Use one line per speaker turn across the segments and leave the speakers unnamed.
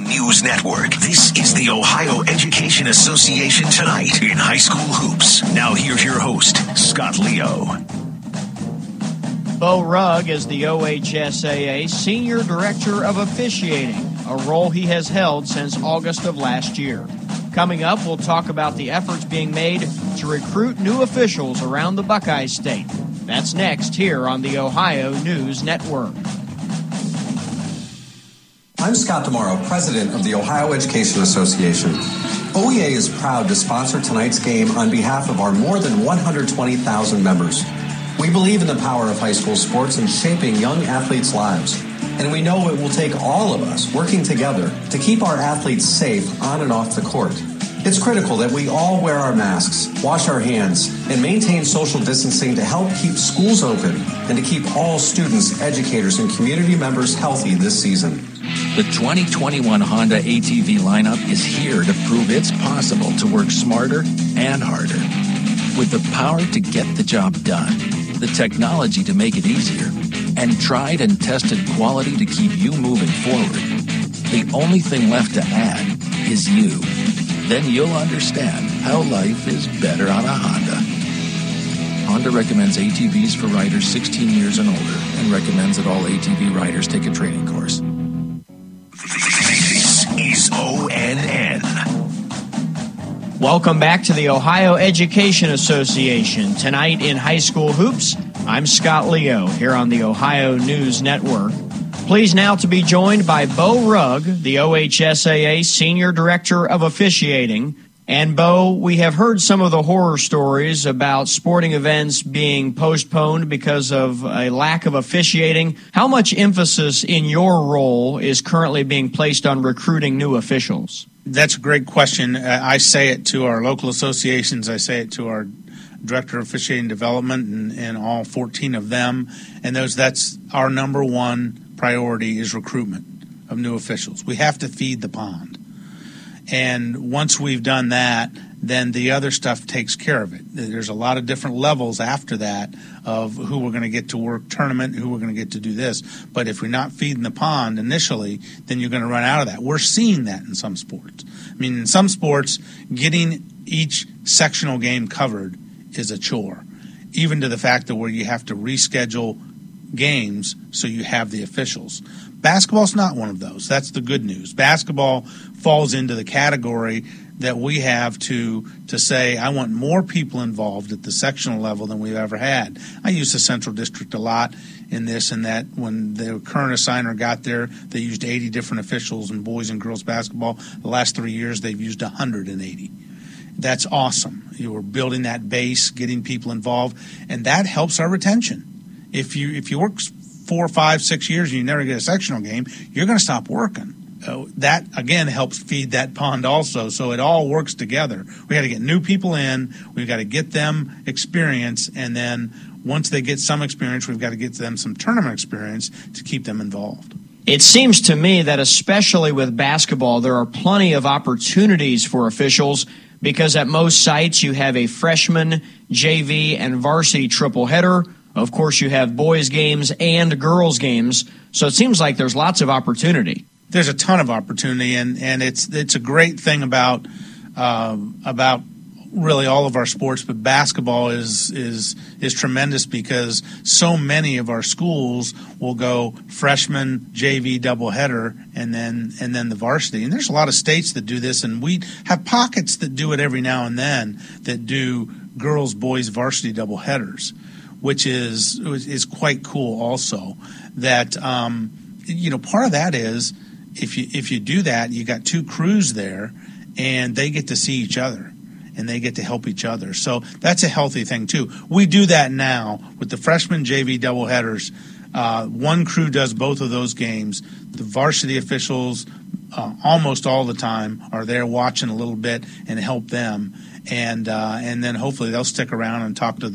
News Network. This is the Ohio Education Association Tonight in High School Hoops. Now here's your host, Scott Leo.
Bo Rugg is the OHSAA Senior Director of Officiating, a role he has held since August of last year. Coming up, we'll talk about the efforts being made to recruit new officials around the Buckeye State. That's next here on the Ohio News Network.
I'm Scott DeMauro, President of the Ohio Education Association. OEA is proud to sponsor tonight's game on behalf of our more than 120,000 members. We believe in the power of high school sports in shaping young athletes' lives. And we know it will take all of us working together to keep our athletes safe on and off the court. It's critical that we all wear our masks, wash our hands, and maintain social distancing to help keep schools open and to keep all students, educators, and community members healthy this season.
The 2021 Honda ATV lineup is here to prove it's possible to work smarter and harder. With the power to get the job done, the technology to make it easier, and tried and tested quality to keep you moving forward, the only thing left to add is you. Then you'll understand how life is better on a Honda. Honda recommends ATVs for riders 16 years and older and recommends that all ATV riders take a training course.
This is ONN.
Welcome back to the Ohio Education Association. Tonight in High School Hoops, I'm Scott Leo here on the Ohio News Network. Pleased now to be joined by Bo Rugg, the OHSAA Senior Director of Officiating. And Bo, we have heard some of the horror stories about sporting events being postponed because of a lack of officiating. How much emphasis in your role is currently being placed on recruiting new officials?
That's a great question. I say it to our local associations. I say it to our Director of Officiating Development and all 14 of them. And that's our number one priority is recruitment of new officials. We have to feed the pond. And once we've done that, then the other stuff takes care of it. There's a lot of different levels after that of who we're going to get to work tournament, who we're going to get to do this. But if we're not feeding the pond initially, then you're going to run out of that. We're seeing that in some sports. I mean, in some sports, getting each sectional game covered is a chore, even to the fact that where you have to reschedule games so you have the officials. Basketball's not one of those. That's the good news. Basketball falls into the category that we have to say, I want more people involved at the sectional level than we've ever had. I use the Central District a lot in this and that. When the current assigner got there, they used 80 different officials in boys and girls basketball. The last 3 years, they've used 180. That's awesome. You were building that base, getting people involved, and that helps our retention. If you work 4, 5, 6 years and you never get a sectional game, you're going to stop working. That, again, helps feed that pond also, so it all works together. We got to get new people in, we've got to get them experience, and then once they get some experience, we've got to get them some tournament experience to keep them involved.
It seems to me that especially with basketball, there are plenty of opportunities for officials because at most sites you have a freshman, JV, and varsity triple header. Of course, you have boys' games and girls' games, so it seems like there's lots of opportunity.
There's a ton of opportunity, and it's a great thing about really all of our sports, but basketball is tremendous because so many of our schools will go freshman, JV, doubleheader, and then the varsity. And there's a lot of states that do this, and we have pockets that do it every now and then that do girls, boys, varsity doubleheaders, which is quite cool. Also, that part of that is if you do that, you got two crews there, and they get to see each other. And they get to help each other. So that's a healthy thing, too. We do that now with the freshman JV doubleheaders. One crew does both of those games. The varsity officials almost all the time are there watching a little bit and help them. And then hopefully they'll stick around and talk to the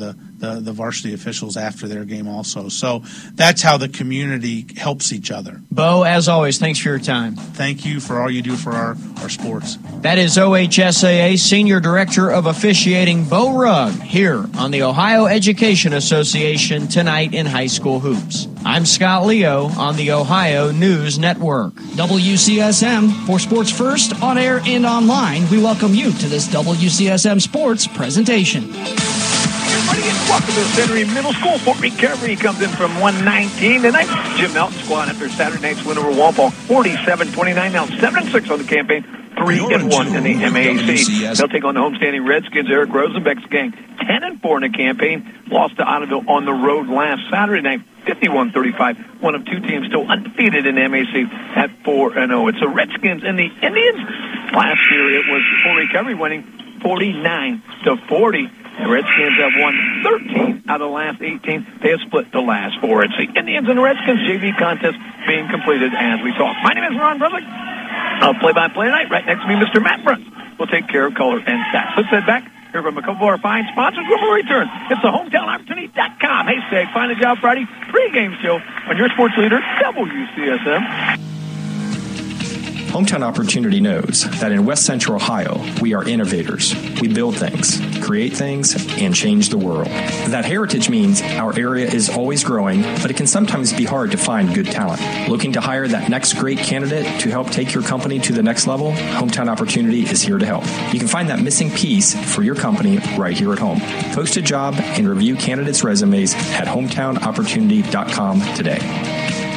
the varsity officials after their game also. So that's how the community helps each other.
Bo, as always, thanks for your time.
Thank you for all you do for our sports.
That is OHSAA Senior Director of Officiating Bo Rugg here on the Ohio Education Association tonight in high school hoops. I'm Scott Leo on the Ohio News Network.
WCSM, for Sports First, on air and online, we welcome you to this WCSM Sports presentation.
Welcome to Century Middle School. Fort McCaffrey comes in from 119 tonight. Jim Melton squad after Saturday night's win over Walpole, 47-29. Now 7-6 on the campaign, 3-1 in the MAAC. They'll take on the homestanding Redskins. Eric Rosenbeck's gang, 10-4 in the campaign. Lost to Ottoville on the road last Saturday night, 51-35. One of two teams still undefeated in the MAC at 4-0. It's the Redskins and the Indians. Last year it was Fort McCaffrey winning 49-40. The Redskins have won 13 out of the last 18. They have split the last 4. It's the Indians and Redskins JV contest being completed as we talk. My name is Ron Brunswick. I'll play-by-play tonight. Right next to me, Mr. Matt Bruns will take care of color and stats. Let's head back, hear from a couple of our fine sponsors when we return. It's the HometownOpportunity.com. Haystack Find a Job Friday pregame show on your sports leader, WCSM.
Hometown Opportunity knows that in West Central Ohio, we are innovators. We build things, create things, and change the world. That heritage means our area is always growing, but it can sometimes be hard to find good talent. Looking to hire that next great candidate to help take your company to the next level? Hometown Opportunity is here to help. You can find that missing piece for your company right here at home. Post a job and review candidates' resumes at hometownopportunity.com today.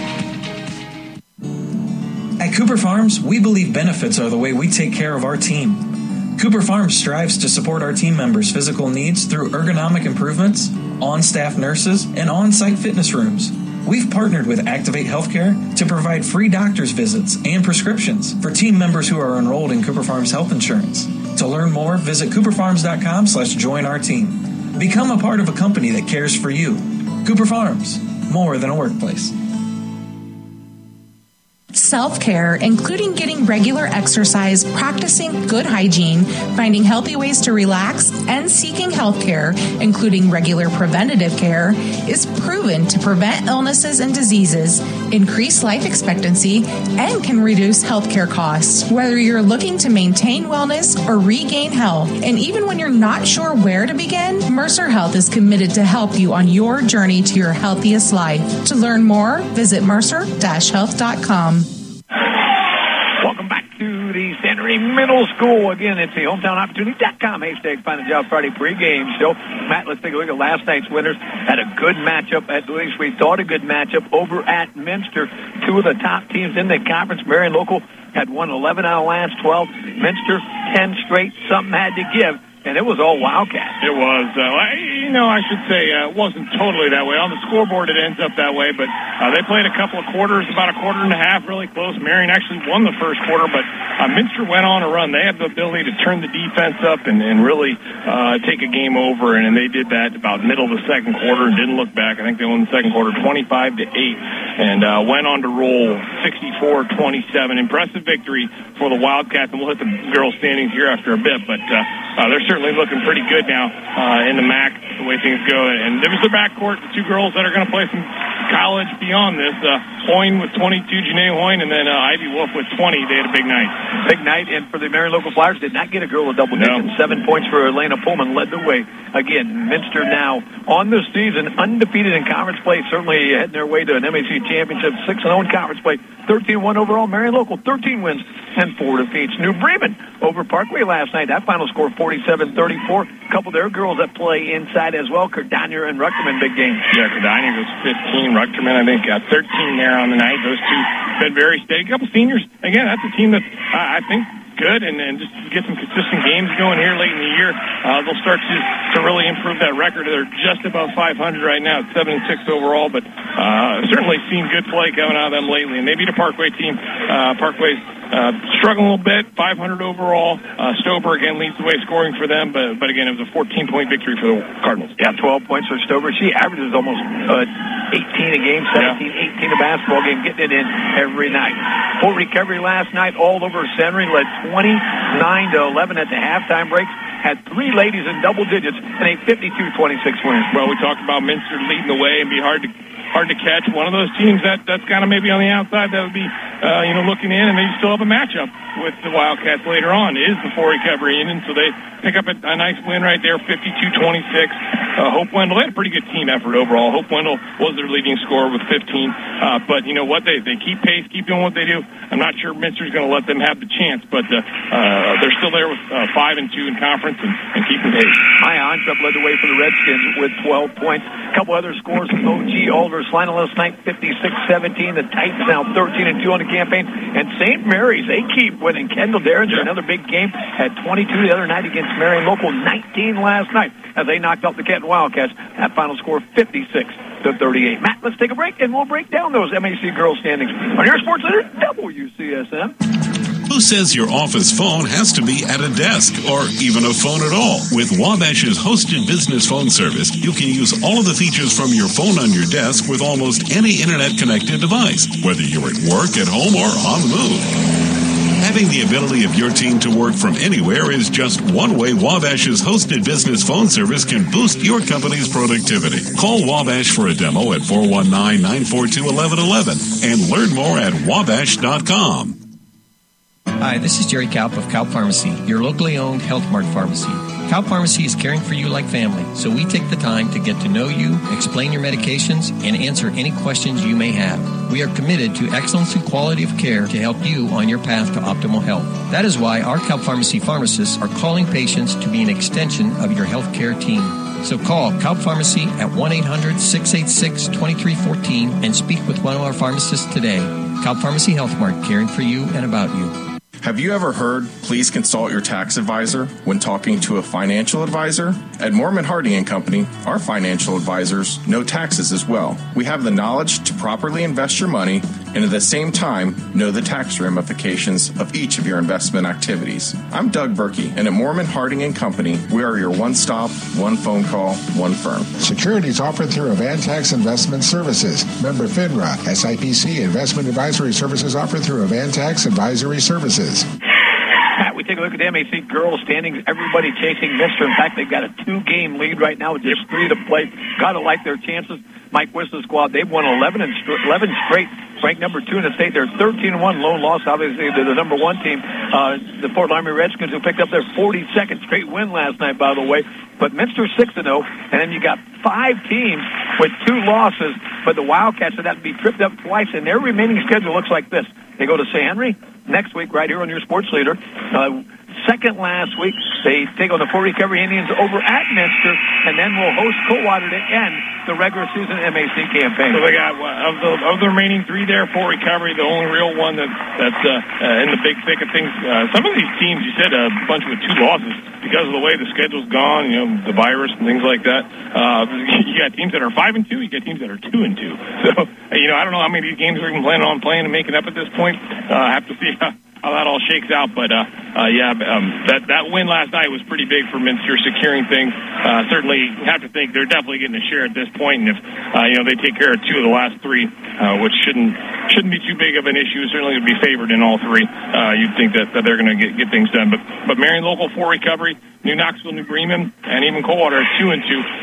At Cooper Farms, we believe benefits are the way we take care of our team. Cooper Farms strives to support our team members' physical needs through ergonomic improvements, on-staff nurses, and on-site fitness rooms. We've partnered with Activate Healthcare to provide free doctor's visits and prescriptions for team members who are enrolled in Cooper Farms Health Insurance. To learn more, visit cooperfarms.com/join our team. Become a part of a company that cares for you. Cooper Farms, more than a workplace.
Self-care, including getting regular exercise, practicing good hygiene, finding healthy ways to relax, and seeking health care, including regular preventative care, is proven to prevent illnesses and diseases, increase life expectancy, and can reduce healthcare costs. Whether you're looking to maintain wellness or regain health, and even when you're not sure where to begin, Mercer Health is committed to help you on your journey to your healthiest life. To learn more, visit mercer-health.com.
Welcome back to the Century Middle School. Again, it's the HometownOpportunity.com. Haystack Find a Job Friday pregame show. Matt, let's take a look at last night's winners. Had a good matchup, at least we thought a good matchup, over at Minster. Two of the top teams in the conference. Marion Local had won 11 out of the last 12. Minster, 10 straight. Something had to give. And it was all Wildcats.
It was. I should say it wasn't totally that way. On the scoreboard, it ends up that way. But they played a couple of quarters, about a quarter and a half, really close. Marion actually won the first quarter, but Minster went on a run. They have the ability to turn the defense up and really take a game over, and they did that about middle of the second quarter and didn't look back. I think they won the second quarter 25-8 and went on to roll 64-27. Impressive victory for the Wildcats, and we'll hit the girls' standings here after a bit, but they're certainly looking pretty good now in the MAC, the way things go. And there was the backcourt, the two girls that are going to play some college beyond this. Hoyne with 22, Janae Hoyne, and then Ivy Wolf with 20. They had a big night.
Big night, and for the Marion Local Flyers, did not get a girl with double digits. 7 points for Elena Pullman led the way. Again, Minster now on the season, undefeated in conference play, certainly heading their way to an MAC championship, 6-0 in conference play, 13-1 overall. Marion Local, 13 wins and 4 defeats. New Bremen over Parkway last night. That final score 47-34. A couple of their girls that play inside as well. Cardania and Ruchterman, big game.
Yeah, Cardania goes 15. Ruchterman, I think, got 13 there on the night. Those two been very steady. A couple seniors. Again, that's a team that I think good, and just get some consistent games going here late in the year. They'll start to really improve that record. They're just above 500 right now. It's 7-6 overall, but certainly seen good play coming out of them lately. And they beat a Parkway team. Parkway's struggling a little bit, 500 overall. Stover, again, leads the way scoring for them, but again, it was a 14-point victory for the Cardinals.
Yeah, 12 points for Stover. She averages almost 18 a game, 17, 18 a basketball game, getting it in every night. Full recovery last night all over Century, led 29-11 at the halftime break. had 3 ladies in double digits in a 52-26 win.
Well, we talked about Minster leading the way and be hard to catch. One of those teams that's kind of maybe on the outside that would be, looking in, and they still have a matchup with the Wildcats later on is the Fort Recovery Indians, so they pick up a nice win right there, 52-26. Hope Wendell, they had a pretty good team effort overall. Hope Wendell was their leading scorer with 15, but you know what, they keep pace, keep doing what they do. I'm not sure Minster's going to let them have the chance, but they're still there with 5-2 in conference and keeping pace.
Ions up led the way for the Redskins with 12 points. A couple other scores from OG Alders Slina last night, 56-17. The Titans now 13-2 on the campaign. And St. Mary's, they keep winning. Kendall Derringer, another big game, had 22 the other night against Marion Local, 19 last night as they knocked off the Canton Wildcats. That final score 56-38. Matt, let's take a break and we'll break down those MAC girls standings on your sports leader, WCSM.
Who says your office phone has to be at a desk or even a phone at all? With Wabash's hosted business phone service, you can use all of the features from your phone on your desk with almost any internet-connected device, whether you're at work, at home, or on the move. Having the ability of your team to work from anywhere is just one way Wabash's hosted business phone service can boost your company's productivity. Call Wabash for a demo at 419-942-1111 and learn more at wabash.com.
Hi, this is Jerry Kaup of Kaup Pharmacy, your locally owned Health Mart pharmacy. Kaup Pharmacy is caring for you like family, so we take the time to get to know you, explain your medications, and answer any questions you may have. We are committed to excellence and quality of care to help you on your path to optimal health. That is why our Kaup Pharmacy pharmacists are calling patients to be an extension of your healthcare team. So call Kaup Pharmacy at 1-800-686-2314 and speak with one of our pharmacists today. Kaup Pharmacy Health Mart, caring for you and about you.
Have you ever heard, please consult your tax advisor when talking to a financial advisor? At Mormon Harding & Company, our financial advisors know taxes as well. We have the knowledge to properly invest your money and at the same time know the tax ramifications of each of your investment activities. I'm Doug Berkey, and at Mormon Harding & Company, we are your one-stop, one phone call, one firm.
Securities offered through Avantax Investment Services. Member FINRA. SIPC Investment Advisory Services offered through Avantax Advisory Services.
Pat, we take a look at the MAC girls standings. Everybody chasing Minster. In fact, they've got a 2-game lead right now with just 3 to play. Got to like their chances. Mike Whistler's squad, they've won 11 straight. Ranked number 2 in the state. They're 13-1. Lone loss, obviously, to the number 1 team, the Fort Laramie Redskins, who picked up their 42nd straight win last night, by the way. But Minster's 6-0, and then you got 5 teams with 2 losses. But the Wildcats would have to be tripped up twice, and their remaining schedule looks like this. They go to St. Henry next week, right here on your sports leader. Second last week, they take on the Fort Recovery Indians over at Minster, and then we'll host Coldwater to end the regular season MAC campaign.
So they got of the remaining 3 there, Fort Recovery, the only real one that's in the big thick of things. Some of these teams, you said a bunch with 2 losses because of the way the schedule's gone, the virus and things like that. You got teams that are 5-2, you got teams that are 2-2. So I don't know how many of these games we're even planning on playing and making up at this point. Have to see how that all shakes out, but that win last night was pretty big for Minster, securing things. Certainly have to think they're definitely getting a share at this point, and if they take care of 2 of the last 3, which shouldn't be too big of an issue, certainly would be favored in all 3. You'd think that they're going to get things done, but Marion Local, Fort Recovery, New Knoxville, New Bremen, and even Coldwater are 2-2.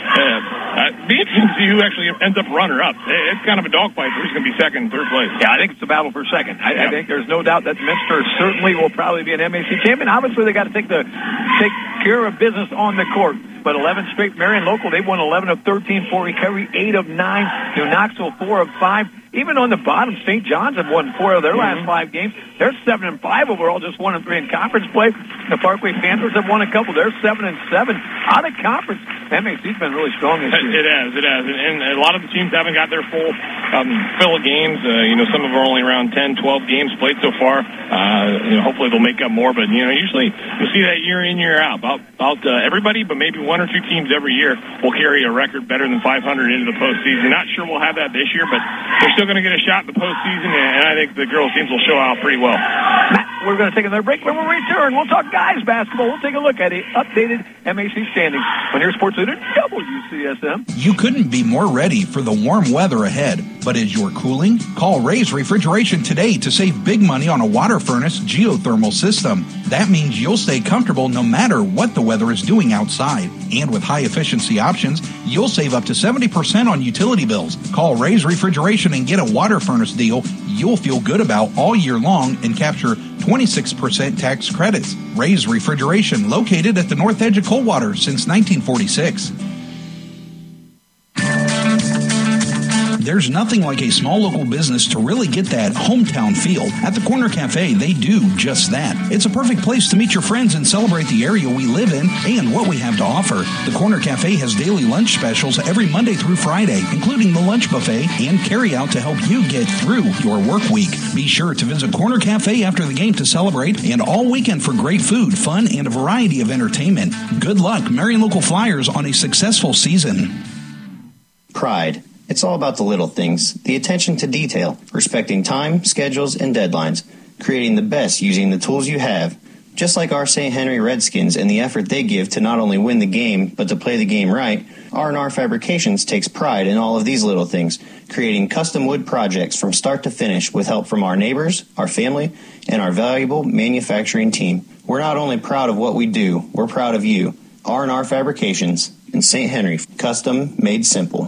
Be interesting to see who actually ends up runner-up. It's kind of a dogfight for who's going to be second and third place.
Yeah, I think it's a battle for second. I think there's no doubt that Minster certainly will probably be an MAC champion. Obviously, they got to take care of business on the court. But 11 straight Marion Local, they've won 11 of 13. Fort Recovery, 8 of 9. New Knoxville, 4 of 5. Even on the bottom, St. John's have won 4 of their last 5 games. They're 7-5 overall, just 1-3 in conference play. The Parkway Panthers have won a couple. They're 7-7 out of conference. MAC's been really strong this year.
It has. And a lot of the teams haven't got their full fill of games. Some of them are only around 10, 12 games played so far. Hopefully they'll make up more. But, usually you'll see that year in, year out. About everybody, but maybe 1 or 2 teams every year will carry a record better than 500 into the postseason. Not sure we'll have that this year, but they're still going to get a shot in the postseason, and I think the girls teams will show out pretty well.
Matt, we're going to take another break. When we return, we'll talk guys basketball. We'll take a look at the updated MAC standings on your sports leader, WCSM.
You couldn't be more ready for the warm weather ahead. But as you're cooling, call Ray's Refrigeration today to save big money on a water furnace geothermal system. That means you'll stay comfortable no matter what the weather is doing outside. And with high-efficiency options, you'll save up to 70% on utility bills. Call Ray's Refrigeration and get a water furnace deal you'll feel good about all year long and capture 26% tax credits. Ray's Refrigeration, located at the north edge of Coldwater since 1946. There's nothing like a small local business to really get that hometown feel. At the Corner Cafe, they do just that. It's a perfect place to meet your friends and celebrate the area we live in and what we have to offer. The Corner Cafe has daily lunch specials every Monday through Friday, including the lunch buffet and carry out to help you get through your work week. Be sure to visit Corner Cafe after the game to celebrate and all weekend for great food, fun, and a variety of entertainment. Good luck, Marion Local Flyers, on a successful season.
Pride. It's all about the little things, the attention to detail, respecting time, schedules, and deadlines, creating the best using the tools you have. Just like our St. Henry Redskins and the effort they give to not only win the game, but to play the game right, R&R Fabrications takes pride in all of these little things, creating custom wood projects from start to finish with help from our neighbors, our family, and our valuable manufacturing team. We're not only proud of what we do, we're proud of you. R&R Fabrications in St. Henry, custom made simple.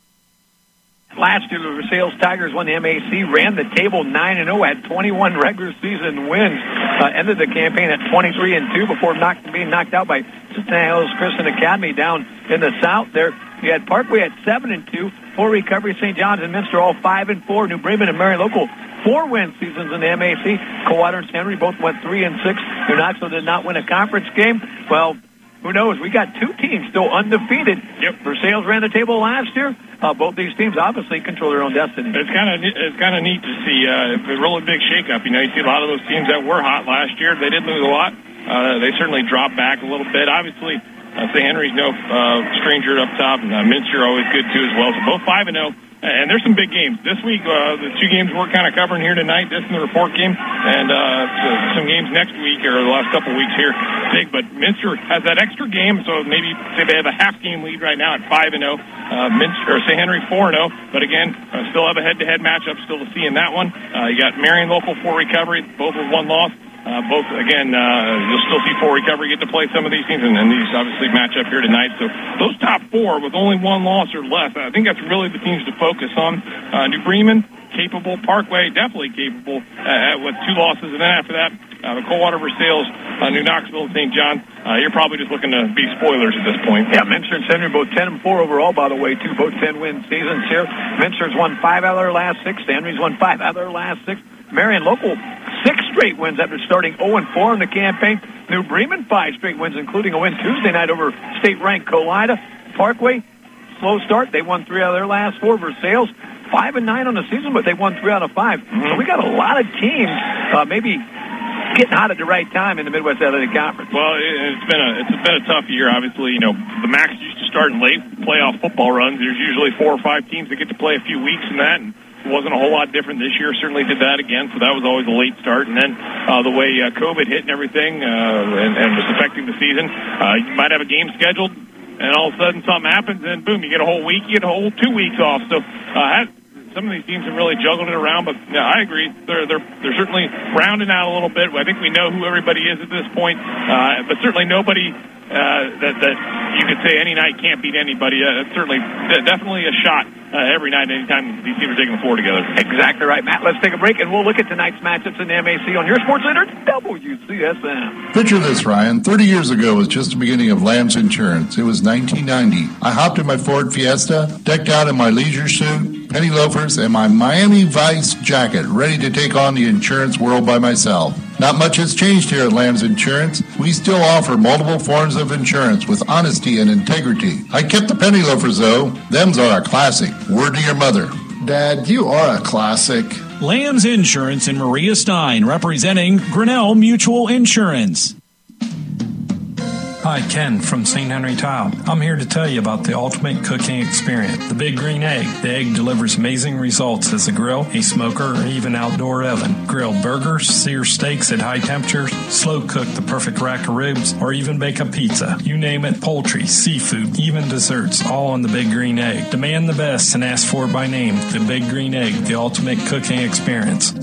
Last year, the Versailles Tigers won the MAC, ran the table 9-0, had 21 regular season wins, ended the campaign at 23-2 before being knocked out by Cincinnati Hills Christian Academy down in the south. There, you had Parkway at 7-2, Fort Recovery, St. John's, and Minster all 5-4. New Bremen and Marion Local 4-win seasons in the MAC. Coldwater and St. Henry both went 3-6. New Knoxville did not win a conference game. Well, who knows? We got two teams still undefeated. Yep. Versailles ran the table last year. Both these teams obviously control their own destiny.
It's kind of neat to see a really big shakeup. You know, you see a lot of those teams that were hot last year. They did lose a lot. They certainly dropped back a little bit. Obviously, St. Henry's no stranger up top, and Minster always good too as well. So both 5-0. And there's some big games. This week, the two games we're kind of covering here tonight, this and the report game, and some games next week or the last couple of weeks here. Big, but Minster has that extra game, so maybe say they have a half-game lead right now at 5-0. Minster or St. Henry 4-0, but again, still have a head-to-head matchup still to see in that one. You got Marion Local, Fort Recovery, both with one loss. Both, again, you'll still see Fort Recovery get to play some of these teams, and these obviously match up here tonight. So those top four with only one loss or less, I think that's really the teams to focus on. New Bremen, capable. Parkway, definitely capable with two losses. And then after that, the Coldwater, Versailles, New Knoxville, and St. John. You're probably just looking to be spoilers at this point.
Yeah, Minster and St. Henry both 10-4 overall, by the way, too. Both 10-win seasons here. Minster's won 5 out of their last 6. St. Henry's won 5 out of their last 6. Marion Local, 6 straight wins after starting 0-4 in the campaign. New Bremen, 5 straight wins, including a win Tuesday night over state-ranked Colida. Parkway, slow start. They won 3 out of their last 4. Versailles, 5-9 on the season, but they won 3 out of 5. So we got a lot of teams maybe getting hot at the right time in the Midwest Athletic Conference.
Well, it's been a tough year. Obviously, you know, the MACs used to start in late playoff football runs. There's usually 4 or 5 teams that get to play a few weeks in that, and it wasn't a whole lot different this year. Certainly did that again, so that was always a late start. And then the way COVID hit and everything and was affecting the season, you might have a game scheduled, and all of a sudden something happens, and boom, you get a whole week, you get a whole 2 weeks off. So some of these teams have really juggled it around, but yeah, I agree. They're certainly rounding out a little bit. I think we know who everybody is at this point, but certainly nobody that you could say any night can't beat anybody. Certainly, definitely a shot every night, anytime these teams are taking the floor together.
Exactly right, Matt. Let's take a break, and we'll look at tonight's matchups in the MAC on your sports leader, WCSM.
Picture this, Ryan. 30 years ago was just the beginning of Lamb's Insurance. It was 1990. I hopped in my Ford Fiesta, decked out in my leisure suit, penny loafers, and my Miami Vice jacket, ready to take on the insurance world by myself. Not much has changed here at Lamb's Insurance. We still offer multiple forms of insurance with honesty and integrity. I kept the penny loafers, though. Them's are a classic. Word to your mother.
Dad, you are a classic.
Lamb's Insurance and Maria Stein, representing Grinnell Mutual Insurance.
Hi, Ken from St. Henry Tile. I'm here to tell you about the ultimate cooking experience, the Big Green Egg. The egg delivers amazing results as a grill, a smoker, or even outdoor oven. Grill burgers, sear steaks at high temperatures, slow cook the perfect rack of ribs, or even bake a pizza. You name it, poultry, seafood, even desserts, all on the Big Green Egg. Demand the best and ask for it by name. The Big Green Egg, the ultimate cooking experience.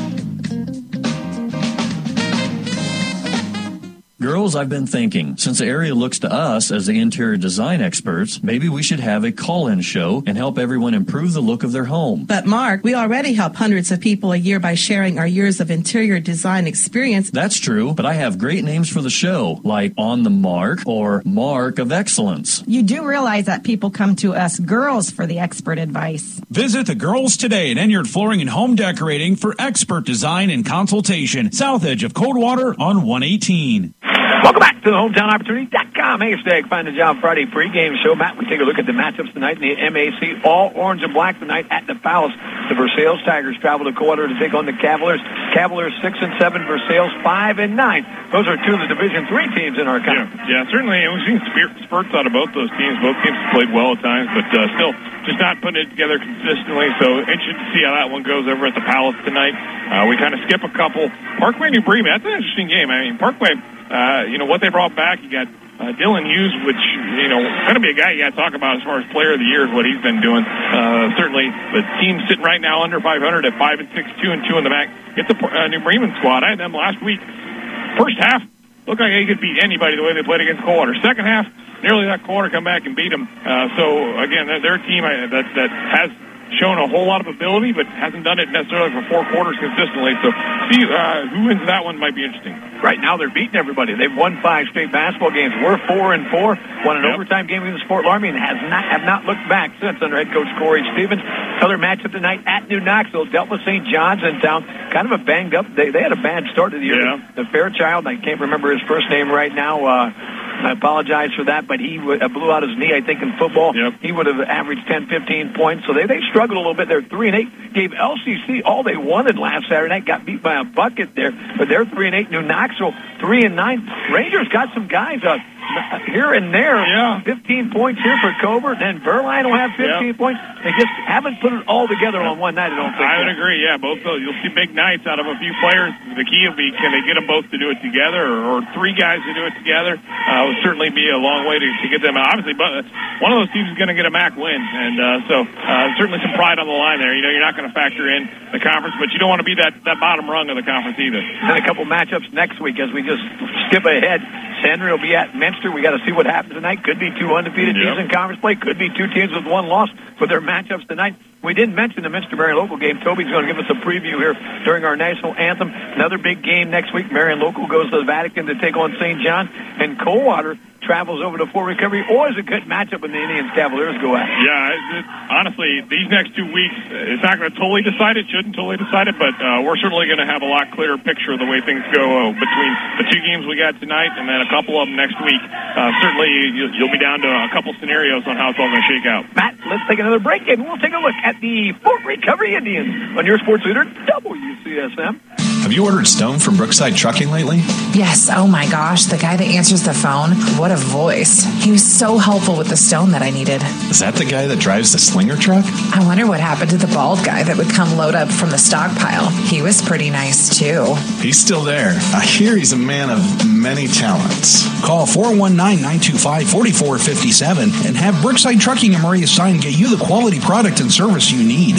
Girls, I've been thinking, since the area looks to us as the interior design experts, maybe we should have a call-in show and help everyone improve the look of their home.
But Mark, we already help hundreds of people a year by sharing our years of interior design experience.
That's true, but I have great names for the show, like On the Mark or Mark of Excellence.
You do realize that people come to us girls for the expert advice.
Visit the girls today at Enyard Flooring and Home Decorating for expert design and consultation. South edge of Coldwater on 118.
Welcome back to the HometownOpportunity.com hashtag Find a Job Friday pregame show. Matt, we take a look at the matchups tonight in the MAC. All orange and black tonight at the Palace. The Versailles Tigers travel to Coldwater to take on the Cavaliers. Cavaliers 6-7, Versailles 5-9. Those are two of the Division III teams in our country.
Yeah, certainly. And we've seen spurts out of both those teams. Both teams have played well at times, but still just not putting it together consistently. So interested to see how that one goes over at the Palace tonight. We kind of skip a couple. Parkway, New Bremen, that's an interesting game. I mean, Parkway, what they brought back, you got Dylan Hughes, which, going to be a guy you got to talk about as far as player of the year, what he's been doing. Certainly, the team's sitting right now under 500 at 5-6, 2-2 in the back. Get the New Bremen squad. I had them last week. First half, looked like they could beat anybody the way they played against Coldwater. Second half, nearly that quarter come back and beat them. So, again, they're a team that has shown a whole lot of ability, but hasn't done it necessarily for 4 quarters consistently. So see who wins that one might be interesting.
Right now they're beating everybody. They've won 5 straight basketball games. We're 4-4. Won an overtime game against Fort Laramie and have not looked back since under head coach Corey Stevens. Another matchup tonight at New Knoxville. Dealt with St. John's in town. Kind of a banged up. They had a bad start to the year. Yeah. The Fairchild, I can't remember his first name right now. I apologize for that, but he blew out his knee, I think, in football. Yep. He would have averaged 10, 15 points. So they struggled a little bit. They're 3-8. Gave LCC all they wanted last Saturday night. Got beat by a bucket there. But they're 3-8. New Knoxville 3-9. Rangers got some guys here and there. Yeah. 15 points here for Coburn. Then Berline will have 15 points. They just haven't put it all together on one night, I don't think.
I would agree, yeah. Both those. You'll see big nights out of a few players. The key will be, can they get them both to do it together, or 3 guys to do it together? Would certainly be a long way to get them. Obviously, but one of those teams is going to get a MAC win, and so certainly some pride on the line there. You're not going to factor in the conference, but you don't want to be that bottom rung of the conference either.
And a couple matchups next week as we just skip ahead. Henry will be at Minster. We got to see what happens tonight. Could be 2 undefeated teams in conference play. Could be 2 teams with 1 loss for their matchups tonight. We didn't mention the Minster Marion Local game. Toby's going to give us a preview here during our national anthem. Another big game next week. Marion Local goes to the Vatican to take on St. John, and Coldwater travels over to Fort Recovery. Always a good matchup when the Indians Cavaliers go at it.
Yeah, honestly, these next 2 weeks, it's not going to totally decide it, shouldn't totally decide it, but we're certainly going to have a lot clearer picture of the way things go between the 2 games we got tonight and then a couple of them next week. Certainly, you'll be down to a couple scenarios on how it's all going to shake out.
Matt, let's take another break, and we'll take a look at the Fort Recovery Indians on your sports leader, WCSM.
Have you ordered stone from Brookside Trucking lately?
Yes. Oh my gosh, the guy that answers the phone, what a voice. He was so helpful with the stone that I needed.
Is that the guy that drives the slinger truck?
I wonder what happened to the bald guy that would come load up from the stockpile. He was pretty nice too.
He's still there. I hear he's a man of many talents.
Call 419-925-4457 and have Brookside Trucking and Maria Stein get you the quality product and service you need.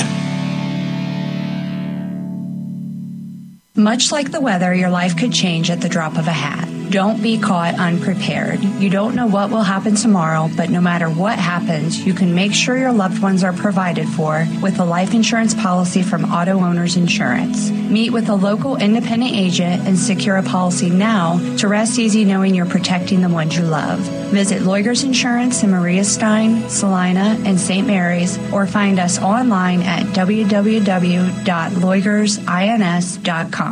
Much like the weather, your life could change at the drop of a hat. Don't be caught unprepared. You don't know what will happen tomorrow, but no matter what happens, you can make sure your loved ones are provided for with a life insurance policy from Auto Owners Insurance. Meet with a local independent agent and secure a policy now to rest easy knowing you're protecting the ones you love. Visit Loigers Insurance in Maria Stein, Salina, and St. Mary's, or find us online at www.loigersins.com.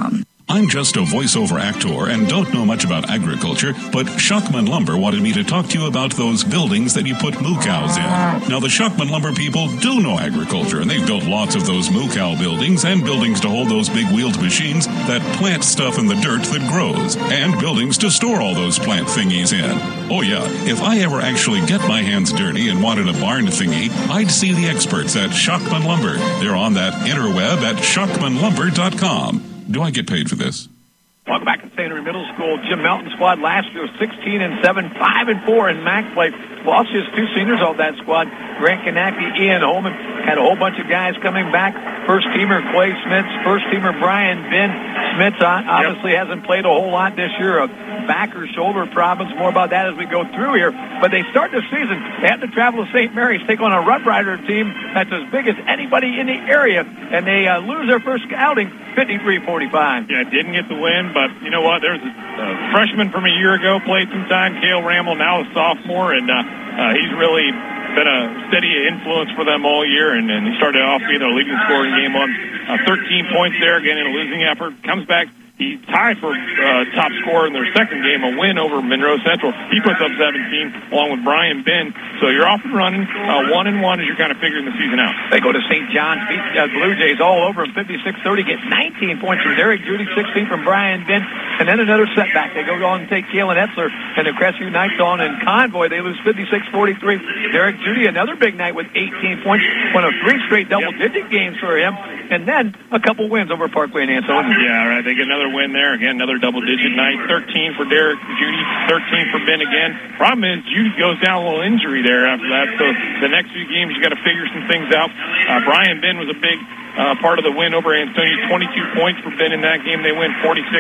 I'm just a voiceover actor and don't know much about agriculture, but Schuckman Lumber wanted me to talk to you about those buildings that you put moo cows in. Now, the Schuckman Lumber people do know agriculture, and they've built lots of those moo cow buildings and buildings to hold those big wheeled machines that plant stuff in the dirt that grows, and buildings to store all those plant thingies in. Oh yeah, if I ever actually get my hands dirty and wanted a barn thingy, I'd see the experts at Schuckman Lumber. They're on that interweb at schuckmanlumber.com. Do I get paid for this?
Welcome back to St. Henry Middle School. Jim Melton squad last year 16-7, 5-4 in MAC play. Lost just two seniors off that squad. Grant Kanacki, Ian Holman. Had a whole bunch of guys coming back. First teamer Clay Smits, first teamer Brian Ben. Smits obviously hasn't played a whole lot this year. Back or shoulder problems. More about that as we go through here. But they start the season. They have to travel to St. Mary's, take on a Rough Rider team that's as big as anybody in the area. And they lose their first outing, 53-45.
Yeah, didn't get the win, but you know what? There's a freshman from a year ago, played some time, Cale Ramble, now a sophomore, and he's really been a steady influence for them all year, and he started off being their leading scoring game on 13 points there, again in a losing effort. Comes back. He tied for top scorer in their second game, a win over Monroe Central. He puts up 17 along with Brian Ben. So you're off and running 1-1 as you're kind of figuring the season out.
They go to St. John's, beat Blue Jays all over them, 56-30, get 19 points from Derek Judy, 16 from Brian Ben, and then another setback. They go on and take Kalen Etzler and the Crestview Knights on in Convoy. They lose 56-43. Derek Judy, another big night with 18 points, one of three straight double-digit games for him, and then a couple wins over Parkway and Ansonia.
Yeah, right. They get another win there. Again, another double-digit night. 13 for Derek Judy, 13 for Ben again. Problem is, Judy goes down a little injury there after that, so the next few games you got to figure some things out. Brian Ben was a big part of the win over Ansonia. 22 points for Ben in that game. They win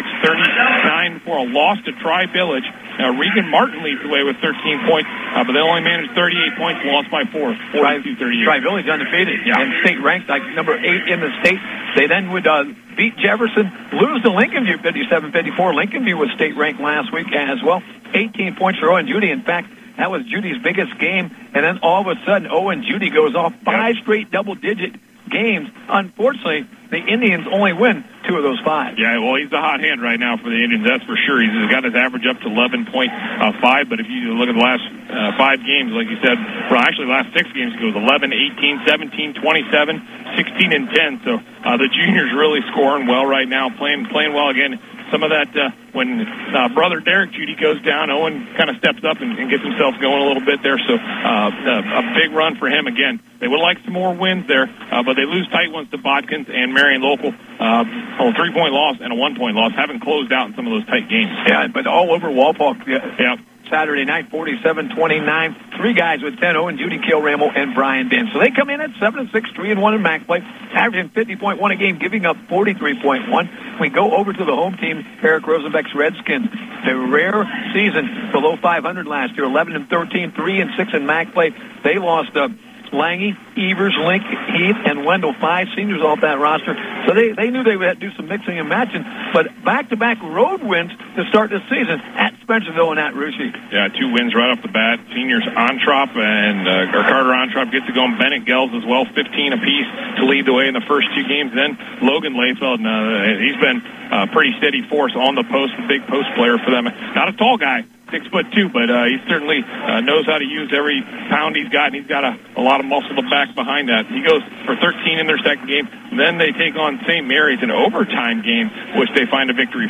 46-39 for a loss to Tri-Village. Regan Martin leads the way with 13 points, but they only managed 38 points, lost by 4, 42-38.
Tri-Village undefeated and state ranked like number 8 in the state. They then would beat Jefferson, lose to Lincoln View 57-54. Lincoln View was state ranked last week as well. 18 points for Owen Judy. In fact, that was Judy's biggest game. And then all of a sudden, Owen Judy goes off 5 straight double-digit games. Unfortunately, the Indians only win 2 of those 5.
Yeah, well, he's the hot hand right now for the Indians, that's for sure. He's got his average up to 11.5, but if you look at the last 5 games, like you said, well, actually the last 6 games, he goes 11, 18, 17, 27, 16, and 10. So the junior's really scoring well right now, playing well again. Some of that, when brother Derek Judy goes down, Owen kind of steps up and gets himself going a little bit there. So a big run for him again. They would like some more wins there, but they lose tight ones to Bodkins and Marion Local. A 3-point loss and a 1-point loss. Haven't closed out in some of those tight games.
Yeah, but all over Walpole. Yeah. Saturday night, 47-29. 3 guys with 10, Owen Judy, Cale Ramble, and Brian Ben. So they come in at 7-6, 3-1 in MAC play, averaging 50.1 a game, giving up 43.1. We go over to the home team, Eric Rosenbeck's Redskins. A rare season, below 500 last year, 11-13, 3-6 in MAC play. They lost Lange, Evers, Link, Heath, and Wendell, 5 seniors off that roster. So they knew they would do some mixing and matching. But back-to-back road wins to start the season at Spencerville and at Russia.
Yeah, 2 wins right off the bat. Seniors Ontrop and Carter Ontrop gets to go, and Bennett Gels as well, 15 apiece to lead the way in the first 2 games. Then Logan Layfeld, he's been a pretty steady force on the post, a big post player for them. Not a tall guy. 6'2", but he certainly knows how to use every pound he's got, and he's got a lot of muscle to back behind that. He goes for 13 in their second game. Then they take on St. Mary's, an overtime game, which they find a victory,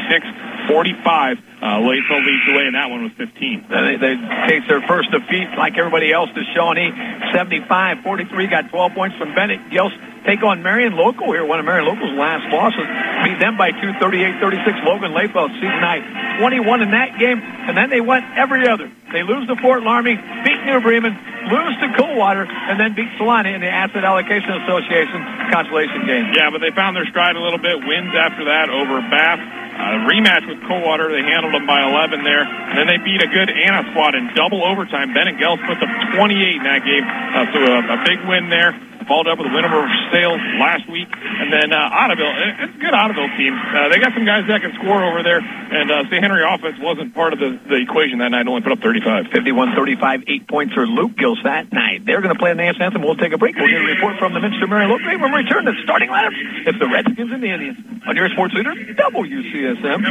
46-45. Layfield leads the way, and that one was 15.
They take their first defeat, like everybody else, to Shawnee, 75-43. Got 12 points from Bennett. Gels take on Marion Local here, one of Marion Local's last losses. Beat them by 2, 38-36. Logan Layfeld, season high, 21 in that game, and then they went every other. They lose to Fort Laramie, beat New Bremen, lose to Coldwater, and then beat Solana in the Asset Allocation Association consolation game.
Yeah, but they found their stride a little bit. Wins after that over Bath. Rematch with Coldwater. They handled them by 11 there. And then they beat a good Anna squad in double overtime. Bennett Gels puts up 28 in that game. So a big win there. followed up with a win over Sale last week. And then Ottoville, it's a good Ottoville team. They got some guys that can score over there. And St. Henry offense wasn't part of the equation that night, only put up 35.
51-35, 8 points for Luke Gills that night. They're going to play the national anthem. We'll take a break. We'll get a report from the Minster Marion local game when we return to the starting lineups. It's the Redskins and the Indians on your sports leader, WCSM.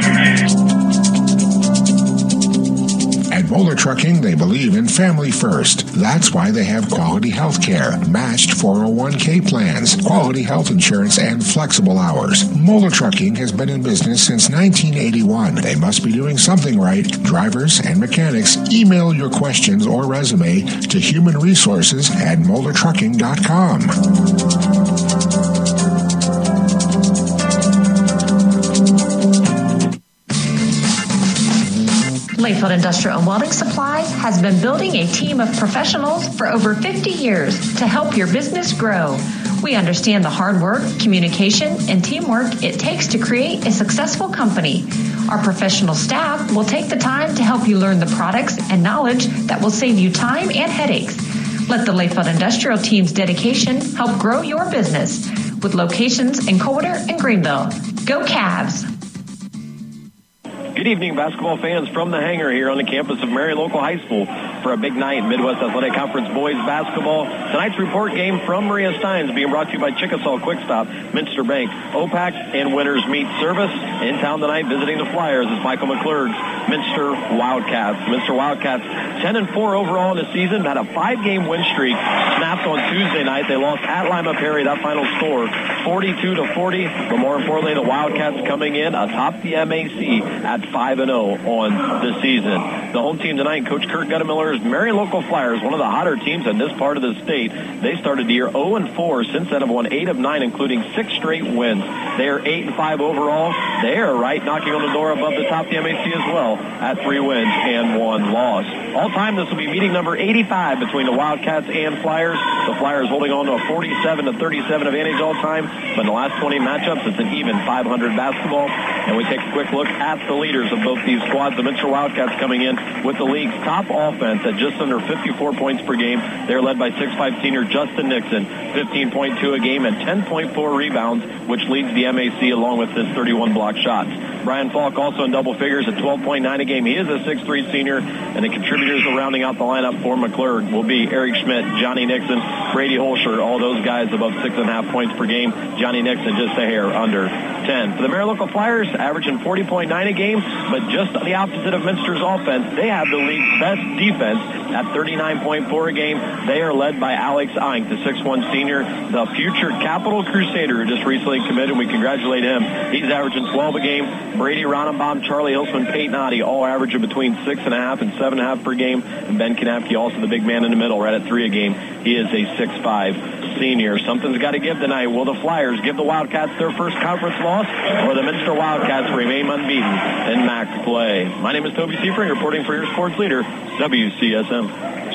At Moeller Trucking, they believe in family first. That's why they have quality health care, matched 401k plans, quality health insurance, and flexible hours. Moeller Trucking has been in business since 1981. They must be doing something right. Drivers and mechanics, email your questions or resume to humanresources@MoellerTrucking.com.
Layfield Industrial and Welding Supply has been building a team of professionals for over 50 years to help your business grow. We understand the hard work, communication, and teamwork it takes to create a successful company. Our professional staff will take the time to help you learn the products and knowledge that will save you time and headaches. Let the Layfield Industrial team's dedication help grow your business with locations in Coulter and Greenville. Go Cavs!
Good evening, basketball fans from the hangar here on the campus of Marion Local High School for a big night in Midwest Athletic Conference boys basketball. Tonight's report game from Maria Steins being brought to you by Chickasaw Quick Stop, Minster Bank, OPAC, and Winners Meat Service. In town tonight visiting the Flyers is Michael McClurg's Minster Wildcats. Minster Wildcats 10-4 overall in the season, had a 5-game win streak snapped on Tuesday night. They lost at Lima Perry, that final score 42-40, but more importantly, the Wildcats coming in atop the MAC at 5-0 on the season. The home team tonight, Coach Kurt Guttemiller's Marion Local Flyers, one of the hotter teams in this part of the state. They started the year 0-4. Since then have won 8 of 9, including 6 straight wins. They are 8-5 overall. They are right knocking on the door above the top of the MAC as well at 3 wins and 1 loss. All time, this will be meeting number 85 between the Wildcats and Flyers. The Flyers holding on to a 47-37 advantage all time, but in the last 20 matchups, it's an even 500 basketball. And we take a quick look at the leaders of both these squads. The Minster Wildcats coming in with the league's top offense at just under 54 points per game. They're led by 6'5" senior Justin Nixon, 15.2 a game and 10.4 rebounds, which leads the MAC along with his 31 block shots. Brian Falk also in double figures at 12.9 a game. He is a 6'3" senior, and the contributors rounding out the lineup for McClurg will be Eric Schmidt, Johnny Nixon, Brady Holscher, all those guys above 6.5 points per game. Johnny Nixon just a hair under 10. For the Marion Local Flyers, averaging 40.9 a game, but just the opposite of Minster's offense. They have the league's best defense at 39.4 a game. They are led by Alex Eink, the 6'1" senior, the future Capital Crusader who just recently committed. We congratulate him. He's averaging 12 a game. Brady Ronenbaum, Charlie Hilsman, Peyton Oddie, all averaging between 6.5 and 7.5 per game. And Ben Kanapke, also the big man in the middle, right at 3 a game. He is a 6'5" senior. Something's got to give tonight. Will the Flyers give the Wildcats their first conference loss, or the Minster Wildcats remain unbeaten in MAC play? My name is Toby Seifring, reporting for your sports leader, WCSM.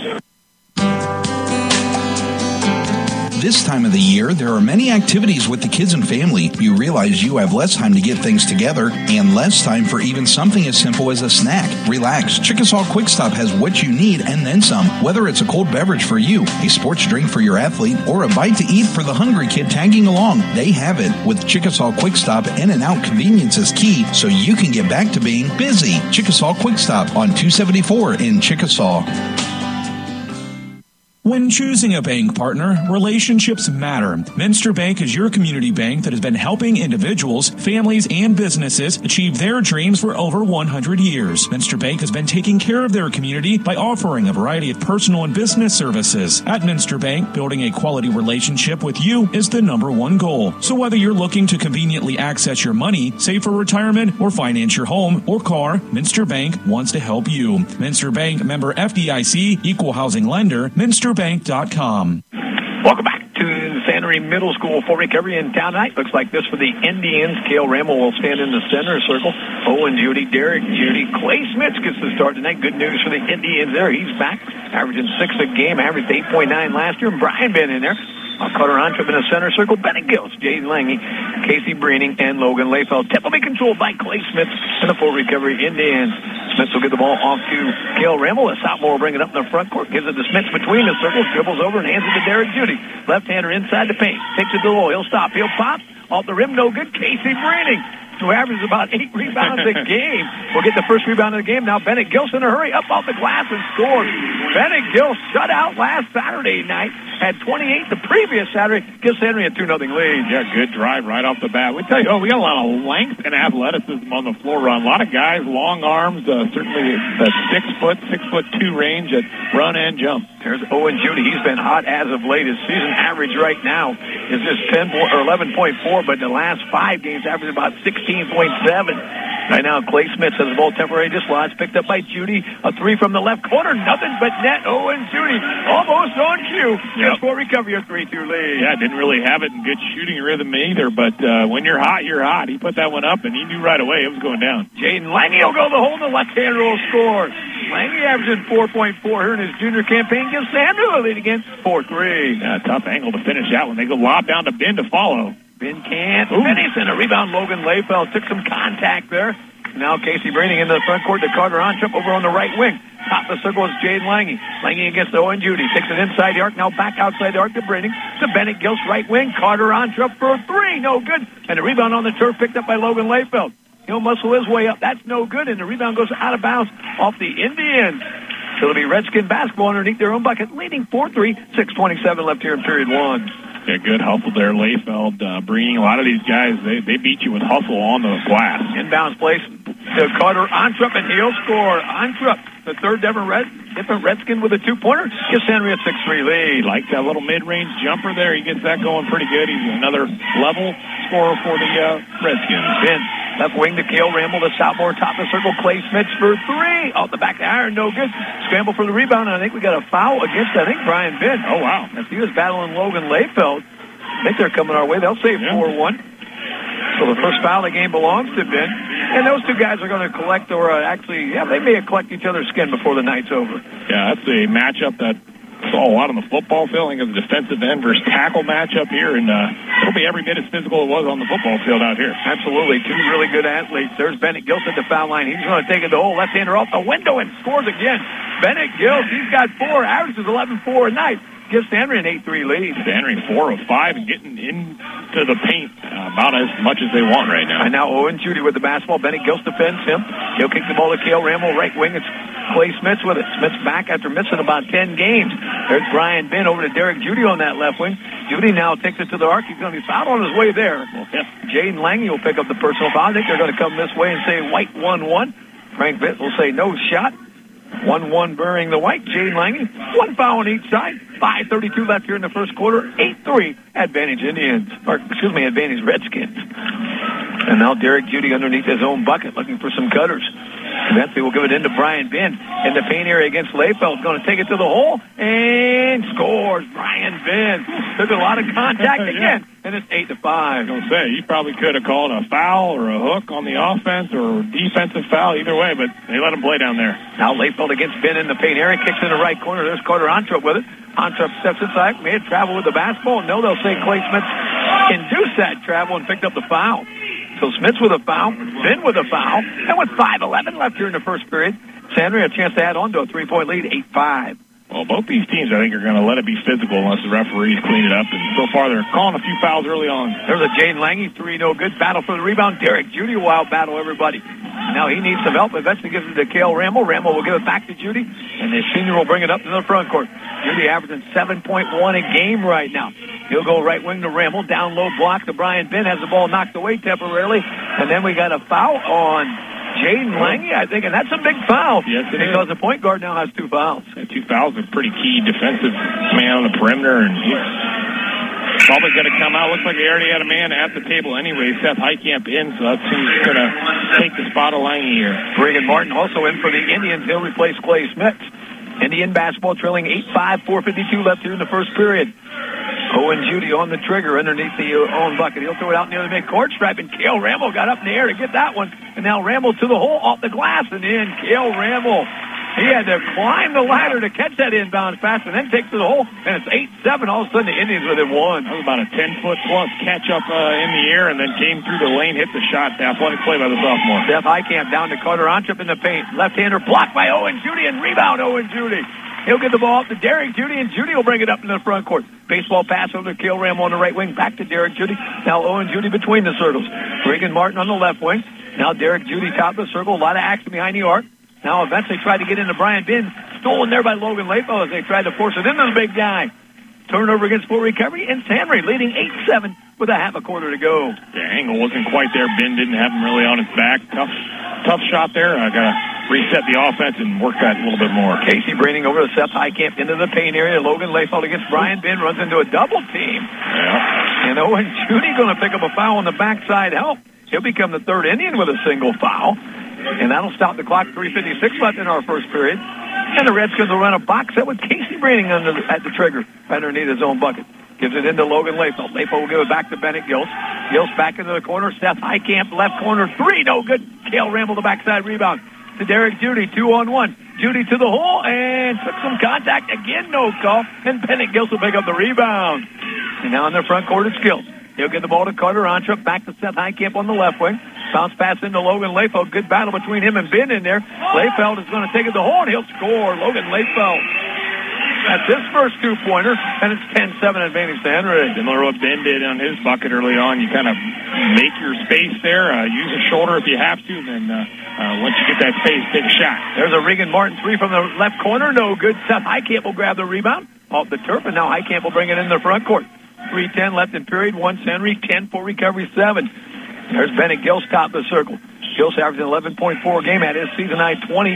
This time of the year, there are many activities with the kids and family. You realize you have less time to get things together and less time for even something as simple as a snack. Relax. Chickasaw Quick Stop has what you need and then some. Whether it's a cold beverage for you, a sports drink for your athlete, or a bite to eat for the hungry kid tagging along, they have it. With Chickasaw Quick Stop, in-and-out convenience is key so you can get back to being busy. Chickasaw Quick Stop on 274 in Chickasaw.
When choosing a bank partner, relationships matter. Minster Bank is your community bank that has been helping individuals, families, and businesses achieve their dreams for over 100 years. Minster Bank has been taking care of their community by offering a variety of personal and business services. At Minster Bank, building a quality relationship with you is the #1 goal. So whether you're looking to conveniently access your money, save for retirement, or finance your home or car, Minster Bank wants to help you. Minster Bank, member FDIC, equal housing lender, MinsterBank.com.
Welcome back to San Henry Middle School for recovery in town tonight. Looks like this for the Indians. Cale Ramel will stand in the center circle. Owen Judy, Derek Judy, Clay Smith gets the start tonight. Good news for the Indians there. He's back, averaging 6 a game, averaged 8.9 last year. And Brian been in there. Cutter Antrim in the center circle. Bennett Gills, Jaden Lange, Casey Breening, and Logan Layfeld. Tip will be controlled by Clay Smith and the full recovery Indians. Smith will get the ball off to Cale Ramble. The sophomore will bring it up in the front court. Gives it to Smith between the circles. Dribbles over and hands it to Derek Judy. Left-hander inside the paint. Takes it to the low. He'll stop. He'll pop. Off the rim. No good. Casey Breening, who averages about 8 rebounds a game, will get the first rebound of the game. Now Bennett Gilson in a hurry. Up off the glass and scores. Bennett Gill shut out last Saturday night. Had 28 the previous Saturday. Gives Henry a 2-0 lead.
Yeah, good drive right off the bat. We tell you, we got a lot of length and athleticism on the floor run. A lot of guys, long arms, certainly the 6'2" range at run and jump.
There's Owen Judy. He's been hot as of late. His season average right now is just 11.4, but in the last 5 games, averaging about 16.7. Right now, Clay Smith has the ball temporarily dislodged. Picked up by Judy. A 3 from the left corner. Nothing but net. Owen Judy almost on cue. Just for recovery, a 3-2 lead.
Yeah, didn't really have it in good shooting rhythm either, but when you're hot, you're hot. He put that one up, and he knew right away it was going down.
Jaden Lange will go the hole. The left-hander will score. Lange averaging 4.4 here in his junior campaign. Gives Samuel a lead again. 4-3.
Yeah, tough angle to finish that one. They go lob down to Ben to follow.
Ben can't finish, and a rebound. Logan Layfeld took some contact there. Now Casey Breening into the front court to Carter Ontrop over on the right wing. Top of the circle is Jaden Lange. Lange against Owen Judy. Takes it inside the arc. Now back outside the arc to Breening. To Bennett Giltz right wing. Carter Ontrop for a 3. No good. And a rebound on the turf picked up by Logan Layfeld. He'll muscle his way up. That's no good. And the rebound goes out of bounds off the Indians. So it'll be Redskin basketball underneath their own bucket, leading 4-3. 6:27 left here in period 1.
Yeah, good hustle there, Layfeld. Breening, a lot of these guys, they beat you with hustle on the glass.
Inbounds place to Carter Ontrop, and he'll score. Ontrop, the third different Redskin with a 2-pointer, gives Henry a 6-3 lead.
Like that little mid-range jumper there. He gets that going pretty good. He's another level scorer for the Redskins.
Ben, left wing to Cale Ramble, the sophomore, top of the circle. Clay Smith for 3. Off the back of the iron, no good. Scramble for the rebound, and I think we got a foul against, Brian Ben.
Oh, wow.
As he was battling Logan Layfeld. I think they're coming our way. They'll say 4-1. So the first foul of the game belongs to Ben. And those two guys are going to collect, or they may collect each other's skin before the night's over.
Yeah, that's a matchup that saw a lot on the football field. I think it's a defensive end versus tackle matchup here, and it'll be every bit as physical as it was on the football field out here.
Absolutely. Two really good athletes. There's Bennett Giltz at the foul line. He's going to take it to the hole. Left-hander off the window and scores again. Bennett Giltz, he's got 4. Averages 11-4 a night. Gives Henry an 8-3 lead.
Henry 4 of 5 and getting into the paint about as much as they want right now.
And now Owen Judy with the basketball. Bennett Giltz defends him. He'll kick the ball to Cale Ramble, right wing. It's Clay Smith with it. Smith's back after missing about 10 games. There's Brian Ben over to Derek Judy on that left wing. Judy now takes it to the arc. He's going to be fouled on his way there. Jaden Lange will pick up the personal foul. I think they're going to come this way and say white 1-1. Frank Vitt will say no shot. 1-1 burying the white. Jaden Lange, 1 foul on each side. 5:32 left here in the first quarter. 8-3 advantage advantage Redskins. And now Derek Judy underneath his own bucket looking for some cutters. Eventually we'll give it into Brian Ben in the paint area against Layfeld. Going to take it to the hole and scores. Brian Ben took a lot of contact again, and it's 8-5.
I was going to say, you probably could have called a foul or a hook on the offense or defensive foul, either way, but they let him play down there.
Now Layfeld against Ben in the paint area, kicks in the right corner. There's Carter Ontrop with it. Ontrop steps inside, may have traveled with the basketball. No, they'll say Clay Smith induced that travel and picked up the foul. So Smith's with a foul, Ben with a foul, and with 5:11 left here in the first period, Sandry a chance to add on to a 3-point lead, 8-5.
Well, both these teams, I think, are going to let it be physical unless the referees clean it up. And so far, they're calling a few fouls early on.
There's a Jaden Lange, 3 no good. Battle for the rebound. Derek Judy will out-battle everybody. Now he needs some help. Eventually gives it to Cale Ramble. Ramble will give it back to Judy, and the senior will bring it up to the front court. Judy averaging 7.1 a game right now. He'll go right wing to Ramble. Down low block to Brian Ben. Has the ball knocked away temporarily. And then we got a foul on Jaden Lange, I think, and that's a big foul.
Yes, it
because
is.
the point guard now has 2 fouls.
And 2 fouls are pretty key defensive man on the perimeter, and he's probably going to come out. Looks like they already had a man at the table anyway. Seth Heitkamp in, so that's who's going to take the spot of Lange here.
Regan Martin also in for the Indians. He'll replace Clay Smith. Indian basketball trailing 8-5, 4:52 left here in the first period. Owen Judy on the trigger underneath the own bucket. He'll throw it out near the mid-court stripe, and Cale Ramble got up in the air to get that one. And now Ramble to the hole, off the glass, and in. Cale Ramble He had to climb the ladder to catch that inbound pass and then takes it to the hole, and it's 8-7. All of a sudden, the Indians within one.
That was about a 10-foot-plus catch-up in the air and then came through the lane, hit the shot. Athletic play by the sophomore.
Seth Heitkamp down to Carter Antrup in the paint. Left-hander blocked by Owen Judy, and rebound Owen Judy. He'll get the ball up to Derek Judy, and Judy will bring it up in the front court. Baseball pass over to Cale Ramble on the right wing, back to Derek Judy. Now Owen Judy between the circles. Regan Martin on the left wing. Now Derek Judy top of the circle. A lot of action behind the arc. Now eventually tried to get into Brian Bin. Stolen there by Logan Leifeld as they tried to force it into the big guy. Turnover against Fort Recovery, and Henry leading 8-7 with a half a quarter to go.
The angle wasn't quite there. Ben didn't have him really on his back. Tough shot there. I got to reset the offense and work that a little bit more.
Casey Braining over to Seth Heitkamp into the paint area. Logan Leifeld against Brian Ben, runs into a double team.
Yeah.
And Owen Judy going to pick up a foul on the backside help. He'll become the third Indian with a single foul. And that'll stop the clock. 3:56 left in our first period. And the Redskins will run a box set with Casey Braining at the trigger underneath his own bucket. Gives it into Logan Leifeld. Leifeld will give it back to Bennett Gills. Gills back into the corner. Seth Heitkamp left corner. 3, no good. Cale Ramble the backside rebound to Derek Judy. 2-on-1. Judy to the hole and took some contact. Again, no call. And Bennett Gills will pick up the rebound. And now in the front court, it's Gills. He'll get the ball to Carter Antrup. Back to Seth Heitkamp on the left wing. Bounce pass into Logan Leifeld. Good battle between him and Ben in there. Leifeld is going to take it to the hole, and he'll score. Logan Leifeld. That's his first two-pointer, and it's 10-7 advantage to Henry.
Similar to what Ben did on his bucket early on. You kind of make your space there. Use a shoulder if you have to. Then once you get that space, take a shot.
There's a Regan Martin 3 from the left corner. No good. Seth Heitkamp will grab the rebound off the turf, and now Heitkamp will bring it in the front court. 3:10 left in period. 1 Henry, 10 for recovery, 7. There's Bennett Gills top of the circle. Gills averaging 11.4 game at his season high 28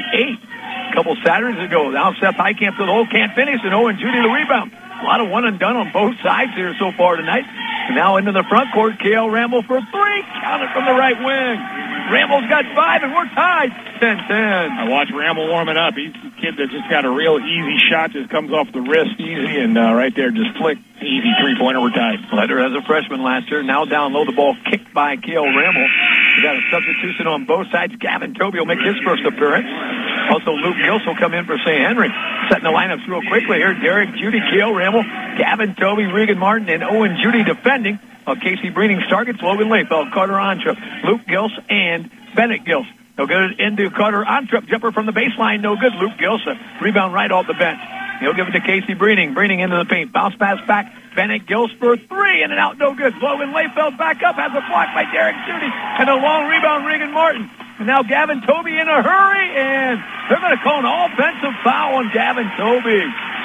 a couple Saturdays ago. Now Seth Heitkamp to the hole, can't finish, and Owen Judy the rebound. A lot of one and done on both sides here so far tonight. And now into the front court, Cale Ramble for 3. Count it from the right wing. Ramble's got 5, and we're tied. 10-10.
I watch Ramble warming up. He's a kid that just got a real easy shot, just comes off the wrist easy, and right there just flick. Easy three-pointer, we're tied.
Letter as a freshman last year. Now down low, the ball kicked by Cale Ramble. We got a substitution on both sides. Gavin Toby will make his first appearance. Also, Luke Gills will come in for St. Henry. Setting the lineups real quickly here. Derek Judy, Cale Ramble, Gavin Toby, Regan Martin, and Owen Judy defending. Casey Breening's targets, Logan Leifeld, Carter Antrup, Luke Gills, and Bennett Gills. They'll get it into Carter Antrup. Jumper from the baseline, no good. Luke Gills, rebound right off the bench. He'll give it to Casey Breening. Breening into the paint. Bounce pass back. Bennett Gills for 3. In and out, no good. Logan Leifeld back up. Has a block by Derek Judy. And a long rebound, Regan Martin. And now Gavin Toby in a hurry. And they're going to call an offensive foul on Gavin Toby.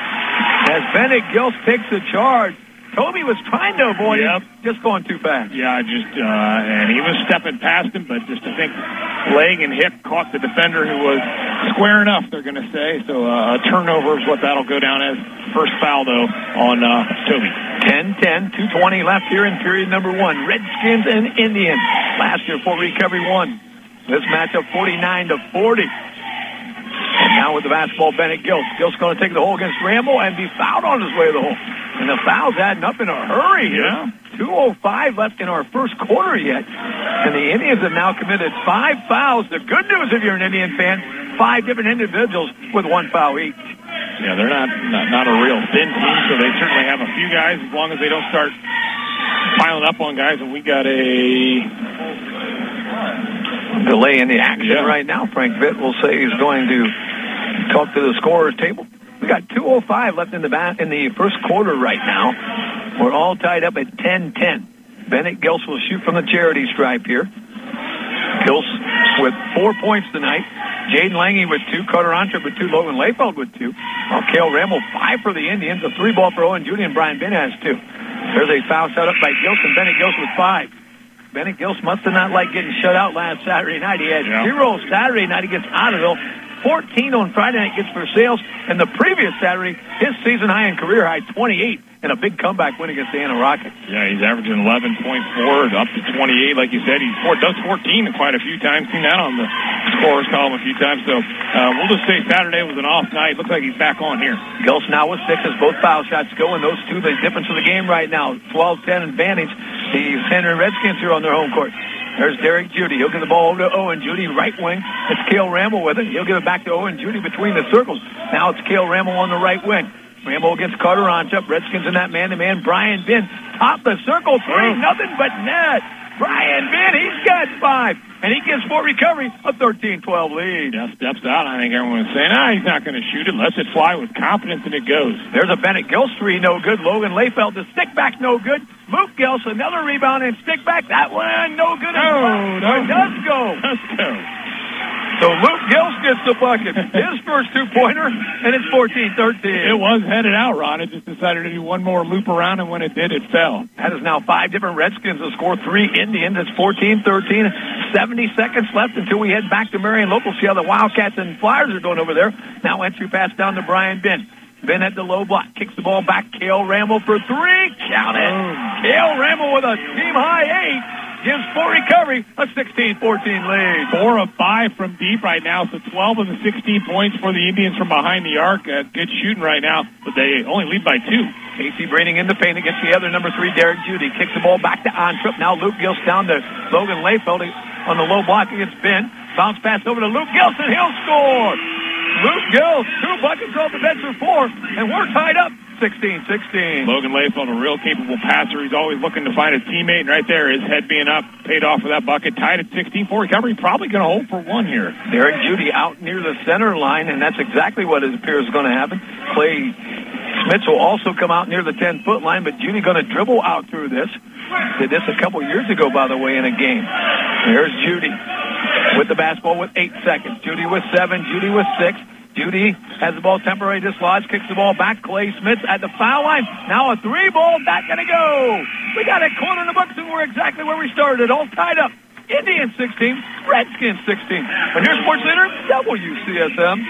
As Bennett Gills takes the charge. Toby was trying to avoid it, just going too fast.
Yeah, and he was stepping past him, but just to think leg and hip caught the defender who was square enough, they're going to say. So a turnover is what that'll go down as. First foul, though, on Toby.
10-10, 2:20 left here in period number 1. Redskins and Indians. Last year, Fort Recovery won. This matchup 49-40. And now with the basketball, Bennett Gills. Gills going to take the hole against Ramble and be fouled on his way to the hole. And the foul's adding up in a hurry here.
Yeah.
2:05 left in our first quarter yet. And the Indians have now committed 5 fouls. The good news if you're an Indian fan, 5 different individuals with 1 foul each.
Yeah, they're not a real thin team, so they certainly have a few guys as long as they don't start piling up on guys. And we got a
delay in the action right now. Frank Vitt will say he's going to talk to the scorer's table. We got 2:05 left in the first quarter right now. We're all tied up at 10-10. Bennett Gills will shoot from the charity stripe here. Gills with 4 points tonight. Jaden Lange with 2. Carter Antrup with 2. Logan Leifeld with 2. Cale Ramble 5 for the Indians. A 3-ball for Owen Judy, and Brian Ben has 2. There's a foul set up by Gills, and Bennett Gills with 5. Bennett Gills must have not liked getting shut out last Saturday night. He had 0 Saturday night against Ottoville. 14 on Friday night gets for sales. And the previous Saturday, his season high and career high, 28, and a big comeback win against the Anna Rockets.
Yeah, he's averaging 11.4 up to 28. Like you said, does 14 quite a few times. Seen that on the scorers column a few times. So we'll just say Saturday was an off night. Looks like he's back on here.
Gills now with 6 as both foul shots go, and those 2 the difference of the game right now. 12-10 advantage. The Henry Redskins here on their home court. There's Derek Judy. He'll give the ball over to Owen Judy, right wing. It's Cale Ramble with it. He'll give it back to Owen Judy between the circles. Now it's Cale Ramble on the right wing. Ramble against Carter Onchup. Redskins in that man-to-man. Brian Benn, top the circle, three, nothing but net. Brian Benn, he's got 5. And he gives Fort Recovery a 13-12 lead.
Yeah, steps out. I think everyone's saying, he's not going to shoot it. Lets it fly with confidence, and it goes.
There's a Bennett Gilstree, no good. Logan Layfeld, the stick back, no good. Luke Gels, another rebound and stick back. That one, no good as well.
No.
It does go. So Luke Gils gets the bucket. His first two-pointer, and it's 14-13.
It was headed out, Ron. It just decided to do one more loop around, and when it did, it fell.
That is now 5 different Redskins to score 3 Indians. It's 14-13. 70 seconds left until we head back to Marion Local. See how the Wildcats and Flyers are doing over there. Now entry pass down to Brian Benn. Benn at the low block. Kicks the ball back. Cale Ramble for 3. Count it. Cale Ramble with a team-high 8. Gives Fort Recovery a 16-14 lead.
4 of 5 from deep right now, so 12 of the 16 points for the Indians from behind the arc. Good shooting right now, but they only lead by 2.
Casey Braining in the paint against the other number 3, Derek Judy. Kicks the ball back to Ontrip. Now Luke Gils down to Logan Layfeld on the low block against Ben. Bounce pass over to Luke Gils, and he'll score. Luke Gils, 2 buckets off the bench for 4, and we're tied up 16-16.
Logan Layfeld, a real capable passer. He's always looking to find a teammate, and right there, his head being up, paid off for that bucket. Tied at 16 for Recovery. Probably going to hold for 1 here.
Derek Judy out near the center line, and that's exactly what it appears is going to happen. Clay Smits will also come out near the 10-foot line, but Judy going to dribble out through this. Did this a couple years ago, by the way, in a game. There's Judy with the basketball with 8 seconds. Judy with 7, Judy with 6. Judy has the ball temporarily dislodged, kicks the ball back. Clay Smits at the foul line. Now a 3 ball, not going to go. We got a corner in the books, and we're exactly where we started. All tied up. Indians 16, Redskins 16. But here's Sports Leader WCSM.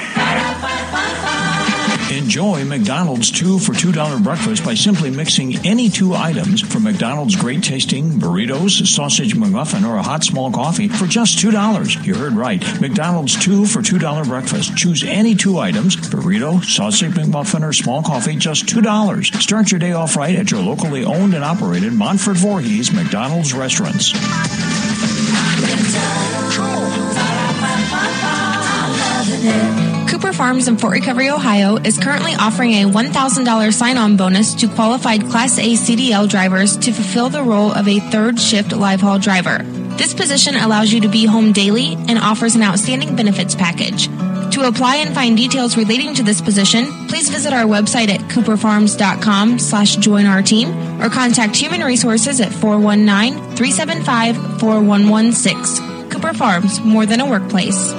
Enjoy McDonald's 2 for $2 breakfast by simply mixing any 2 items from McDonald's great-tasting burritos, sausage McMuffin, or a hot small coffee for just $2. You heard right. McDonald's 2 for $2 breakfast. Choose any 2 items, burrito, sausage McMuffin, or small coffee, just $2. Start your day off right at your locally owned and operated Montford Voorhees McDonald's restaurants.
Cooper Farms in Fort Recovery, Ohio is currently offering a $1,000 sign-on bonus to qualified Class A CDL drivers to fulfill the role of a third shift live haul driver. This position allows you to be home daily and offers an outstanding benefits package. To apply and find details relating to this position, please visit our website at cooperfarms.com/join our team or contact Human Resources at 419-375-4116. Cooper Farms, more than a workplace.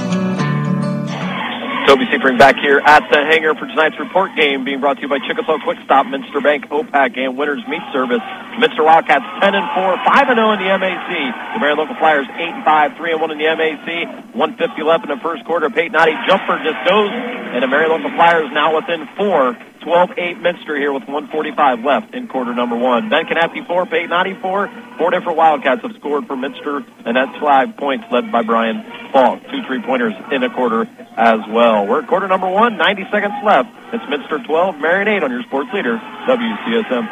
Toby Seifert back here at the hangar for tonight's report game, being brought to you by Chickasaw Quick Stop, Minster Bank, OPAC, and Winners Meat Service. Minster Wildcats 10-4, 5-0 in the MAC. The Marion Local Flyers 8-5, 3-1 in the MAC. 1:50 left in the first quarter. Peyton Otte jumper just goes, and the Marion Local Flyers now within 4. 12-8 Minster here with 1:45 left in quarter number 1. Ben Canappi 4, Peyton Otte 4. 4 different Wildcats have scored for Minster, and that's 5 points led by Brian Falk. 2 3-pointers in a quarter as well. We're at quarter number 1, 90 seconds left. It's Minster 12, Marion 8 on your sports leader, WCSM.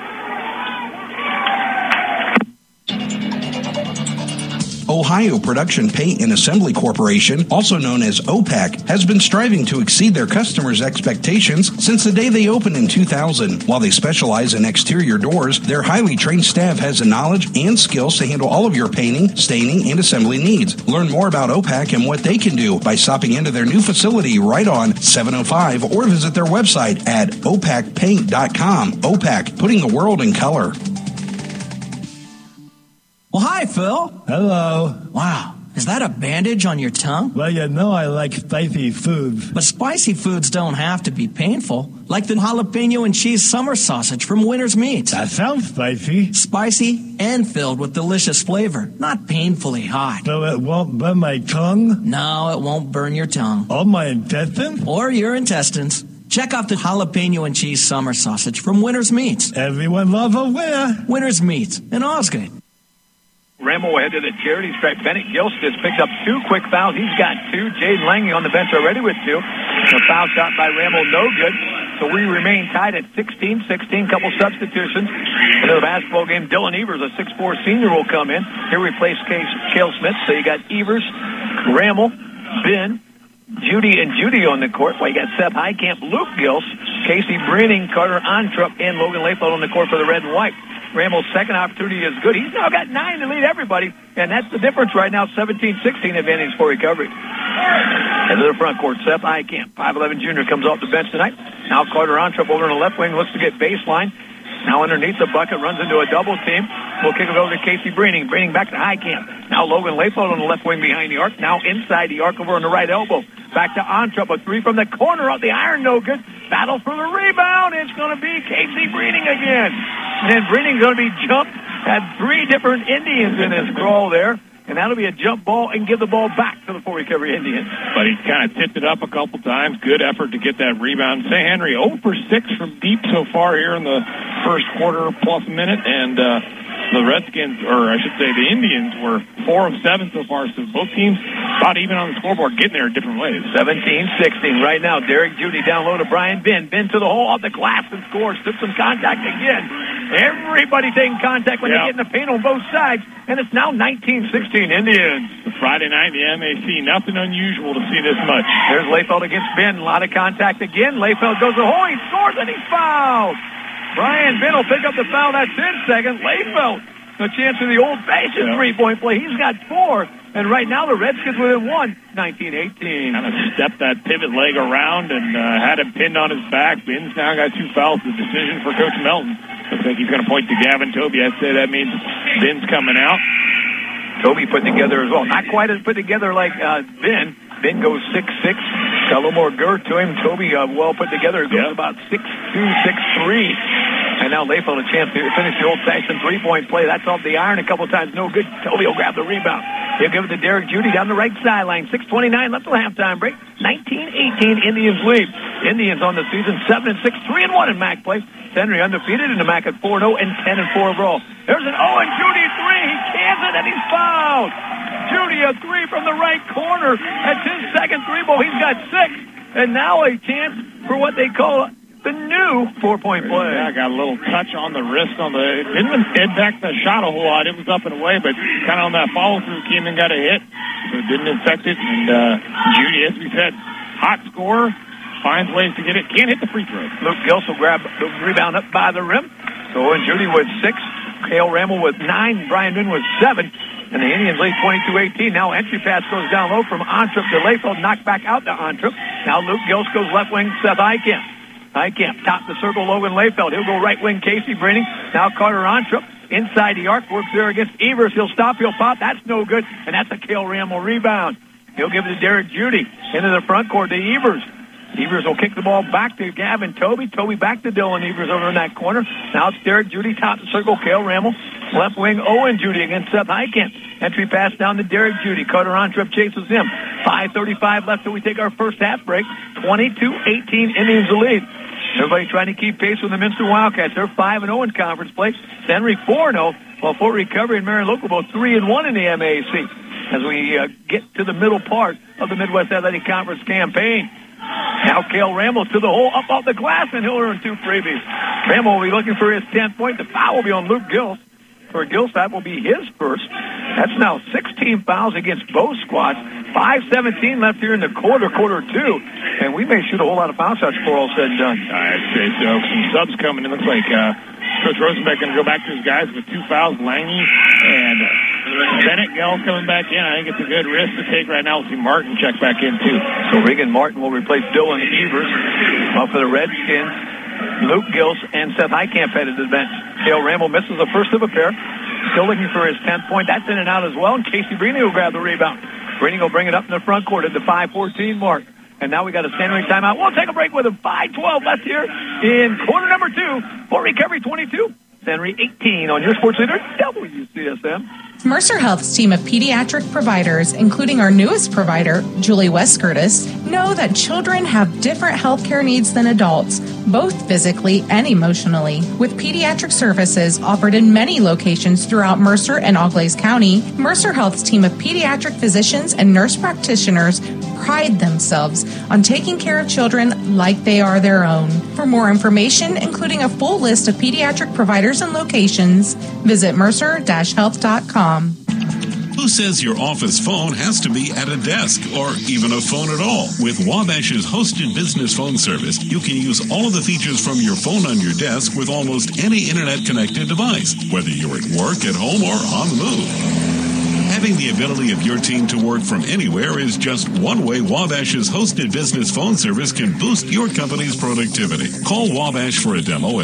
Ohio Production Paint and Assembly Corporation, also known as OPAC, has been striving to exceed their customers' expectations since the day they opened in 2000. While they specialize in exterior doors, their highly trained staff has the knowledge and skills to handle all of your painting, staining, and assembly needs. Learn more about OPAC and what they can do by stopping into their new facility right on 705 or visit their website at opacpaint.com. OPAC, putting the world in color.
Well, hi, Phil.
Hello.
Wow. Is that a bandage on your tongue?
Well, you know I like spicy foods.
But spicy foods don't have to be painful. Like the jalapeno and cheese summer sausage from Winners Meats.
That sounds spicy.
Spicy and filled with delicious flavor. Not painfully hot.
So it won't burn my tongue?
No, it won't burn your tongue.
Or my intestines?
Or your intestines. Check out the jalapeno and cheese summer sausage from Winners Meats.
Everyone loves a winner.
Winners Meats in Osgood.
Rambo ahead to the charity stripe. Bennett Gilchrist picks up 2 quick fouls. He's got 2. Jaden Langley on the bench already with 2. A foul shot by Rambo, no good. So we remain tied at 16-16. Couple substitutions into the basketball game. Dylan Evers, a 6'4 senior, will come in. He'll replace Cale Smith. So you got Evers, Rammel, Ben, Judy on the court. Well, you got Seth Heitkamp, Luke Gills, Casey Brenning, Carter Ontrup, and Logan Layfeld on the court for the red and white. Rammel's second opportunity is good. He's now got 9 to lead everybody, and that's the difference right now, 17-16 advantage for Recovery. Into the front court, Seth Heitkamp, 5'11 junior, comes off the bench tonight. Now Carter Ontrup over on the left wing, looks to get baseline. Now underneath the bucket, runs into a double team. We'll kick it over to Casey Brenning. Brenning back to Heitkamp. Now Logan Layfeld on the left wing behind the arc. Now inside the arc over on the right elbow. Back to Ontrup, a three from the corner of the iron, no good. Battle for the rebound. It's going to be Casey Brenning again. And Brenning's going to be jumped. Had 3 different Indians in his crawl there. And that'll be a jump ball and give the ball back to the Fort Recovery Indians.
But he's kind of tipped it up a couple times. Good effort to get that rebound. St. Henry 0 for 6 from deep so far here in the first quarter plus minute. And the Redskins, or I should say the Indians, were 4 of 7 so far. So both teams about even on the scoreboard, getting there in different ways.
17-16 right now. Derek Judy down low to Brian Ben. Ben to the hole off the glass and scores. Took some contact again. Everybody taking contact when they get in the paint on both sides. And it's now 19-16 Indians.
Friday night in the MAC. Nothing unusual to see this much.
There's Layfeld against Ben. A lot of contact again. Layfeld goes to the hole. He scores and he's fouled. Brian Ben will pick up the foul. That's in second. Layfeld, a chance of the old-fashioned three-point play. He's got 4. And right now the Redskins within 1, 19-18.
Kind of stepped that pivot leg around and had him pinned on his back. Ben's now got 2 fouls. The decision for Coach Melton. Looks like he's going to point to Gavin Toby. I'd say that means Ben's coming out.
Toby put together as well. Not quite as put together like Ben. Ben goes 6'6". Got a little more girth to him. Toby well put together. Goes about 6'2", 6'3". And now Layfeld a chance to finish the old-fashioned three-point play. That's off the iron a couple times. No good. Toby will grab the rebound. He'll give it to Derek Judy down the right sideline. 6:29 left till halftime break. 19-18 Indians lead. Indians on the season 7-6, 3-1 in MAC play. Henry undefeated in the MAC at 4-0 and 10-4 overall. There's an Owen Judy 3. He cans it and he's fouled. Judy a 3 from the right corner. That's his second 3-ball. He's got 6. And now a chance for what they call the new 4-point play.
Yeah, got a little touch on the wrist on the. It didn't impact the shot a whole lot. It was up and away, but kind of on that follow through came and got a hit, so it didn't affect it. And Judy, as we said, hot scorer, finds ways to get it. Can't hit the free throw.
Luke Gills will grab the rebound up by the rim. So Owen Judy with 6, Cale Rammel with 9, Brian Min with 7. And the Indians lead 22-18. Now entry pass goes down low from Ontrup to Layfeld. Knocked back out to Ontrup. Now Luke Gills goes left wing, Seth Heitkamp. Heitkamp top the circle, Logan Layfeld. He'll go right wing, Casey Brenning. Now Carter Ontrup inside the arc. Works there against Evers. He'll stop, he'll pop. That's no good. And that's a Cale Rammel rebound. He'll give it to Derek Judy. Into the front court to Evers. Evers will kick the ball back to Gavin Toby. Toby back to Dylan Evers over in that corner. Now it's Derek Judy, top the circle, Cale Rammel. Left wing, Owen Judy against Seth Heitkamp. Entry pass down to Derek Judy. Carter Ontrup chases him. 5:35 left till we take our first half break. 22-18 Indians the lead. Everybody trying to keep pace with the Minster Wildcats. They're 5-0 in conference play. Henry 4-0, while Fort Recovery and Marion Local both 3-1 in the MAC. As we get to the middle part of the Midwest Athletic Conference campaign. Now Cale Rammel to the hole, up off the glass, and he'll earn 2 freebies. Rammel will be looking for his 10th point. The foul will be on Luke Gills. For Gills, that will be his first. That's now 16 fouls against both squads. 5:17 left here in the quarter 2. And we may shoot a whole lot of foul shots before all said and done.
I'd say so. Some subs coming. It looks like Coach Rosenbeck going to go back to his guys with 2 fouls. Lange and Bennett Gell coming back in. I think it's a good risk to take right now. We'll see Martin check back in, too.
So Regan Martin will replace Dylan Evers. For the Redskins, Luke Gills and Seth Heitkamp headed to the bench. Cale Rammel misses the first of a pair. Still looking for his 10th point. That's in and out as well. And Casey Brenning will grab the rebound. Brenning will bring it up in the front court at the 5:14 mark. And now we got a standing timeout. We'll take a break with a 5:12 left here in quarter number 2. Fort Recovery 22. Henry 18 on your sports leader, WCSM.
Mercer Health's team of pediatric providers, including our newest provider, Julie West Curtis, Know that children have different healthcare needs than adults, both physically and emotionally. With pediatric services offered in many locations throughout Mercer and Auglaize County, Mercer Health's team of pediatric physicians and nurse practitioners pride themselves on taking care of children like they are their own. For more information, including a full list of pediatric providers and locations, visit mercer-health.com.
Who says your office phone has to be at a desk or even a phone at all? With Wabash's hosted business phone service, you can use all of the features from your phone on your desk with almost any internet-connected device, whether you're at work, at home, or on the move. Having the ability of your team to work from anywhere is just one way Wabash's hosted business phone service can boost your company's productivity. Call Wabash for a demo at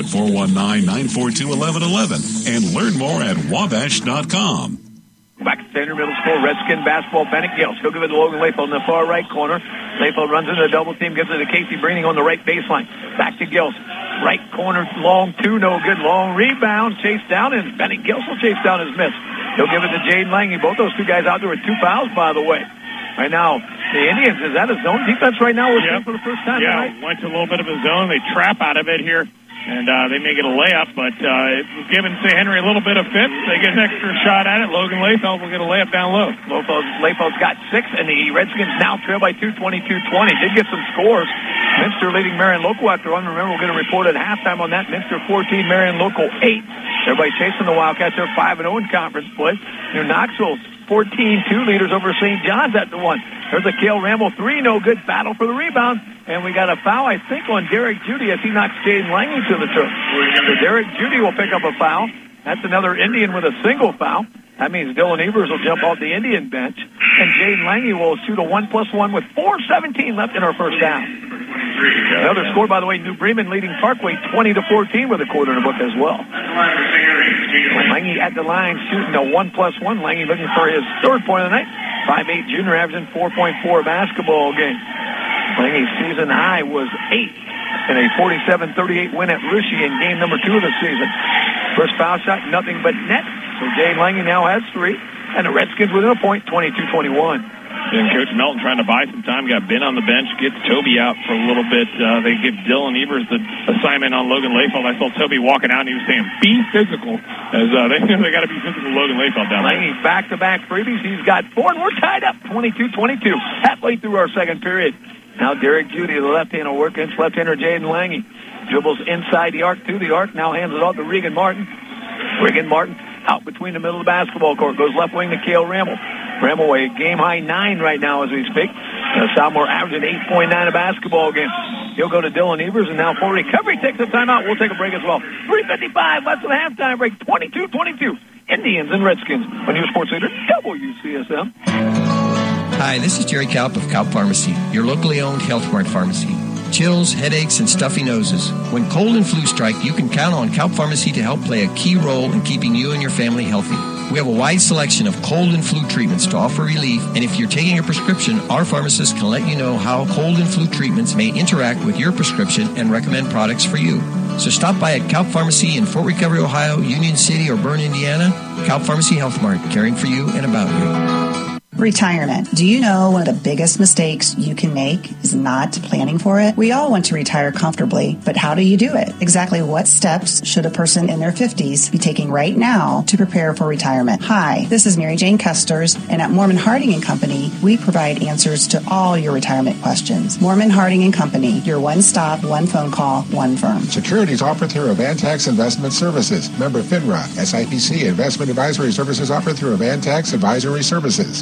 419-942-1111 and learn more at wabash.com.
Back to Standard Middle School, Redskin basketball, Bennett Gills. He'll give it to Logan Layfield in the far right corner. Layfield runs into the double team, gives it to Casey Breening on the right baseline. Back to Gills. Right corner, long two, no good. Long rebound, chased down, and Bennett Gills will chase down his miss. He'll give it to Jaden Lange. Both those two guys out there with 2 fouls, by the way. Right now, the Indians, is that a zone defense right now?
Yep.
For the first time tonight?
Went to a little bit of a zone. They trap out of it here. And they may get a layup, but it was giving St. Henry a little bit of fits. They get an extra shot at it. Logan Layfield will get a layup down low.
Layfield's got 6, and the Redskins now trail by 2, 22-20. Did get some scores. Minster leading Marion Local after one. Remember, we're going to report at halftime on that. Minster 14, Marion Local 8. Everybody chasing the Wildcats. They're 5-0 in conference play. New Knoxville's 14-2 leaders over St. John's at the 1. There's a Cale Ramble 3, no good. Battle for the rebound. And we got a foul, I think, on Derek Judy as he knocks Jaden Lange to the turf. So Derek Judy will pick up a foul. That's another Indian with a single foul. That means Dylan Evers will jump off the Indian bench. And Jaden Lange will shoot a 1+1 with 4:17 left in our first half. Another score, by the way, New Bremen leading Parkway 20-14 with a quarter in the book as well. Lange at the line shooting a 1+1. Lange looking for his third point of the night. 5'8" junior averaging 4.4 basketball game. Lange's season high was 8 in a 47-38 win at Russia in game number 2 of the season. First foul shot, nothing but net. So Jaden Lange now has 3. And the Redskins within a point, 22-21.
And Coach Melton trying to buy some time, got Ben on the bench, gets Toby out for a little bit. They give Dylan Evers the assignment on Logan Layfield. I saw Toby walking out, and he was saying, be physical, as they got to be physical Logan Layfield down there.
Lange back-to-back freebies. He's got 4, and we're tied up 22-22, halfway through our second period. Now Derek Judy, the left-hander, work against left-hander Jaden Lange. Dribbles inside the arc, to the arc, now hands it off to Regan Martin. Regan Martin out between the middle of the basketball court. Goes left wing to Cale Ramble. Ramble a game-high 9 right now as we speak. Sophomore averaging 8.9 a basketball game. He'll go to Dylan Evers, and now for recovery takes a timeout. We'll take a break as well. 3:55 less than halftime break. 22-22. Indians and Redskins on your sports leader, WCSM.
Hi, this is Jerry Kalp of Kalp Pharmacy, your locally owned Health Mart pharmacy. Chills, headaches, and stuffy noses. When cold and flu strike, you can count on Kalp Pharmacy to help play a key role in keeping you and your family healthy. We have a wide selection of cold and flu treatments to offer relief, and if you're taking a prescription, our pharmacist can let you know how cold and flu treatments may interact with your prescription and recommend products for you. So stop by at Kalp Pharmacy in Fort Recovery, Ohio, Union City, or Bern, Indiana. Kalp Pharmacy Health Mart, caring for you and about you.
Retirement. Do you know one of the biggest mistakes you can make is not planning for it? We all want to retire comfortably, but how do you do it? Exactly what steps should a person in their 50s be taking right now to prepare for retirement? Hi, this is Mary Jane Custers, and at Mormon Harding & Company, we provide answers to all your retirement questions. Mormon Harding & Company, your one-stop, one phone call, one firm.
Securities offered through Avantax Investment Services. Member FINRA. SIPC Investment Advisory Services offered through Avantax Advisory Services.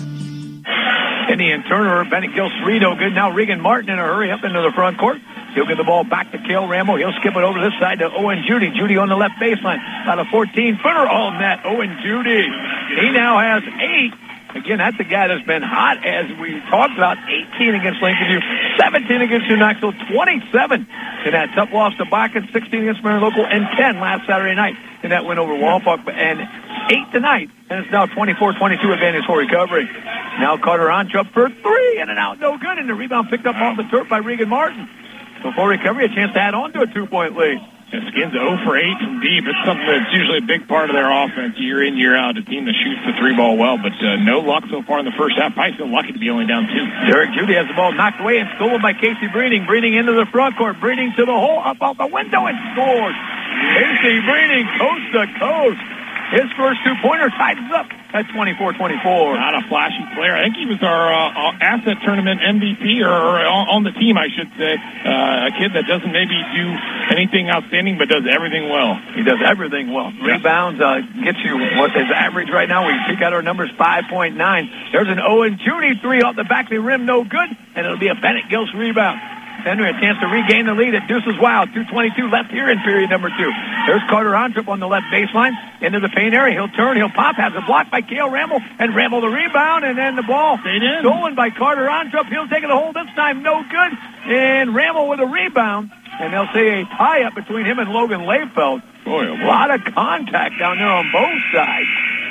Indian Turner, Bennett Gills 3, no good. Now Regan Martin in a hurry up into the front court. He'll get the ball back to Cale Ramble. He'll skip it over this side to Owen Judy. Judy on the left baseline. About a 14-footer all net. Owen Judy. He now has 8. Again, that's a guy that's been hot, as we talked about. 18 against Lincoln View, 17 against New Knoxville, 27 in that tough loss to Bakken, 16 against Marion Local, and 10 last Saturday night in that win over Walpock, and 8 tonight. And it's now 24-22 advantage for recovery. Now Carter Anch up for 3, and an out, no good, and the rebound picked up off the turf by Regan Martin. So for recovery, a chance to add on to a 2-point lead.
Skins 0 for 8 from deep. It's something that's usually a big part of their offense year in, year out, a team that shoots the three ball well, but no luck so far in the first half. Probably feel lucky to be only down 2.
Derek Judy has the ball knocked away and stolen by Casey Breeding. Breeding into the front court. Breeding to the hole, up out the window, and scores. Casey Breeding, coast to coast. His first 2-pointer ties up at 24-24.
Not a flashy player. I think he was our asset tournament MVP, or on the team, I should say. A kid that doesn't maybe do anything outstanding, but does everything well.
He does everything well. Yeah. Rebounds gets you what his average right now. We pick out our numbers, 5.9. There's an Owen Judy 3 off the back of the rim, no good, and it'll be a Bennett Gills rebound. Henry a chance to regain the lead at Deuces Wild. 2:22 left here in period number 2. There's Carter Ontrop on the left baseline into the paint area. He'll turn, he'll pop, has a block by Cale Ramble, and Ramble the rebound, and then the ball stolen by Carter Ontrop. He'll take it a hole this time, no good, and Ramble with a rebound, and they'll say a tie-up between him and Logan Layfeld. Boy, a lot of contact down there on both sides.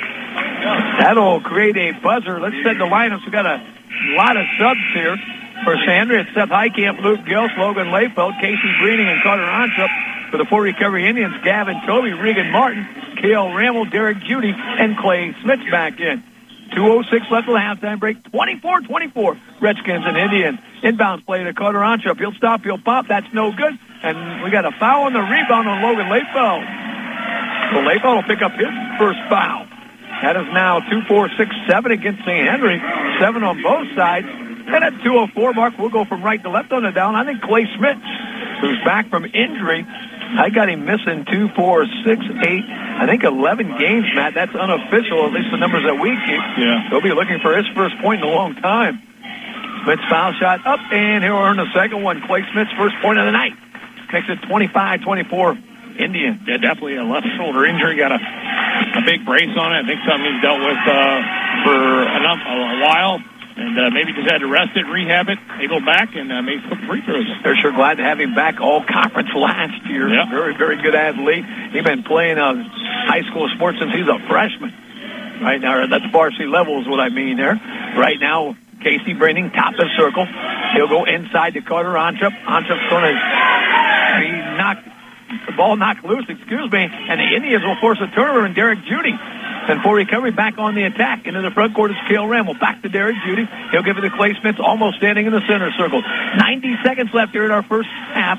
That'll create a buzzer. Let's set the lineups. We've got a lot of subs here. For Sandra, it's Seth Heitkamp, Luke Gills, Logan Layfeld, Casey Breeding, and Carter Ontrop. For the Fort Recovery Indians, Gavin Toby, Regan Martin, Cale Ramble, Derek Judy, and Clay Smith back in. 2:06 left till the halftime break. 24-24, Redskins and Indians. Inbounds play to Carter Ontrop. He'll stop, he'll pop. That's no good. And we got a foul on the rebound on Logan Layfeld. So Layfeld will pick up his first foul. That is now 2-4-6-7 against St. Henry. 7 on both sides. And at 2:04 mark, we'll go from right to left on the down. I think Clay Smith, who's back from injury, I got him missing 2, 4, 6, 8, I think 11 games, Matt. That's unofficial, at least the numbers that we keep.
Yeah.
He'll be looking for his first point in a long time. Smith's foul shot up, and he'll earn the second one. Clay Smith's first point of the night. Makes it 25-24 Indian.
Yeah, definitely a left shoulder injury. Got a big brace on it. I think something he's dealt with for a while. And maybe just had to rest it, rehab it, they go back, and make some free throws.
They're sure glad to have him back all conference last year.
Yep.
Very, very good athlete. He's been playing high school sports since he's a freshman. Right now, that's varsity level is what I mean there. Right now, Casey Breeding, top of the circle. He'll go inside to Carter Ontrop. Ontrop's going to be the ball knocked loose, and the Indians will force a turnover, and Derek Judy. And for recovery, back on the attack. Into the front court is Cale Ramble. Back to Derek Judy. He'll give it to Clay Smith, almost standing in the center circle. 90 seconds left here in our first half.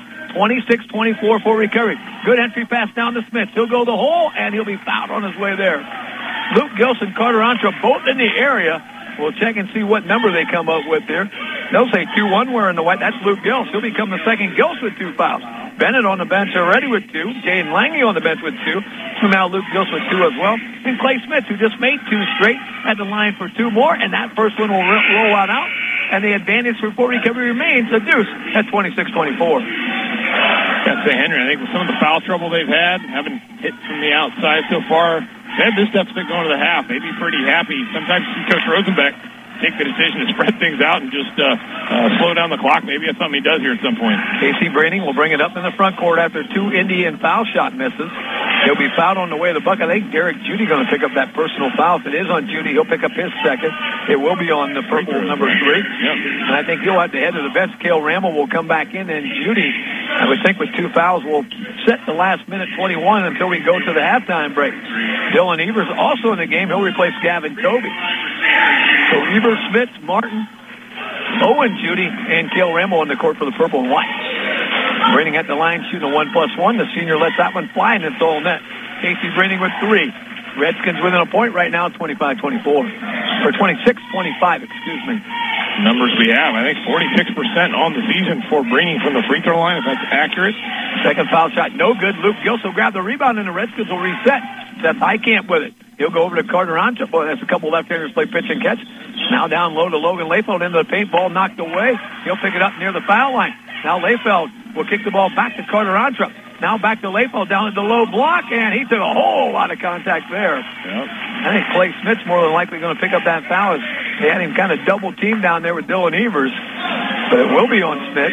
26-24 for recovery. Good entry pass down to Smith. He'll go the hole, and he'll be fouled on his way there. Luke Gills and Carter Ontrop both in the area. We'll check and see what number they come up with there. They'll say 2-1 wearing the white. That's Luke Gills. He'll become the second Gills with 2 fouls. Bennett on the bench already with 2. Jaden Lange on the bench with 2. So now Luke Gills with 2 as well. And Clay Smith, who just made 2 straight, at the line for 2 more. And that first one will roll out. And the advantage for Fort Recovery remains a deuce at 26-24.
That's St. Henry. I think with some of the foul trouble they've had, haven't hit from the outside so far, they had this deficit going to the half. They'd be pretty happy. Sometimes you see Coach Rosenbeck take the decision to spread things out and just slow down the clock. Maybe that's something he does here at some point.
Casey Breeding will bring it up in the front court after 2 Indian foul shot misses. He'll be fouled on the way to the buck. I think Derek Judy going to pick up that personal foul. If it is on Judy, he'll pick up his second. It will be on the purple number 3.
Yep.
And I think he'll have to head to the bench. Cale Ramble will come back in, and Judy, I would think with 2 fouls, will set the last minute 21 until we go to the halftime break. Dylan Evers also in the game. He'll replace Gavin Toby. So Evers, Smith, Martin, Owen, Judy, and Cale Ramble on the court for the purple and white. Breeding at the line, shooting a 1+1. The senior lets that one fly, and it's all net. Casey Breeding with 3. Redskins within a point right now, 25-24. Or 26-25, excuse me.
Numbers we have, I think 46% on the season for Breeding from the free throw line, if that's accurate.
Second foul shot, no good. Luke Gills will grab the rebound, and the Redskins will reset. Seth Heitkamp with it. He'll go over to Carter Ontrop. Boy, that's a couple left-handers play pitch and catch. Now down low to Logan Layfeld into the paint. Ball knocked away. He'll pick it up near the foul line. Now Layfeld will kick the ball back to Carter Ontrop. Now back to Layfeld down at the low block, and he took a whole lot of contact there.
Yep.
I think Clay Smith's more than likely going to pick up that foul. They had him kind of double-teamed down there with Dylan Evers, but it will be on Smith.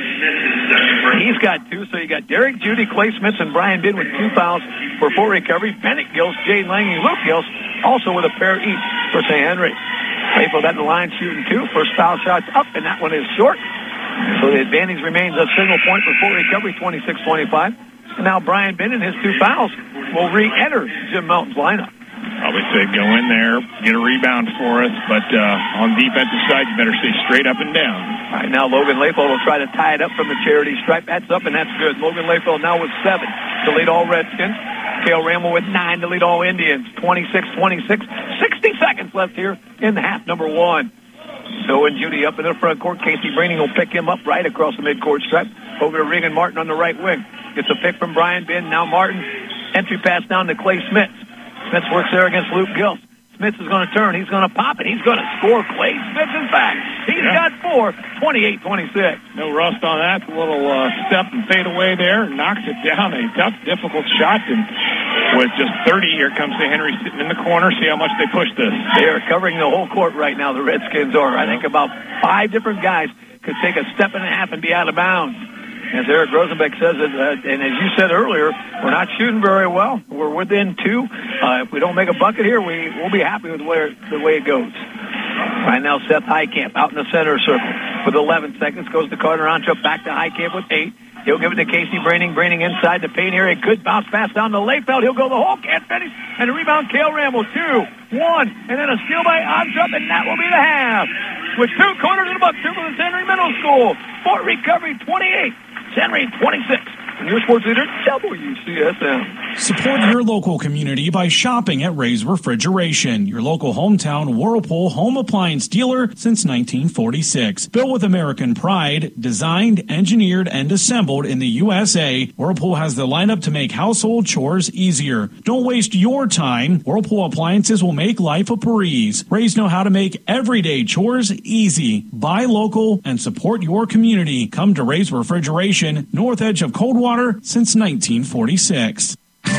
He's got 2, so you got Derek Judy, Clay Smith, and Brian Bid with 2 fouls for Fort Recovery. Bennett Gills, Jaden Lange, Luke Gills, also with a pair each for St. Henry. Layfeld at the line shooting 2. First foul shot's up, and that one is short. So the advantage remains a single point for Fort Recovery, 26-25. And now Brian Benn and his 2 fouls will re-enter Jim Melton's lineup.
Probably say go in there, get a rebound for us, but on the defensive side, you better stay straight up and down.
All right, now Logan Layfield will try to tie it up from the charity stripe. That's up, and that's good. Logan Layfield now with 7 to lead all Redskins. Cale Ramel with 9 to lead all Indians. 26-26. 60 seconds left here in half number 1. So and Judy up in the front court. Casey Braining will pick him up right across the midcourt stripe. Over to Regan Martin on the right wing. Gets a pick from Brian Benn. Now Martin. Entry pass down to Clay Smith. Smith works there against Luke Gills. Smith is going to turn. He's going to pop it. He's going to score. Clay Smith is back. He's got 4. 28-26.
No rust on that. A little step and fade away there. Knocks it down. A tough, difficult shot. And with just 30, here comes the Henry sitting in the corner. See how much they push this.
They are covering the whole court right now, the Redskins are. I think about 5 different guys could take a step and a half and be out of bounds. As Eric Rosenbeck says, and as you said earlier, we're not shooting very well. We're within 2. If we don't make a bucket here, we'll be happy with the way it goes. Right now, Seth Heitkamp out in the center circle with 11 seconds. Goes to Carter Antrup, back to Heitkamp with 8. He'll give it to Casey Braining. Braining inside the paint here. A good bounce pass down to Layfield. He'll go the hole, can't finish. And a rebound, Cale Ramel. 2, 1, and then a steal by Antrup, and that will be the half. With 2 quarters in the buck, 2 for the Henry Middle School. Fort Recovery 28. Henry 26. And your sports leader, WCSM.
Support your local community by shopping at Ray's Refrigeration, your local hometown Whirlpool home appliance dealer since 1946. Built with American pride, designed, engineered, and assembled in the USA, Whirlpool has the lineup to make household chores easier. Don't waste your time. Whirlpool appliances will make life a breeze. Ray's know how to make everyday chores easy. Buy local and support your community. Come to Ray's Refrigeration, north edge of Coldwater since 1946.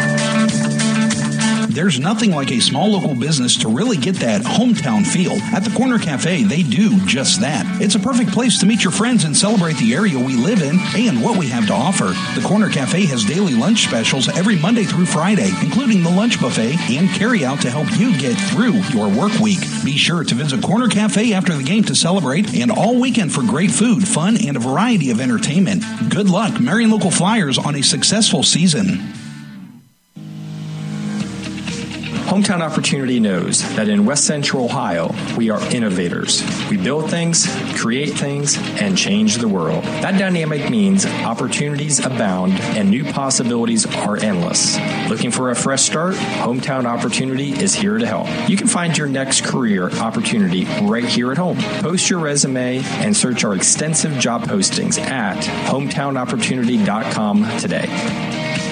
There's nothing like a small local business to really get that hometown feel. At the Corner Cafe, they do just that. It's a perfect place to meet your friends and celebrate the area we live in and what we have to offer. The Corner Cafe has daily lunch specials every Monday through Friday, including the lunch buffet and carry out to help you get through your work week. Be sure to visit Corner Cafe after the game to celebrate and all weekend for great food, fun, and a variety of entertainment. Good luck, Marion Local Flyers, on a successful season.
Hometown Opportunity knows that in West Central Ohio, we are innovators. We build things, create things, and change the world. That dynamic means opportunities abound and new possibilities are endless. Looking for a fresh start? Hometown Opportunity is here to help. You can find your next career opportunity right here at home. Post your resume and search our extensive job postings at hometownopportunity.com today.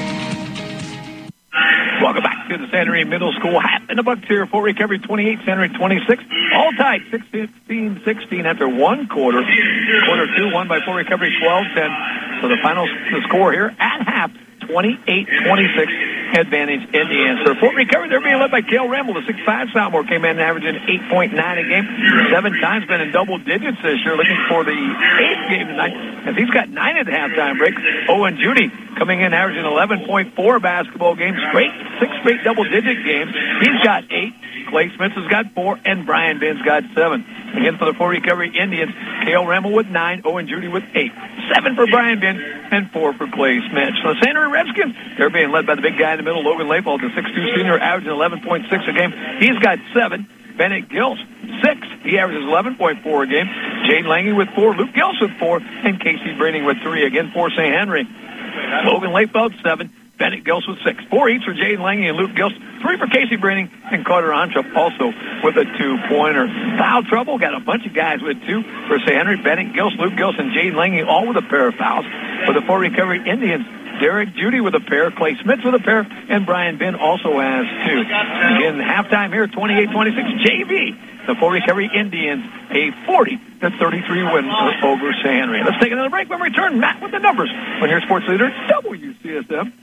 Welcome back to the San Henry Middle School. Half in the bucks here. Fort Recovery 28, San Henry 26. All tied 16-16 after 1 quarter. Quarter 2 won by Fort Recovery 12-10. So the final score here at half, 28-26. Advantage Indians. For Fort Recovery, they're being led by Cale Ramel. The 6'5" sophomore came in averaging 8.9 a game. 7 times been in double digits this year. Looking for the 8th game tonight, as he's got 9 at the halftime break. Owen Judy coming in averaging 11.4 basketball games. 6 straight double-digit games. He's got 8. Clay Smith has got 4, and Brian Benn's got 7. Again for the Fort Recovery Indians, Cale Ramel with 9, Owen Judy with 8. 7 for Brian Benn, and 4 for Clay Smith. So the San Henry Redskins, they're being led by the big guy in the middle, Logan Layfield, the 6'2" senior, averaging 11.6 a game. He's got 7. Bennett Gills, 6. He averages 11.4 a game. Jade Lange with 4. Luke Gills with 4. And Casey Braining with 3. Again for St. Henry. Logan Layfield, 7. Bennett Gills with 6. 4 each for Jade Lange and Luke Gills. 3 for Casey Braining. And Carter Antrup also with a 2-pointer. Foul trouble. Got a bunch of guys with 2 for St. Henry. Bennett Gills, Luke Gills, and Jade Lange all with a pair of fouls. For the Fort Recovery Indians, Derek Judy with a pair, Clay Smith with a pair, and Brian Benn also has 2. Again, halftime here, 28-26. JV, the Fort Recovery Indians, a 40-33 win over St. Henry. Let's take another break. When we return, Matt with the numbers on your sports leader, WCSM.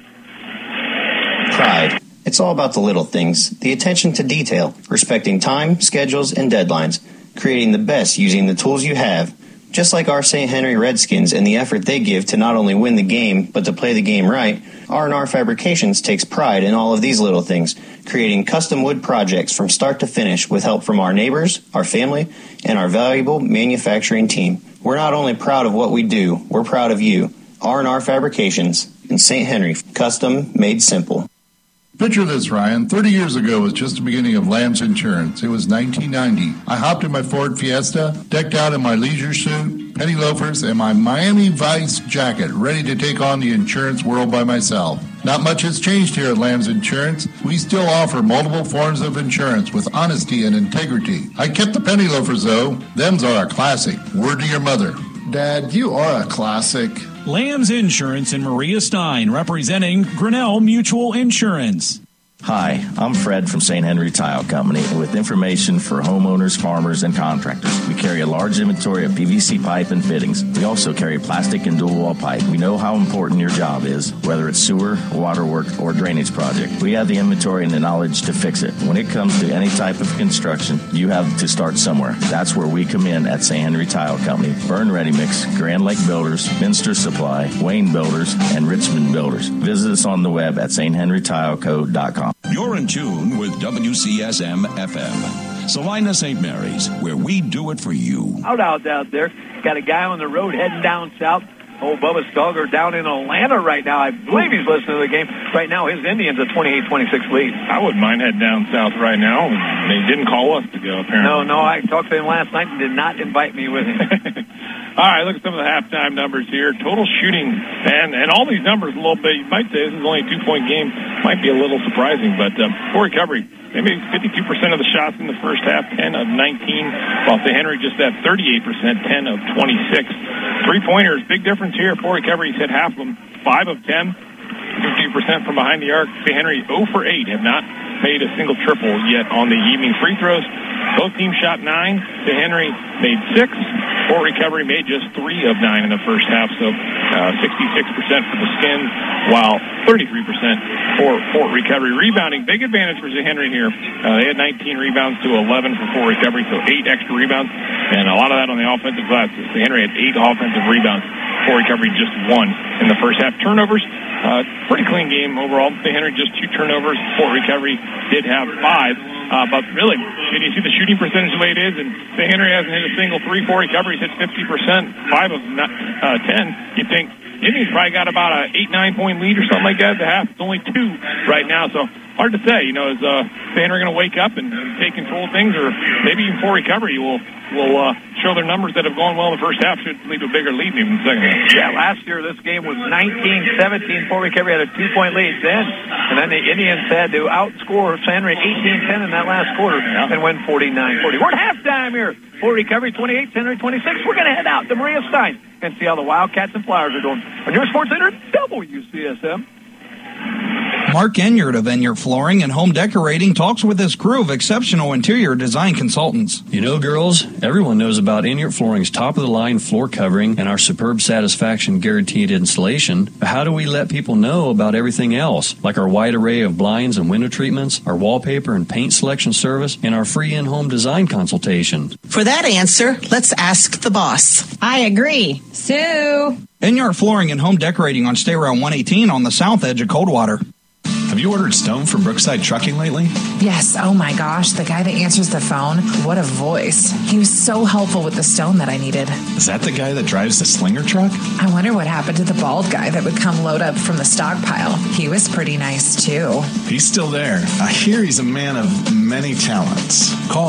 Pride. It's all about the little things, the attention to detail, respecting time, schedules, and deadlines, creating the best using the tools you have. Just like our St. Henry Redskins and the effort they give to not only win the game, but to play the game right, R&R Fabrications takes pride in all of these little things, creating custom wood projects from start to finish with help from our neighbors, our family, and our valuable manufacturing team. We're not only proud of what we do, we're proud of you. R&R Fabrications, And St. Henry, custom made simple.
Picture this, Ryan. 30 years ago was just the beginning of Lamb's Insurance. It was 1990. I hopped in my Ford Fiesta, decked out in my leisure suit, penny loafers, and my Miami Vice jacket, ready to take on the insurance world by myself. Not much has changed here at Lamb's Insurance. We still offer multiple forms of insurance with honesty and integrity. I kept the penny loafers, though. Them's are a classic. Word to your mother.
Dad, you are a classic.
Lamb's Insurance and Maria Stein, representing Grinnell Mutual Insurance.
Hi, I'm Fred from St. Henry Tile Company with information for homeowners, farmers, and contractors. We carry a large inventory of PVC pipe and fittings. We also carry plastic and dual wall pipe. We know how important your job is, whether it's sewer, water work, or drainage project. We have the inventory and the knowledge to fix it. When it comes to any type of construction, you have to start somewhere. That's where we come in at St. Henry Tile Company, Burn Ready Mix, Grand Lake Builders, Minster Supply, Wayne Builders, and Richmond Builders. Visit us on the web at sthenrytileco.com.
You're in tune with WCSM FM. Salina St. Mary's, where we do it for you.
Out there. Got a guy on the road heading down south. Old Bubba Stogger down in Atlanta right now. I believe he's listening to the game. Right now, his Indians a 28-26 lead.
I wouldn't mind heading down south right now. They didn't call us to go, apparently.
No, I talked to him last night and did not invite me with him.
All right, look at some of the halftime numbers here. Total shooting, and all these numbers a little bit, you might say this is only a 2-point game. Might be a little surprising, but for recovery, they made 52% of the shots in the first half, 10 of 19, while St. Henry just at 38%, 10 of 26. Three-pointers, big difference here. For recovery, he's hit half of them, 5 of 10, 50% from behind the arc. St. Henry 0 for 8, have not made a single triple yet on the evening. Free throws, both teams shot 9. St. Henry made 6. For recovery made just 3 of 9 in the first half, so 66% for the Skins, while 33% for Fort Recovery. Rebounding, big advantage for St. Henry here. They had 19 rebounds to 11 for Fort Recovery, so 8 extra rebounds, and a lot of that on the offensive glass. St. Henry had 8 offensive rebounds. Fort Recovery just 1 in the first half. Turnovers, pretty clean game overall. St. Henry just 2 turnovers. Fort Recovery did have 5. But really, when you see the shooting percentage the way it is, and St. Henry hasn't hit a single 3, Fort Recovery's hit 50%, 5 of 10, you think Indians probably got about a 8-9 point lead or something like that at the half. It's only 2 right now, so hard to say. Is St. Henry going to wake up and take control of things, or maybe even Fort Recovery will show their numbers that have gone well in the first half, should lead to a bigger lead maybe in the second half.
Yeah, last year this game was 19-17. Fort Recovery had a 2-point lead then, and then the Indians had to outscore St. Henry 18-10 in that last quarter and win 49-40. We're at halftime here. Fort Recovery 28, St. Henry 26. We're going to head out to Maria Stein and see how the Wildcats and Flyers are doing on your Sports Center WCSM.
Mark Enyart of Enyart Flooring and Home Decorating talks with his crew of exceptional interior design consultants.
You know, girls, everyone knows about Enyart Flooring's top-of-the-line floor covering and our superb satisfaction guaranteed installation. But how do we let people know about everything else, like our wide array of blinds and window treatments, our wallpaper and paint selection service, and our free in-home design consultation?
For that answer, let's ask the boss.
I agree. Sue.
Enyart Flooring and Home Decorating on State Route 118 on the south edge of Coldwater.
Have you ordered stone from Brookside Trucking lately?
Yes. Oh my gosh. The guy that answers the phone, what a voice. He was so helpful with the stone that I needed.
Is that the guy that drives the slinger truck?
I wonder what happened to the bald guy that would come load up from the stockpile. He was pretty nice too.
He's still there. I hear he's a man of many talents.
Call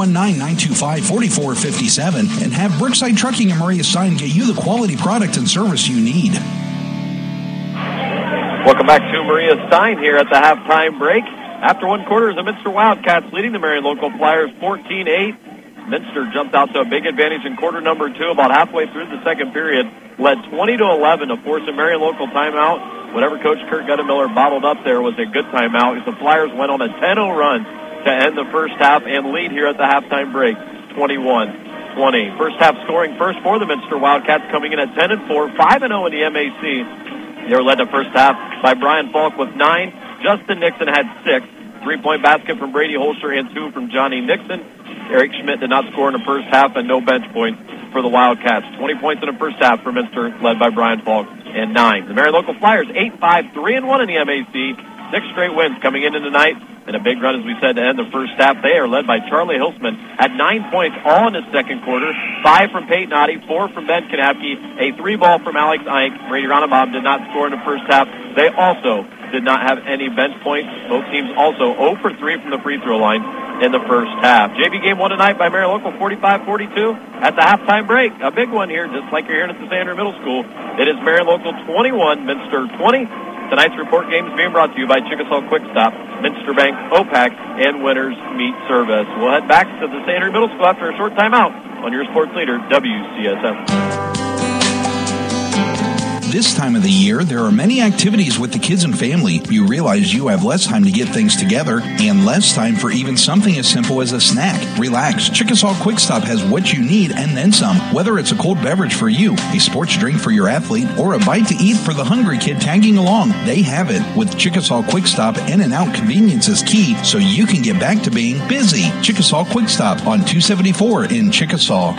419-925-4457 and have Brookside Trucking and Maria Stein get you the quality product and service you need.
Welcome back to Maria Stein here at the halftime break. After one quarter, the Minster Wildcats leading the Marion Local Flyers 14-8. Minster jumped out to a big advantage in quarter number 2, about halfway through the second period. Led 20-11 to force a Marion Local timeout. Whatever Coach Kurt Guttemiller bottled up there was a good timeout, as the Flyers went on a 10-0 run to end the first half and lead here at the halftime break, 21-20. First half scoring first for the Minster Wildcats, coming in at 10-4, 5-0 in the MAC. They were led the first half by Brian Falk with 9. Justin Nixon had 6. 3-point basket from Brady Holster and 2 from Johnny Nixon. Eric Schmidt did not score in the first half, and no bench points for the Wildcats. 20 points in the first half for Minster, led by Brian Falk, and 9. The Marion Local Flyers 8-5, 3-1 in the MAC. 6 straight wins coming into tonight. and a big run, as we said, to end the first half. They are led by Charlie Hilsman at 9 points all in the second quarter. 5 from Peyton Oddie, 4 from Ben Kanapke, a 3-ball from Alex Ike. Brady Ronnebaum did not score in the first half. They also did not have any bench points. Both teams also 0 for 3 from the free throw line in the first half. JV game won tonight by Marion Local 45-42 at the halftime break. A big one here, just like you're hearing at the St. Henry Middle School. It is Marion Local 21, Minster 20. Tonight's report game is being brought to you by Chickasaw Quick Stop, Minster Bank, OPAC, and Winners Meat Service. We'll head back to the St. Henry Middle School after a short timeout on your sports leader, WCSM.
This time of the year, there are many activities with the kids and family. You realize you have less time to get things together and less time for even something as simple as a snack. Relax. Chickasaw Quick Stop has what you need and then some. Whether it's a cold beverage for you, a sports drink for your athlete, or a bite to eat for the hungry kid tagging along, they have it. With Chickasaw Quick Stop, In-N-Out convenience is key so you can get back to being busy. Chickasaw Quick Stop on 274 in Chickasaw.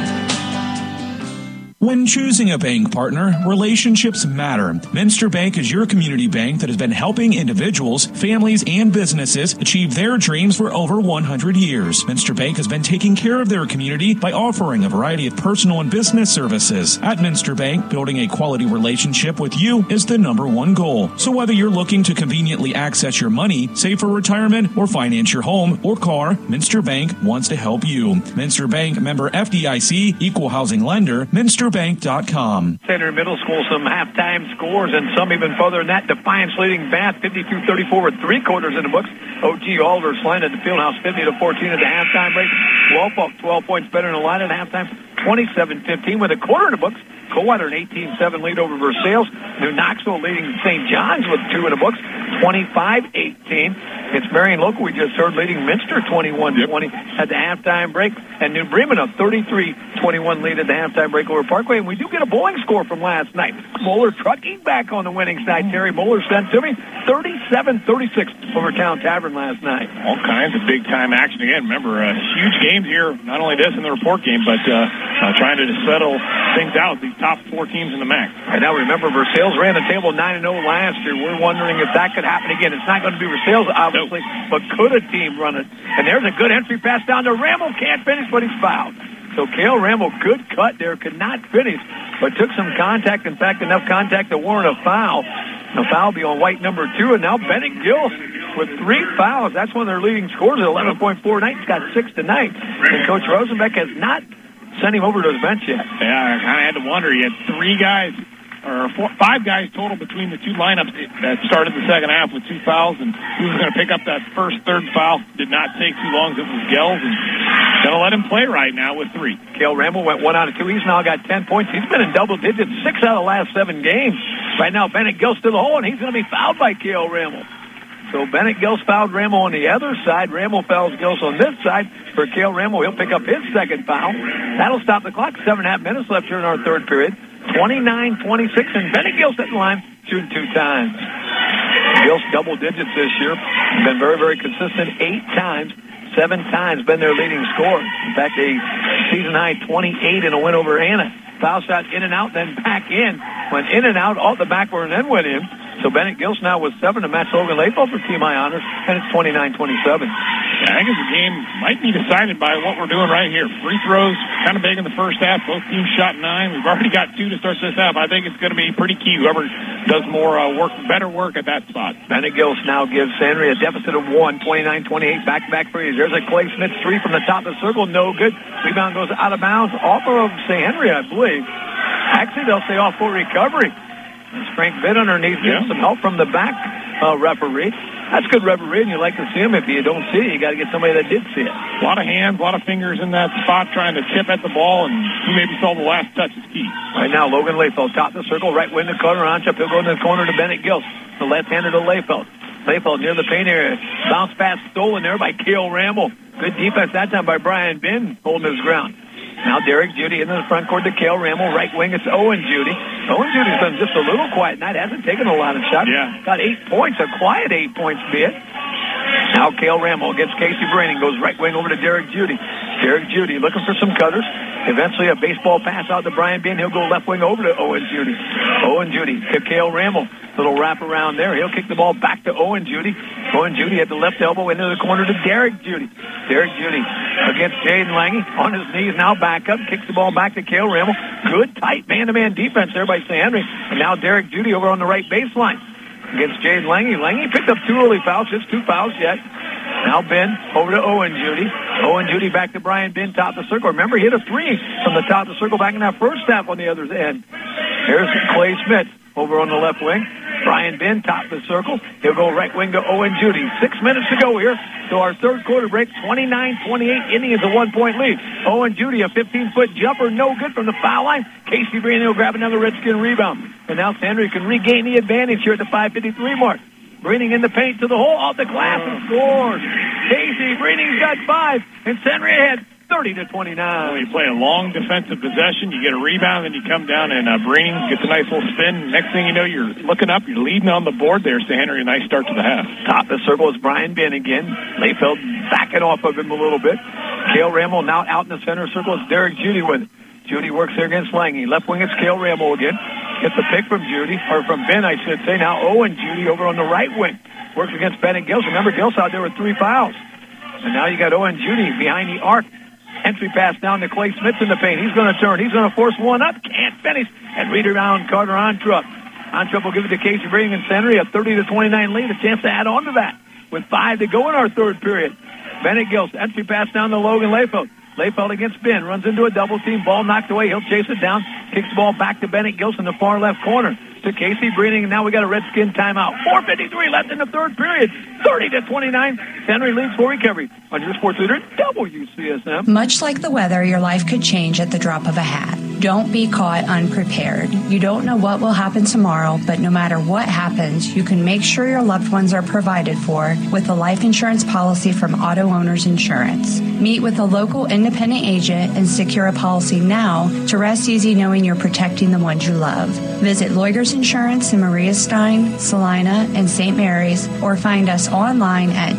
When choosing a bank partner, relationships matter. Minster Bank is your community bank that has been helping individuals, families, and businesses achieve their dreams for over 100 years. Minster Bank has been taking care of their community by offering a variety of personal and business services. At Minster Bank, building a quality relationship with you is the #1 goal. So whether you're looking to conveniently access your money, save for retirement, or finance your home or car, Minster Bank wants to help you. Minster Bank, member FDIC, equal housing lender, MinsterBank.com.
Center Middle School, some halftime scores, and some even further than that. Defiance leading Bath 52-34 with 3 quarters in the books. O.G. Alders slanted the Fieldhouse 50-14 at the halftime break. Walpole 12 points better than the line at halftime, 27-15 with a quarter in the books. Coldwater an 18-7 lead over Versailles. New Knoxville leading St. John's with 2 in the books, 25-18. It's Marion Local, we just heard, leading Minster 21-20 at the halftime break. And New Bremen a 33-21 lead at the halftime break over Parkway. And we do get a bowling score from last night. Moeller Trucking back on the winning side. Terry Moeller sent to me 37-36 over Town Tavern last night.
All kinds of big-time action again. Remember, huge games here, not only this in the report game, but trying to settle things out, these top 4 teams in the MAC.
And now remember, Versailles ran the table 9-0 last year. We're wondering if that could happen again. It's not going to be Versailles, obviously, but could a team run it? And there's a good entry pass down to Ramble. Can't finish, but he's fouled. So Cale Ramble, good cut there, could not finish, but took some contact. In fact, enough contact to warrant a foul. The foul will be on white number 2, and now Bennett Gills with 3 fouls. That's one of their leading scorers at 11.4 tonight. He's got 6 tonight. And Coach Rosenbeck has not sent him over to his bench yet.
Yeah, I kind of had to wonder. He had 3 guys, or 5 guys total between the 2 lineups that started the second half with 2 fouls, and he was going to pick up that third foul. Did not take too long. It was Gels, and going to let him play right now with 3.
Cale Ramble went 1 out of 2. He's now got 10 points. He's been in double digits 6 out of the last 7 games. Right now, Bennett Gills to the hole, and he's going to be fouled by Cale Ramble. So Bennett Gills fouled Ramble on the other side. Ramble fouls Gills on this side. For Cale Ramble, he'll pick up his second foul. That'll stop the clock. 7.5 minutes left here in our third period. 29-26, and Bennett Gills at the line, shooting 2 times. Gills double digits this year. Been very, very consistent 8 times. 7 times been their leading scorer. In fact, a season-high 28 in a win over Anna. Foul shot in and out, then back in. Went in and out, off the backboard, and then went in. So Bennett Gills now with 7 to match Logan Layfield for Team High Honors, and it's 29-27.
Yeah, I think the game might be decided by what we're doing right here. Free throws kind of big in the first half. Both teams shot 9. We've already got 2 to start this half. I think it's going to be pretty key. Whoever does more better work at that spot.
Bennett Gills now gives Henry a deficit of 1, 29-28, back-to-back threes. There's a Clay Smith 3 from the top of the circle, no good. Rebound goes out of bounds, off of St. Henry, I believe. Actually, they'll say off for recovery. Frank Bitt underneath, getting some help from the back referee. That's good referee, and you like to see him. If you don't see it, you got to get somebody that did see it.
A lot of hands, a lot of fingers in that spot trying to chip at the ball, and who maybe saw the last touch is key.
Right now, Logan Layfield, top of the circle, right wing to Carter Onchop. He'll go in the corner to Bennett Gills. The left-hander to Layfield. Layfield near the paint area. Bounce pass stolen there by Cale Ramble. Good defense that time by Brian Bin, holding his ground. Now Derek Judy into the front court to Cale Ramble. Right wing, it's Owen Judy. Owen Judy's been just a little quiet tonight. Hasn't taken a lot of shots.
Yeah.
Got 8 points, a quiet 8 points be it. Now Cale Ramble against Casey Braining. Goes right wing over to Derek Judy. Derek Judy looking for some cutters. Eventually, a baseball pass out to Brian Bin. He'll go left wing over to Owen Judy. Owen Judy to Cale Ramel. Little wrap around there. He'll kick the ball back to Owen Judy. Owen Judy at the left elbow into the corner to Derek Judy. Derek Judy against Jaden Lange. On his knees now, back up. Kicks the ball back to Cale Ramel. Good, tight man-to-man defense there by St. Henry. And now Derek Judy over on the right baseline against Jaden Lange. Lange picked up 2 early fouls. Just 2 fouls yet. Now Ben over to Owen Judy. Owen Judy back to Brian Ben, top of the circle. Remember, he hit a 3 from the top of the circle back in that first half on the other end. Here's Clay Smith over on the left wing. Brian Ben, top of the circle. He'll go right wing to Owen Judy. 6 minutes to go here. So our third quarter break, 29-28. Indians a 1-point lead. Owen Judy, a 15-foot jumper, no good from the foul line. Casey Breening will grab another Redskin rebound. And now Sandry can regain the advantage here at the 5:53 mark. Breening in the paint to the hole, off the glass, and scores. Casey Breening's got 5, and Sandry ahead 30-29.
Well, you play a long defensive possession, you get a rebound, then you come down, and Breening gets a nice little spin. Next thing you know, you're looking up, you're leading on the board there. St. Henry, a nice start to the half.
Top of the circle is Brian Ben again. Layfeld backing off of him a little bit. Cale Ramel now out in the center circle. It's Derek Judy with it. Judy works there against Lange. Left wing, it's Cale Ramel again. Gets the pick from Judy, or from Ben, I should say. Now Owen Judy over on the right wing. Works against Bennett Gills. Remember, Gills out there with 3 fouls. And now you got Owen Judy behind the arc. Entry pass down to Clay Smith in the paint. He's going to turn. He's going to force one up. Can't finish. And read around Carter Ontrup. Ontrup will give it to Casey Breening and Sandry. A 30-29 lead. A chance to add on to that with 5 to go in our third period. Bennett Gills. Entry pass down to Logan Layfeld. Layfeld against Ben. Runs into a double team. Ball knocked away. He'll chase it down. Kicks the ball back to Bennett Gills in the far left corner. To Casey Breening, and now we got a Redskin timeout. 4:53 left in the third period. 30-29. Henry leads for recovery. On your sports leader, WCSM.
Much like the weather, your life could change at the drop of a hat. Don't be caught unprepared. You don't know what will happen tomorrow, but no matter what happens, you can make sure your loved ones are provided for with a life insurance policy from Auto Owners Insurance. Meet with a local independent agent and secure a policy now to rest easy knowing you're protecting the ones you love. Visit Loigers Insurance in Maria Stein, Salina, and St. Mary's, or find us online at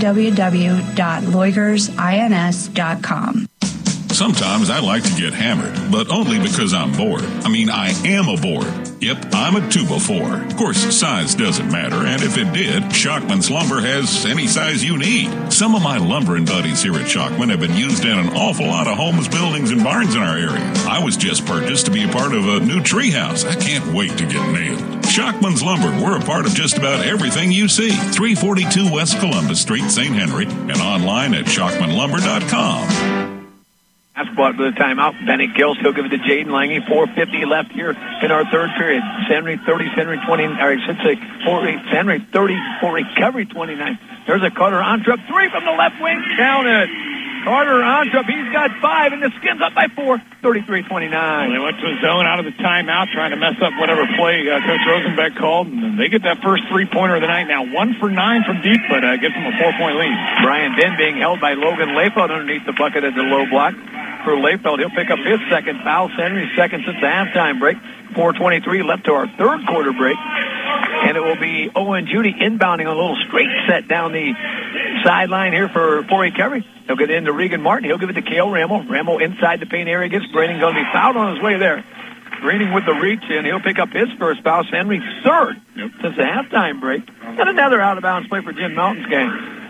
www.loigersins.com.
Sometimes I like to get hammered, but only because I'm bored. I mean, I am a bored. Yep, I'm a 2x4. Of course, size doesn't matter, and if it did, Shockman's Lumber has any size you need. Some of my lumbering buddies here at Shockman have been used in an awful lot of homes, buildings, and barns in our area. I was just purchased to be a part of a new treehouse. I can't wait to get nailed. Shockman's Lumber, we're a part of just about everything you see. 342 West Columbus Street, St. Henry, and online at shockmanlumber.com.
Basketball for the timeout. Bennett Gills, he'll give it to Jaden Lange. 4:50 left here in our third period. Sandry 30, Sandry 20, or I should say Sandry 30 for recovery 29. There's a Carter Ontrup 3 from the left wing. Counted. Carter Ontrup, he's got 5, and the Skins up by 4, 33-29.
Well, they went to a zone out of the timeout, trying to mess up whatever play Coach Rosenbeck called, and they get that first 3-pointer of the night. Now 1 for 9 from deep, but gives them a 4-point lead.
Brian Ben being held by Logan Layfeld underneath the bucket at the low block. For Layfeld, he'll pick up his second foul. Sandry's second since the halftime break. 4:23 left to our third quarter break. And it will be Owen Judy inbounding on a little straight set down the sideline here for recovery. He'll get into Regan Martin. He'll give it to Cale Ramel. Ramel inside the paint area gets Breening. Going to be fouled on his way there. Breening with the reach, and he'll pick up his first foul. Henry's third since the halftime break. And another out-of-bounds play for Jim Mountain's game.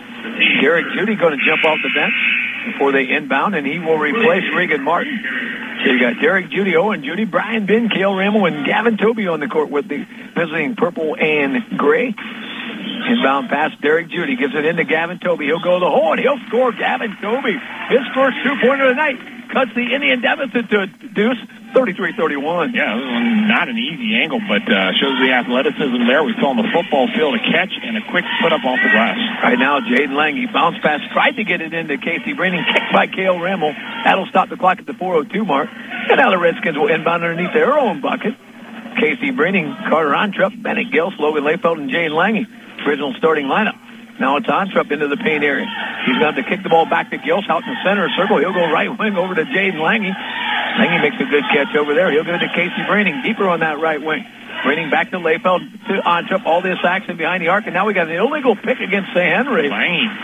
Derek Judy going to jump off the bench before they inbound, and he will replace Regan Martin. So you got Derek Judy, Owen Judy, Brian Ben, Cale Ramel, and Gavin Tobey on the court with the visiting purple and gray. Inbound pass, Derek Judy gives it into Gavin Tobey. He'll go to the hole, and he'll score. Gavin Tobey, his first 2-pointer of the night, cuts the Indian deficit to a deuce, 33-31.
Yeah, this was not an easy angle, but shows the athleticism there. We saw on the football field a catch and a quick put up off the glass.
Right now, Jaden Lange bounce pass, tried to get it into Casey Breening, kicked by Cale Ramel. That'll stop the clock at the 4:02 mark. And now the Redskins will inbound underneath their own bucket. Casey Breening, Carter Ontrup, Bennett Gills, Logan Layfeld, and Jaden Lange. Original starting lineup. Now it's Ontrup into the paint area. He's going to have to kick the ball back to Gills out in the center circle. He'll go right wing over to Jaden Lange. Lange makes a good catch over there. He'll give it to Casey Breening, deeper on that right wing. Breening back to Layfeld, to Ontrup, all this action behind the arc, and now we got an illegal pick against St. Henry.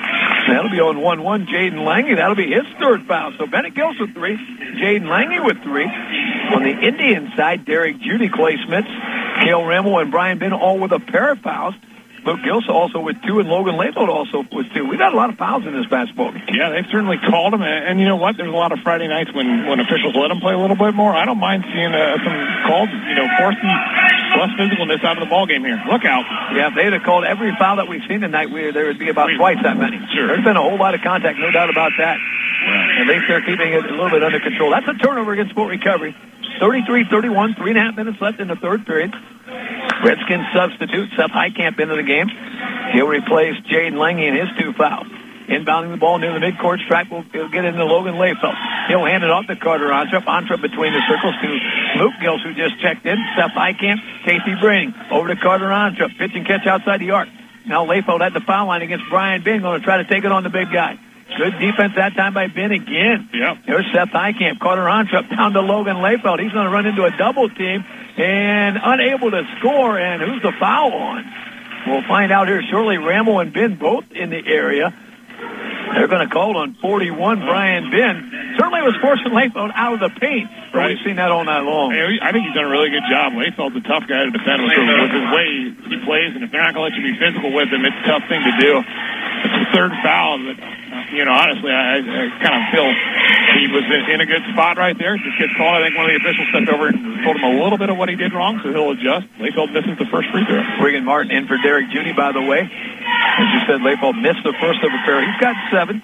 That'll be on 1-1. Jaden Lange. That'll be his third foul. So Bennett Gills with 3. Jaden Lange with 3. On the Indian side, Derek Judy, Clay Smits, Cale Ramel, and Brian Bin all with a pair of fouls. Luke Gilson also with 2, and Logan Layfield also with 2. We've got a lot of fouls in this basketball game.
Yeah, they've certainly called them, and you know what? There's a lot of Friday nights when officials let them play a little bit more. I don't mind seeing some calls, forcing less physicalness out of the ball game here. Look out.
Yeah, if they'd have called every foul that we've seen tonight, there would be about twice that many.
Sure.
There's been a whole lot of contact, no doubt about that. At least they're keeping it a little bit under control. That's a turnover against Fort Recovery. 33-31, 3.5 minutes left in the third period. Redskins substitute Seth Heitkamp into the game. He'll replace Jaden Lange in his 2 fouls. Inbounding the ball near the midcourt stripe will get into Logan Layfield. He'll hand it off to Carter Antrup. Antrup between the circles to Luke Gills, who just checked in. Seth Heitkamp, Casey Braining. Over to Carter Antrup. Pitch and catch outside the arc. Now Layfield at the foul line against Brian Bin, going to try to take it on the big guy. Good defense that time by Ben again.
Yep.
There's Seth Heitkamp. Carter Antrup down to Logan Layfield. He's going to run into a double team and unable to score. And who's the foul on? We'll find out here shortly. Ramel and Ben both in the area. They're going to call on 41, Brian Bin. Certainly was forcing Layfield out of the paint. Right. We've seen that all night long.
Hey, I think he's done a really good job. Layfield's a tough guy to defend with his way he plays, and if they're not going to let you be physical with him, it's a tough thing to do. It's the third foul, but, honestly, I kind of feel he was in a good spot right there. This kid's called. I think one of the officials stepped over and told him a little bit of what he did wrong, so he'll adjust. Layfield misses the first free throw.
Regan Martin in for Derek Judy, by the way. As you said, Layfield missed the first of a pair. He's got 7.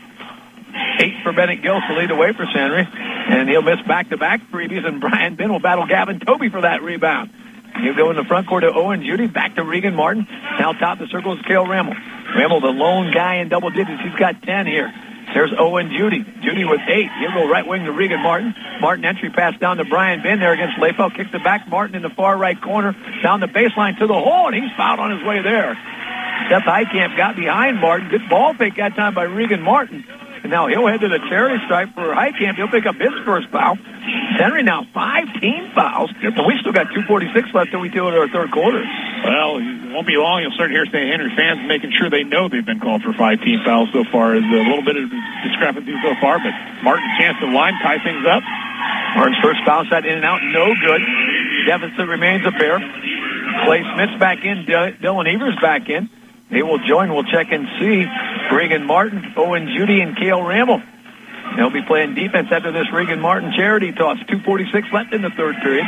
8 for Bennett Gills to lead the way for San Henry. And he'll miss back-to-back freebies, and Brian Bin will battle Gavin Toby for that rebound. He'll go in the front court to Owen Judy, back to Regan Martin. Now top the circle is Cale Ramel. Ramel, the lone guy in double digits. He's got 10 here. There's Owen Judy. Judy with 8. He'll go right wing to Regan Martin. Martin entry pass down to Brian Bin there against Layfield. Kicks it back. Martin in the far right corner. Down the baseline to the hole, and he's fouled on his way there. Seth Heitkamp got behind Martin. Good ball fake that time by Regan Martin. And now he'll head to the charity stripe for Heitkamp. He'll pick up his first foul. Henry now 5 team fouls. And we still got 2:46 left till we go to our third quarter.
Well, it won't be long. You'll start to hear St. Henry fans making sure they know they've been called for 5 team fouls so far. There's a little bit of discrepancy so far, but Martin chance to line, tie things up.
Martin's first foul shot in and out, no good. Deficit remains a pair. Clay Smith's back in. Dylan Evers back in. They will join. We'll check and see. Regan Martin, Owen Judy, and Cale Ramel. They'll be playing defense after this Regan Martin charity toss. 2:46 left in the third period.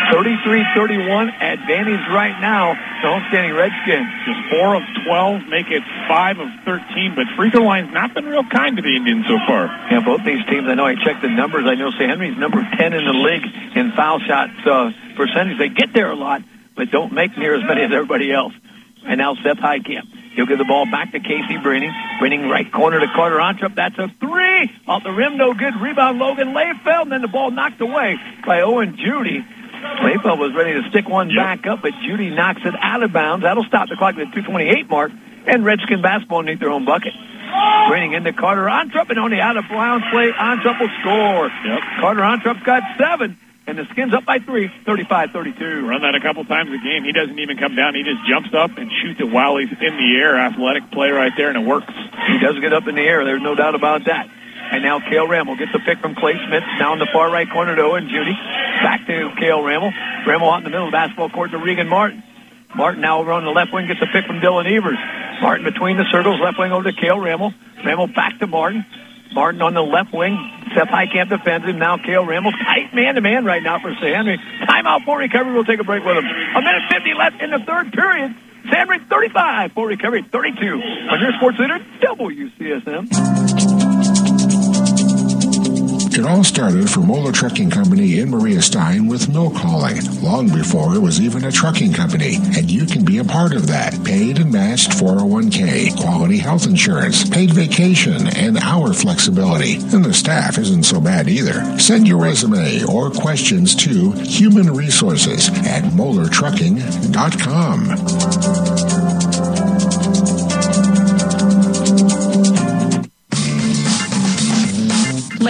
33-31 advantage right now. The homestanding Redskins.
Just 4 of 12, make it 5 of 13. But free throw line's not been real kind to the Indians so far.
Yeah, both these teams, I know I checked the numbers. I know St. Henry's number 10 in the league in foul shot percentage. They get there a lot, but don't make near as many as everybody else. And now Seth Heitkamp. He'll give the ball back to Casey Braining. Braining right corner to Carter Antrup. That's a 3. Off the rim, no good. Rebound, Logan Layfield. And then the ball knocked away by Owen Judy. Layfield was ready to stick one back up, but Judy knocks it out of bounds. That'll stop the clock at the 2:28 mark. And Redskin basketball underneath their own bucket. Braining into Carter Antrup. And on the out-of-bounds play, Antrup will score. Carter Antrup's got 7. And the Skins up by 3, 35-32.
Run that a couple times a game. He doesn't even come down. He just jumps up and shoots it while he's in the air. Athletic play right there, and it works.
He does get up in the air. There's no doubt about that. And now Cale Ramel gets a pick from Clay Smith down the far right corner to Owen Judy. Back to Cale Ramel. Ramel out in the middle of the basketball court to Regan Martin. Martin now over on the left wing gets a pick from Dylan Evers. Martin between the circles, left wing over to Cale Ramel. Ramel back to Martin. Martin on the left wing. Seth Heitkamp defends him. Now Cale Ramel. Tight man-to-man right now for St. Henry. Timeout for recovery. We'll take a break with him. 1:50 left in the third period. St. Henry 35, for recovery 32. On your sports leader, WCSM.
It all started for Moeller Trucking Company in Maria Stein with milk hauling, long before it was even a trucking company. And you can be a part of that. Paid and matched 401k, quality health insurance, paid vacation, and hour flexibility. And the staff isn't so bad either. Send your resume or questions to Human Resources at MoellerTrucking.com.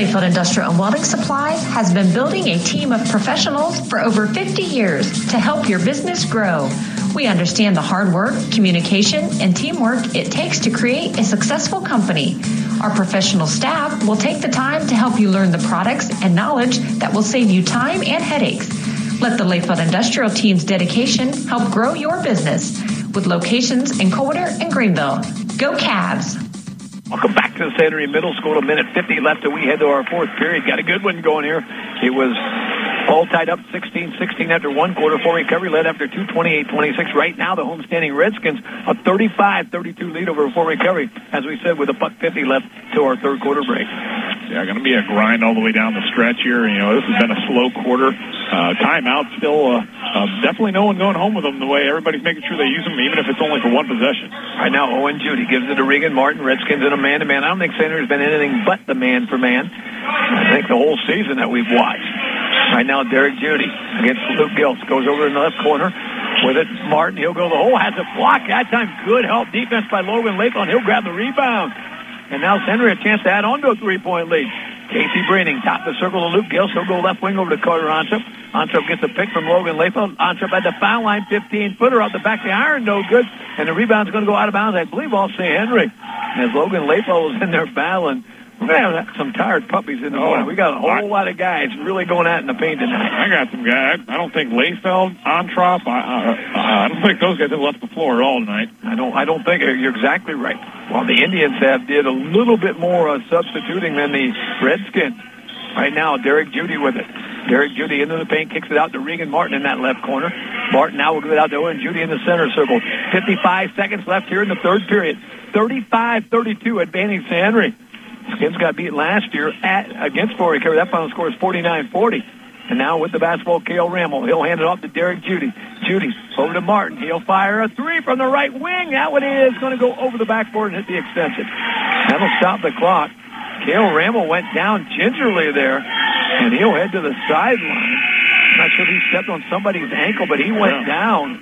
Layfield Industrial and Welding Supply has been building a team of professionals for over 50 years to help your business grow. We understand the hard work, communication, and teamwork it takes to create a successful company. Our professional staff will take the time to help you learn the products and knowledge that will save you time and headaches. Let the Layfield Industrial Team's dedication help grow your business with locations in Coldwater and Greenville. Go Cavs!
Welcome back to the St. Henry Middle School. A minute 50 left, and we head to our fourth period. Got a good one going here. It was all tied up 16-16 after one quarter. Fort Recovery led after 2, 28-26. Right now, the homestanding Redskins a 35-32 lead over Fort Recovery, as we said, with a .50 left to our third quarter break.
Yeah, going to be a grind all the way down the stretch here. You know, this has been a slow quarter. Timeout still, definitely no one going home with them the way everybody's making sure they use them, even if it's only for one possession.
Right now, Owen Judy gives it to Regan Martin. Redskins in a man-to-man. I don't think St. Henry's been anything but the man-for-man. I think the whole season that we've watched. Right now, Derek Judy against Luke Giltz. Goes over in the left corner with it. Martin, he'll go the hole. Has a block. That time, good help defense by Logan Layfield. He'll grab the rebound. And now St. Henry a chance to add on to a three-point lead. Casey Breening, top of the circle to Luke Giltz. He'll go left wing over to Carter Ontrup. Ontrup gets a pick from Logan Layfield. Ontrup at the foul line, 15-footer out the back of the iron, no good. And the rebound's going to go out of bounds, I believe, off St. Henry. And as Logan Layfield was in there battling, we're going to have some tired puppies in the morning. We got a whole lot of guys really going at in the paint tonight.
I got some guys. I don't think Layfield, Ontrop, I don't think those guys have left the floor at all tonight.
I don't think you're exactly right. Well, the Indians did a little bit more substituting than the Redskins. Right now, Derek Judy with it. Derek Judy into the paint, kicks it out to Regan Martin in that left corner. Martin now will give it out to Owen Judy in the center circle. 55 seconds left here in the third period. 35-32 advantage St. Henry. Skins got beat last year against Fort Recovery. That final score is 49-40. And now with the basketball, Cale Ramel. He'll hand it off to Derek Judy. Judy over to Martin. He'll fire a three from the right wing. That one is going to go over the backboard and hit the extension. That'll stop the clock. Cale Ramel went down gingerly there, and he'll head to the sideline. I'm not sure if he stepped on somebody's ankle, but he went down.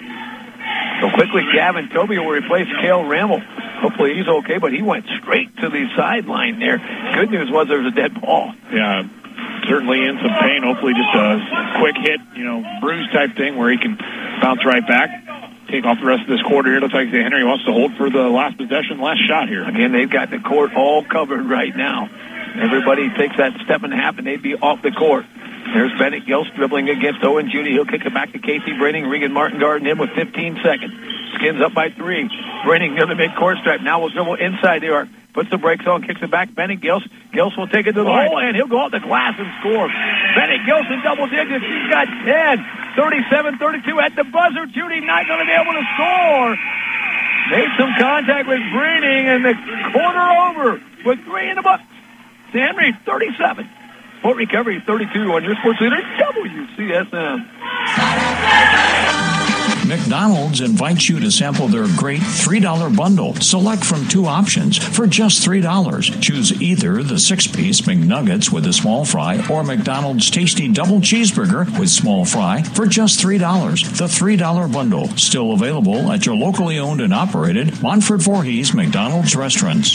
So quickly, Gavin Toby will replace Cale Ramel. Hopefully he's okay, but he went straight to the sideline there. Good news was there was a dead ball.
Yeah, certainly in some pain. Hopefully just a quick hit, bruise type thing where he can bounce right back. Take off the rest of this quarter here. Looks like St. Henry wants to hold for the last possession, last shot here.
Again, they've got the court all covered right now. Everybody takes that step and a half, and they'd be off the court. There's Bennett Giltz dribbling against Owen Judy. He'll kick it back to Casey Breening. Regan Martin guarding him with 15 seconds. Skins up by 3. Breening near the mid-court stripe. Now will dribble inside the arc. Puts the brakes on, kicks it back. Bennett Giltz. Giltz will take it to the hole, and he'll go out the glass and score. Bennett Giltz in double digits. He's got 10. 37-32 at the buzzer. Judy not going to be able to score. Made some contact with Breening, and the corner over with 3 in the book. St. Henry 37. Fort Recovery 32 on your sports leader, WCSM.
McDonald's invites you to sample their great $3 bundle. Select from 2 options for just $3. Choose either the 6-piece McNuggets with a small fry or McDonald's tasty double cheeseburger with small fry for just $3. The $3 bundle, still available at your locally owned and operated Montford Voorhees McDonald's restaurants.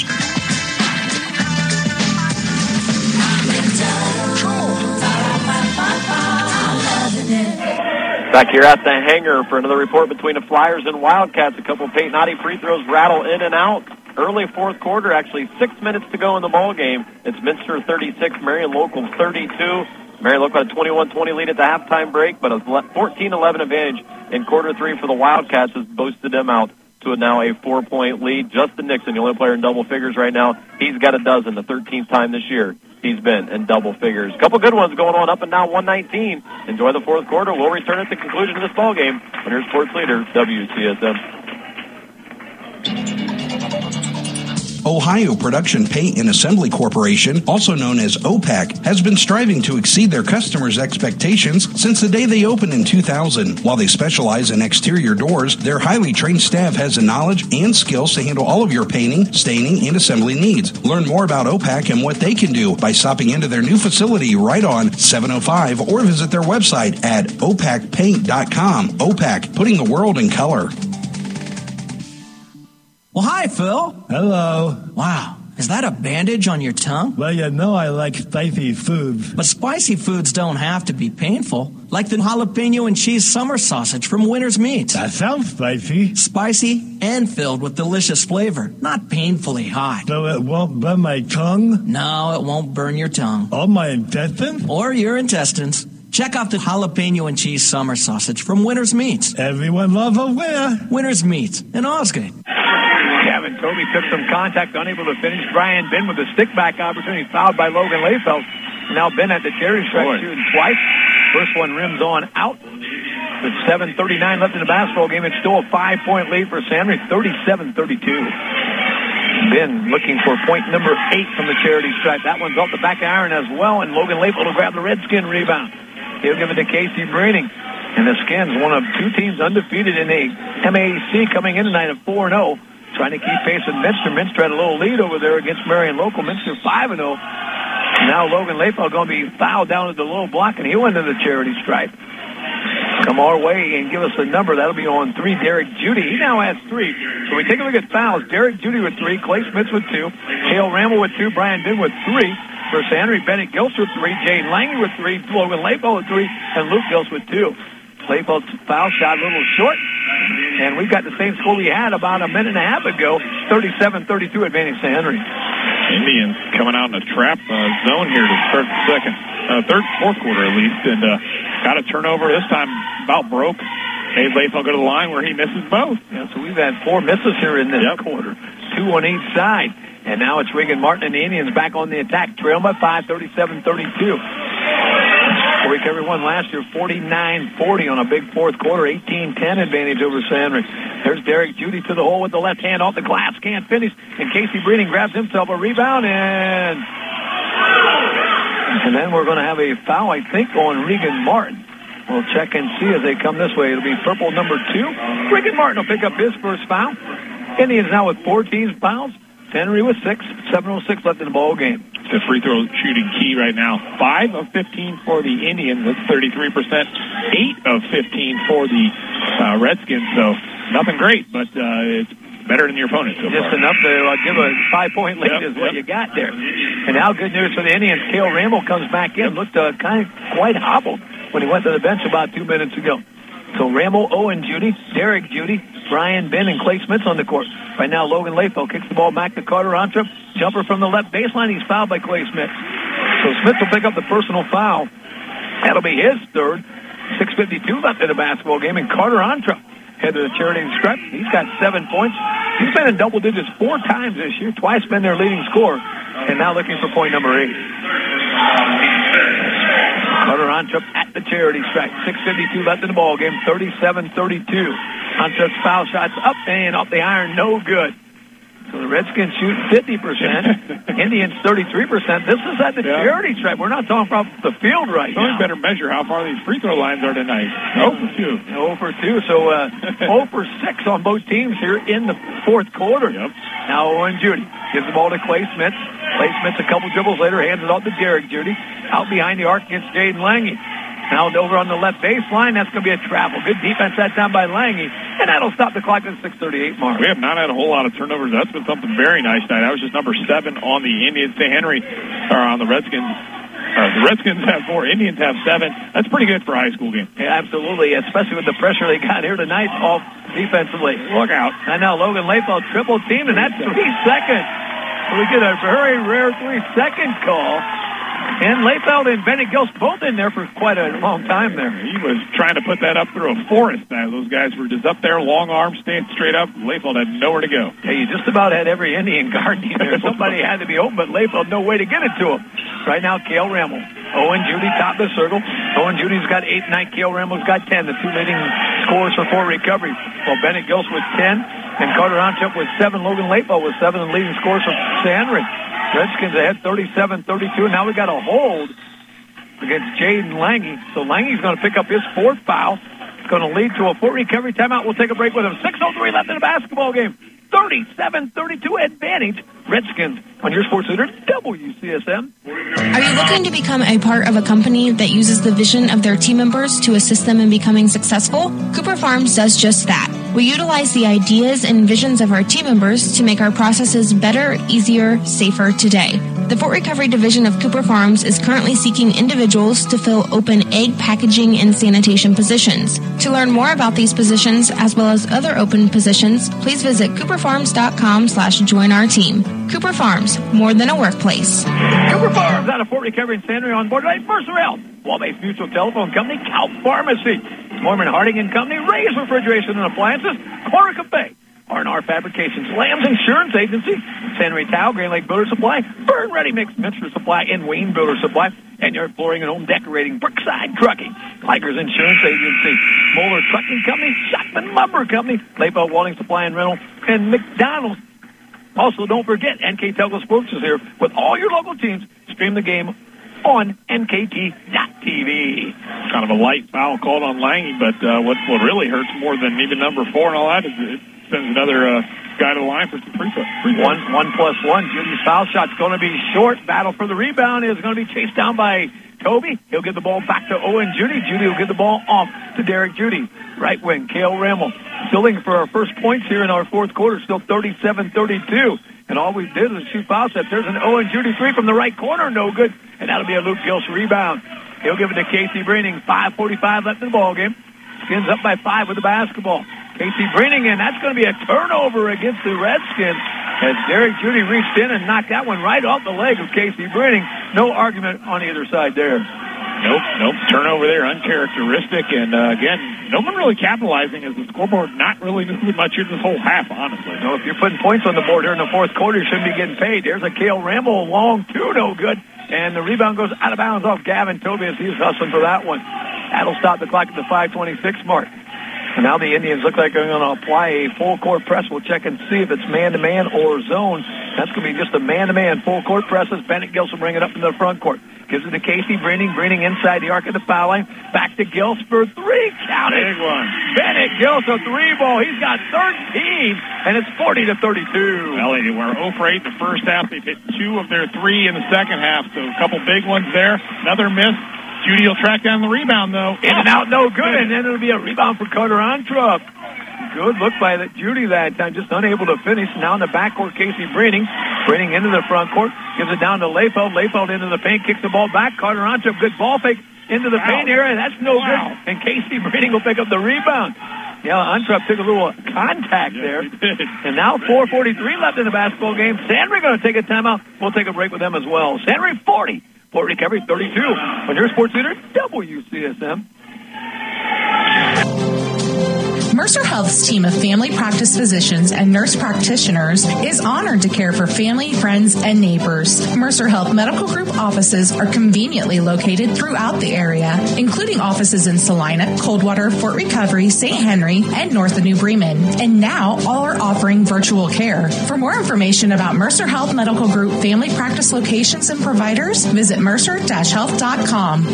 Back here at the hangar for another report between the Flyers and Wildcats. A couple of Peyton free throws rattle in and out. Early fourth quarter, actually 6 minutes to go in the ball game. It's Minster 36, Marion Local 32. Marion Local had a 21-20 lead at the halftime break, but a 14-11 advantage in quarter 3 for the Wildcats has boosted them out to now a 4-point lead. Justin Nixon, the only player in double figures right now. He's got a dozen, the 13th time this year he's been in double figures. A couple good ones going on up and down 119. Enjoy the fourth quarter. We'll return at the conclusion of this ball game on your sports leader, WCSM.
Ohio Production Paint and Assembly Corporation, also known as OPAC, has been striving to exceed their customers' expectations since the day they opened in 2000. While they specialize in exterior doors, their highly trained staff has the knowledge and skills to handle all of your painting, staining, and assembly needs. Learn more about OPAC and what they can do by stopping into their new facility right on 705 or visit their website at opacpaint.com. OPAC, putting the world in color.
Well, hi, Phil.
Hello.
Wow. is that a bandage on your tongue?
Well, you know I like spicy foods.
But spicy foods don't have to be painful. Like the jalapeno and cheese summer sausage from Winter's Meats.
That sounds spicy.
Spicy and filled with delicious flavor, not painfully hot.
So it won't burn my tongue?
No, it won't burn your tongue.
Or my intestines?
Or your intestines. Check out the jalapeno and cheese summer sausage from Winter's Meats.
Everyone loves a winner.
Winter's Meats in Osgood.
Kevin Toby took some contact, unable to finish. Brian Ben with a stick-back opportunity, fouled by Logan Layfeld. Now Ben at the charity stripe shooting twice. First one rims on out. With 7:39 left in the basketball game, it's still a 5-point lead for San Henry, 37-32. Ben looking for point number 8 from the charity stripe. That one's off the back iron as well, and Logan Layfeld will grab the Redskin rebound. He'll give it to Casey Breening. And the Skins, one of 2 teams undefeated in the MAC, coming in tonight at 4-0. Trying to keep pace with Minster. Minster had a little lead over there against Marion Local. Minster 5-0. Now Logan Layfeld going to be fouled down at the low block, and he went to the charity stripe. Come our way and give us a number. That'll be on 3, Derek Judy. He now has 3. So we take a look at fouls. Derek Judy with 3, Clay Smith with 2, Cale Ramble with 2, Brian Ben with 3. For San Henry, Bennett Gilst with 3, Jaden Lange with 3, Logan Layfeld with 3, and Luke Gilst with 2. Layfeld's foul shot a little short, and we've got the same score we had about a minute and a half ago, 37-32 advantage San Henry.
Indians coming out in a trap zone here to start the fourth quarter at least, and got a turnover this time about broke. Made Layfeld go to the line where he misses both.
Yeah, so we've had 4 misses here in this quarter, 2 on each side. And now it's Regan Martin and the Indians back on the attack, trail by 5, 37-32. Recovery won last year 49-40 on a big fourth quarter, 18-10 advantage over San Henry. There's Derek Judy to the hole with the left hand off the glass, can't finish, and Casey Breening grabs himself a rebound, and then we're going to have a foul, I think, on Regan Martin. We'll check and see as they come this way. It'll be purple number 2. Regan Martin will pick up his first foul. Indians now with 14 fouls. San Henry with 6, 7:06 left in the ball game.
The free throw shooting key right now. 5 of 15 for the Indians. That's 33%. 8 of 15 for the Redskins. So nothing great, but it's better than your opponent so
Just
far.
enough to give a 5-point lead is what you got there. And now good news for the Indians. Cale Ramble comes back in. Looked quite hobbled when he went to the bench about 2 minutes ago. So Ramble, Owen Judy, Derek Judy, Brian Ben, and Clay Smith on the court. Right now, Logan Layfeld kicks the ball back to Carter Ontrup. Jumper from the left baseline. He's fouled by Clay Smith. So Smith will pick up the personal foul. That'll be his third. 6:52 left in the basketball game. And Carter Ontrup head to the charity stripe. He's got 7 points. He's been in double digits 4 times this year. Twice been their leading scorer. And now looking for point number 8. Carter Ontrup at the charity stripe. 6:52 left in the ball game. 37-32. Ontrup's foul shots up and off the iron. No good. So the Redskins shoot 50%. Indians 33%. This is at the charity stripe. We're not talking about the field right now.
We better measure how far these free throw lines are tonight. 0 for 2.
0 for 2. So 0 for 6 on both teams here in the fourth quarter. Now Owen Judy gives the ball to Clay Smith. Clay Smith a couple dribbles later hands it off to Derek Judy. Out behind the arc against Jaden Lange. Now over on the left baseline, that's going to be a travel. Good defense that time by Lange, and that'll stop the clock at the 6:38 mark.
We have not had a whole lot of turnovers. That's been something very nice tonight. That was just number 7 on the Indians. St. Henry, or on the Redskins. The Redskins have 4, Indians have 7. That's pretty good for a high school game.
Yeah, absolutely, especially with the pressure they got here tonight off defensively. Look out. And now Logan Layfeld triple teamed, and that's 3 seconds. So we get a very rare 3-second call. And Layfeld and Bennett Gilst both in there for quite a long time there.
He was trying to put that up through a forest. Those guys were just up there, long arms, staying straight up. Layfeld had nowhere to go.
Yeah, you just about had every Indian guarding there. Somebody had to be open, but Layfeld no way to get it to him. Right now, Cale Ramble. Owen Judy top the circle. Owen Judy's got 8 tonight. Cale Ramble's got 10. The 2 leading scorers for Fort Recovery. Well, Bennett Gilst with 10, and Carter Ontrup with 7. Logan Layfeld with 7, and leading scorers for San Henry. Redskins ahead 37-32. Now we got a hold against Jaden Lange. So Lange's going to pick up his 4th foul. It's going to lead to a Fort Recovery timeout. We'll take a break with him. 6:03 left in the basketball game. 37-32 advantage. Redskins on your sports leader, WCSM.
Are you looking to become a part of a company that uses the vision of their team members to assist them in becoming successful? Cooper Farms does just that. We utilize the ideas and visions of our team members to make our processes better, easier, safer today. The Fort Recovery Division of Cooper Farms is currently seeking individuals to fill open egg packaging and sanitation positions. To learn more about these positions, as well as other open positions, please visit cooperfarms.com/join our team. Cooper Farms, more than a workplace.
Cooper Farms out of Fort Recovery and San Henry on board tonight. Mercer Health, Wabash Mutual Telephone Company, Cal Pharmacy, Mormon Harding and Company, Ray's Refrigeration and Appliances, Corner Cafe, R&R Fabrications, Lamb's Insurance Agency, San Henry Tile, Grand Lake Builder Supply, Burn Ready Mix, Minster Supply, and Wayne Builder Supply, and Yard Flooring and Home Decorating, Brookside Trucking, Likers Insurance Agency, Moeller Trucking Company, Shockman Lumber Company, Layfeld Welding Supply and Rental, and McDonald's. Also, don't forget, NK Telco Sports is here with all your local teams. Stream the game on NKT.TV.
Kind of a light foul called on Lange, but what really hurts more than even number 4 and all that is it sends another guy to the line for some free throw.
1+1. Judy's foul shot's going to be short. Battle for the rebound is going to be chased down by Toby. He'll get the ball back to Owen Judy. Judy will get the ball off to Derek Judy. Right wing, Cale Rammel. Still looking for our first points here in our fourth quarter. Still 37-32. And all we did was shoot foul set. There's an Owen Judy three from the right corner. No good. And that'll be a Luke Gilch rebound. He'll give it to Casey Breening. 5:45 left in the ball game. Skins up by 5 with the basketball. Casey Breening, and that's going to be a turnover against the Redskins as Derek Judy reached in and knocked that one right off the leg of Casey Breening. No argument on either side there.
Nope. Turnover there, uncharacteristic. And, again, no one really capitalizing as the scoreboard not really moving much in this whole half, honestly.
No, if you're putting points on the board here in the fourth quarter, you shouldn't be getting paid. There's a Cale Ramble, long two, no good. And the rebound goes out of bounds off Gavin Toby as he's hustling for that one. That'll stop the clock at the 5:26 mark. And now the Indians look like they're going to apply a full-court press. We'll check and see if it's man-to-man or zone. That's going to be just a man-to-man full-court presses. Bennett Gills will bring it up into the front court. Gives it to Casey Breening. Breening inside the arc of the foul line. Back to Gills for three. Count it.
Big one.
Bennett Gills, a three ball. He's got 13, and it's 40-32.
Well, they were 0 for 8 in the first half. They've hit 2 of their 3 in the second half, so a couple big ones there. Another miss. Judy will track down the rebound, though.
In and out, no good, and then it'll be a rebound for Carter Antrup. Good look by Judy that time, just unable to finish. Now in the backcourt, Casey Breening. Breening into the front court, gives it down to Layfeld. Layfeld into the paint, kicks the ball back. Carter Antrup, good ball fake into the paint area. That's no good, and Casey Breening will pick up the rebound. Yeah, Antrup took a little contact there. And now 4:43 left in the basketball game. Sandry going to take a timeout. We'll take a break with them as well. Sandry 40. Fort Recovery 32. On your sports leader, WCSM.
Mercer Health's team of family practice physicians and nurse practitioners is honored to care for family, friends, and neighbors. Mercer Health Medical Group offices are conveniently located throughout the area, including offices in Salina, Coldwater, Fort Recovery, St. Henry, and north of New Bremen. And now, all are offering virtual care. For more information about Mercer Health Medical Group family practice locations and providers, visit mercer-health.com.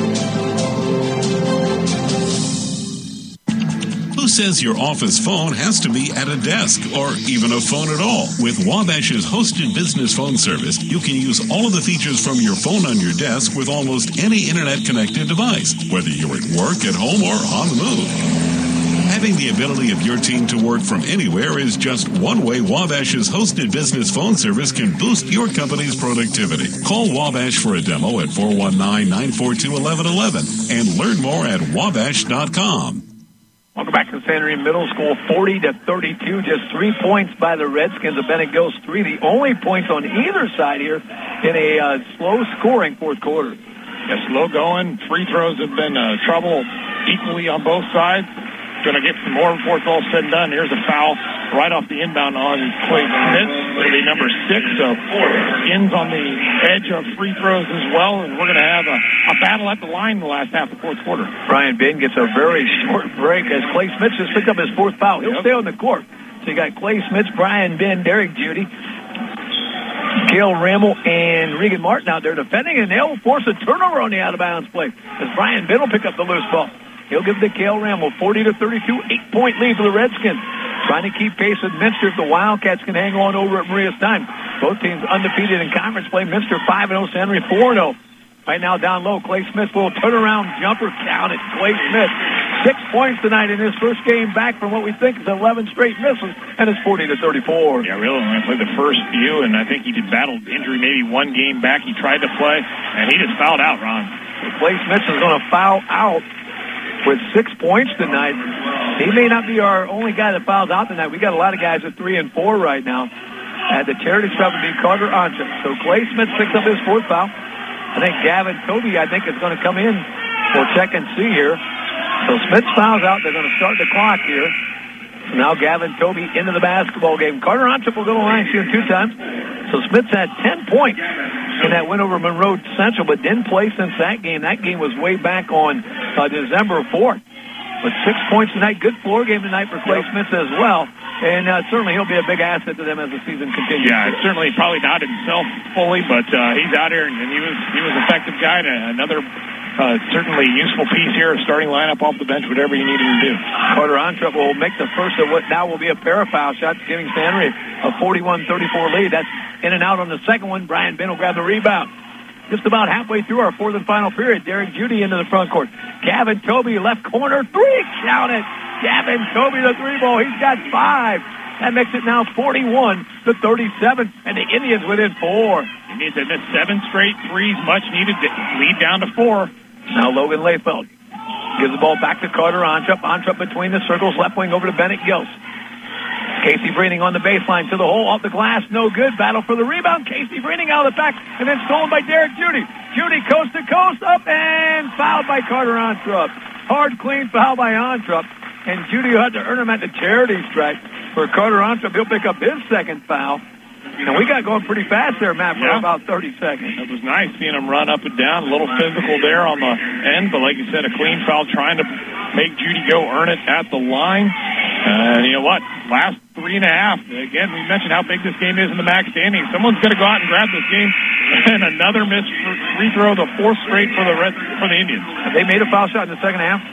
Who says your office phone has to be at a desk or even a phone at all? With Wabash's hosted business phone service, you can use all of the features from your phone on your desk with almost any internet-connected device, whether you're at work, at home, or on the move. Having the ability of your team to work from anywhere is just one way Wabash's hosted business phone service can boost your company's productivity. Call Wabash for a demo at 419-942-1111 and learn more at wabash.com.
Welcome back to San Henry Middle School, 40-32. Just 3 points by the Redskins of Bennett Gills 3. The only points on either side here in a slow-scoring fourth quarter.
Yeah, slow going. Free throws have been trouble equally on both sides. Going to get some more before it's all said and done. Here's a foul right off the inbound on Clay Smith. It'll be number 6. So Skins on the edge of free throws as well. And we're going to have a battle at the line in the last half of the fourth quarter.
Brian Ben gets a very short break as Clay Smith just picked up his 4th foul. He'll stay on the court. So you got Clay Smith, Brian Ben, Derek Judy, Cale Rammel, and Regan Martin out there defending. And they'll force a turnover on the out-of-bounds play as Brian Ben will pick up the loose ball. He'll give it to Cale Rammel, 40-32, 8-point lead for the Redskins. Trying to keep pace with Minster if the Wildcats can hang on over at Maria Stein. Both teams undefeated in conference play. Minster 5-0, San Henry 4-0. Right now down low, Clay Smith will turn around jumper. Count it. Clay Smith 6 points tonight in his first game back from what we think is 11 straight misses, and it's 40-34.
Yeah, really only played the first few, and I think he did battle injury maybe one game back. He tried to play, and he just fouled out, Ron.
Clay Smith is going to foul out with 6 points tonight. He may not be our only guy that fouls out tonight. We got a lot of guys at 3 and 4 right now. At the charity stripe would be Carter Onchuk. So Clay Smith picks up his 4th foul. I think Gavin Toby, is going to come in for check and see here. So Smith fouls out. They're going to start the clock here. So now Gavin Toby into the basketball game. Carter Onchuk will go to the line shooting 2 times. So Smith's had 10 points in that win over Monroe Central, but didn't play since that game. That game was way back on December 4th. But 6 points tonight. Good floor game tonight for Clay Smith as well. And certainly he'll be a big asset to them as the season continues.
Yeah, certainly probably not himself fully, but he's out here, and he was an effective guy. And another certainly useful piece here, starting lineup off the bench, whatever you need him to do.
Carter Onchuk will make the first of what now will be a pair of foul shots, giving Stanley a 41-34 lead. That's in and out on the second one. Brian Ben will grab the rebound. Just about halfway through our 4th and final period, Derek Judy into the front court. Gavin Toby, left corner, 3, count it. Gavin Toby, the 3-ball, he's got 5. That makes it now 41-37, and the Indians within 4.
Indians have missed 7 straight threes, much needed to lead down to 4.
Now Logan Layfeld gives the ball back to Carter Onchuk. Onchuk between the circles, left wing over to Bennett Gills. Casey Breening on the baseline to the hole, off the glass, no good. Battle for the rebound. Casey Breening out of the back, and then stolen by Derek Judy. Judy coast to coast, up and fouled by Carter Onchuk. Hard, clean foul by Onchuk, and Judy will have to earn him at the charity stripe. For Carter Onchuk, he'll pick up his 2nd foul. And we got going pretty fast there, Matt, for about 30 seconds.
It was nice seeing him run up and down, a little physical there on the end, but like you said, a clean foul, trying to make Judy go earn it at the line. And you know what? Last 3.5. Again, we mentioned how big this game is in the MAC standings. Someone's going to go out and grab this game. And another missed free throw, the 4th straight for the Indians.
Have they made a foul shot in the second half?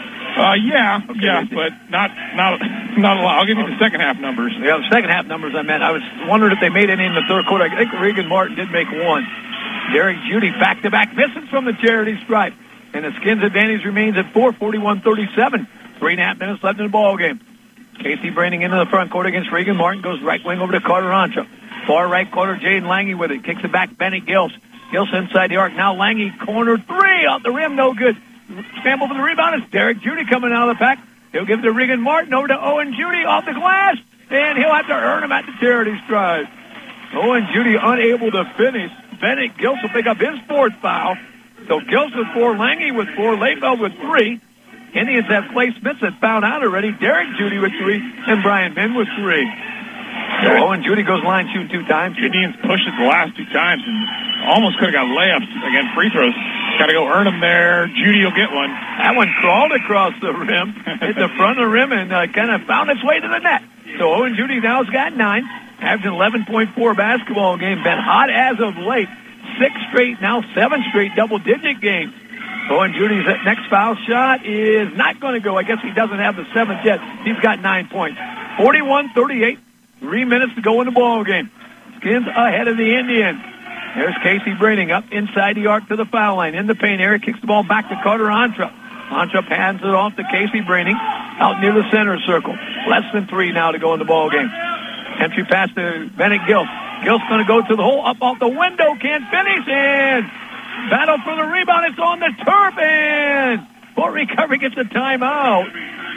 But not a lot. I'll give you the second half numbers.
Yeah, the second half numbers I meant. I was wondering if they made any in the third quarter. I think Regan Martin did make 1. Derek Judy back-to-back misses from the charity stripe. And the Skins' advantage remains at 4, 41-37. 3.5 minutes left in the ball game. Casey Breening into the front court against Regan Martin. Goes right wing over to Carter Onchuk. Far right corner, Jaden Lange with it. Kicks it back, Bennett Gills. Gills inside the arc. Now Lange, corner 3 off the rim, no good. Scramble for the rebound. It's Derek Judy coming out of the pack. He'll give it to Regan Martin over to Owen Judy off the glass. And he'll have to earn him at the charity stripe. Owen Judy unable to finish. Bennett Gills will pick up his 4th foul. So Gills with 4, Lange with 4, Layfeld with 3. Indians have Clay Smith that fouled out already. Derek Judy with 3, and Brian Ben with 3. So Owen Judy goes line shooting 2 times.
Indians pushed it the last 2 times and almost could have got layups. Again, free throws. Got to go earn them there. Judy will get one.
That one crawled across the rim, hit the front of the rim, and kind of found its way to the net. So Owen Judy now has got 9, averaging 11.4 basketball game. Been hot as of late. 6 straight, now 7 straight double-digit games. Owen Judy's next foul shot is not going to go. I guess he doesn't have the 7th yet. He's got 9 points. 41-38. 3 minutes to go in the ball game. Skins ahead of the Indians. There's Casey Breening up inside the arc to the foul line. In the paint area, kicks the ball back to Carter Onchuk. Onchuk hands it off to Casey Breening out near the center circle. Less than 3 now to go in the ball game. Entry pass to Bennett Gills. Gills going to go to the hole, up off the window, can't finish, and battle for the rebound. It's on the turf, and Fort Recovery gets a timeout.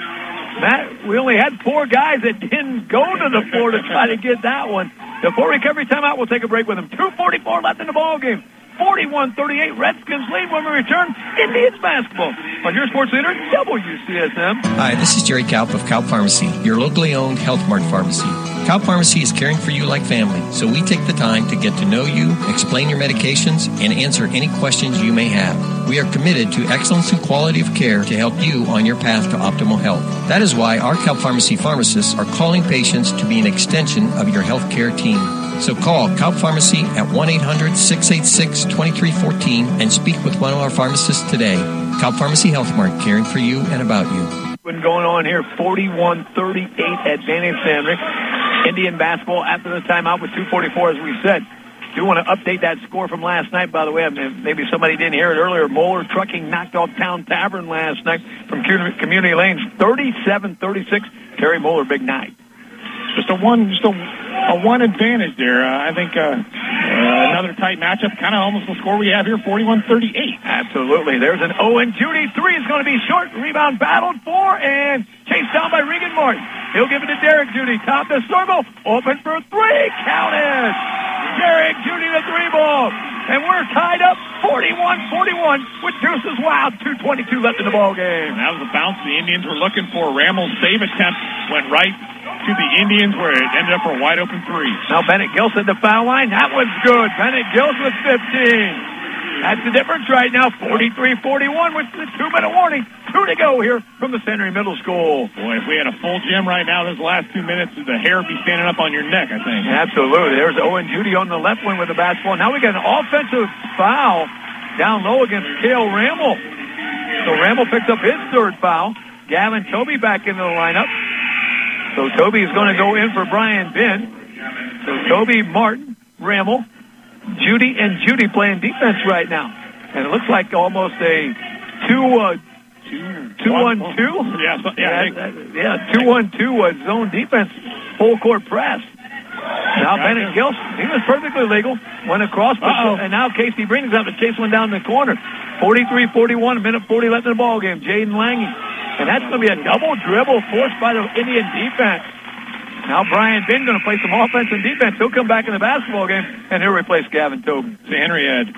Matt, we only had 4 guys that didn't go to the floor to try to get that one. The Fort Recovery timeout. We'll take a break with them. 2:44 left in the ball game. 41-38. Redskins lead when we return. Indians basketball on your sports leader, WCSM.
Hi, this is Jerry Kaup of Kaup Pharmacy, your locally owned Health Mart pharmacy. Kaup Pharmacy is caring for you like family, so we take the time to get to know you, explain your medications, and answer any questions you may have. We are committed to excellence and quality of care to help you on your path to optimal health. That is why our Kaup Pharmacy pharmacists are calling patients to be an extension of your health care team. So call Kaup Pharmacy at 1-800-686-2314 and speak with one of our pharmacists today. Kaup Pharmacy Health Mart, caring for you and about you.
Been going on here, 41-38 advantage Sandrick. Indian basketball after the timeout with 2:44, as we said. Do want to update that score from last night, by the way. Maybe somebody didn't hear it earlier. Moeller Trucking knocked off Town Tavern last night from Community Lanes, 37-36. Terry Moeller, big night.
Just a one advantage there. I think another tight matchup, kind of almost the score we have here, 41-38.
Absolutely. There's an Owen Judy. Three is going to be short. Rebound battled for and chased down by Regan Martin. He'll give it to Derek Judy. Top the circle. Open for three. Count it. Derek Judy, the three ball. And we're tied up 41-41 with Deuces Wild. 2:22 left in the ball game.
That was a bounce the Indians were looking for. Rammel's save attempt went right to the Indians where it ended up for a wide open three.
Now Bennett Gills at the foul line. That one's good. Bennett Gills with 15. That's the difference right now. 43-41 with the 2-minute warning. 2 to go here from the Henry Middle School.
Boy, if we had a full gym right now, those last 2 minutes, the hair would be standing up on your neck, I think.
Absolutely. There's Owen Judy on the left wing with the basketball. Now we got an offensive foul down low against Cale Rammel. So Rammel picks up his third foul. Gavin Toby back into the lineup. So Toby is going to go in for Brian Bin. So Toby, Martin, Rammel, Judy, and Judy playing defense right now. And it looks like almost a 2-1-2. Yeah, 2-1-2 zone defense, full court press. Now Bennett Gills, he was perfectly legal, went across, and now Casey Brings out to chase one down the corner. 43-41, a minute 40 left in the ball game. Jaden Lange. And that's going to be a double dribble forced by the Indian defense. Now Brian Bin going to play some offense and defense. He'll come back in the basketball game, and he'll replace Gavin Tobin.
St. Henry had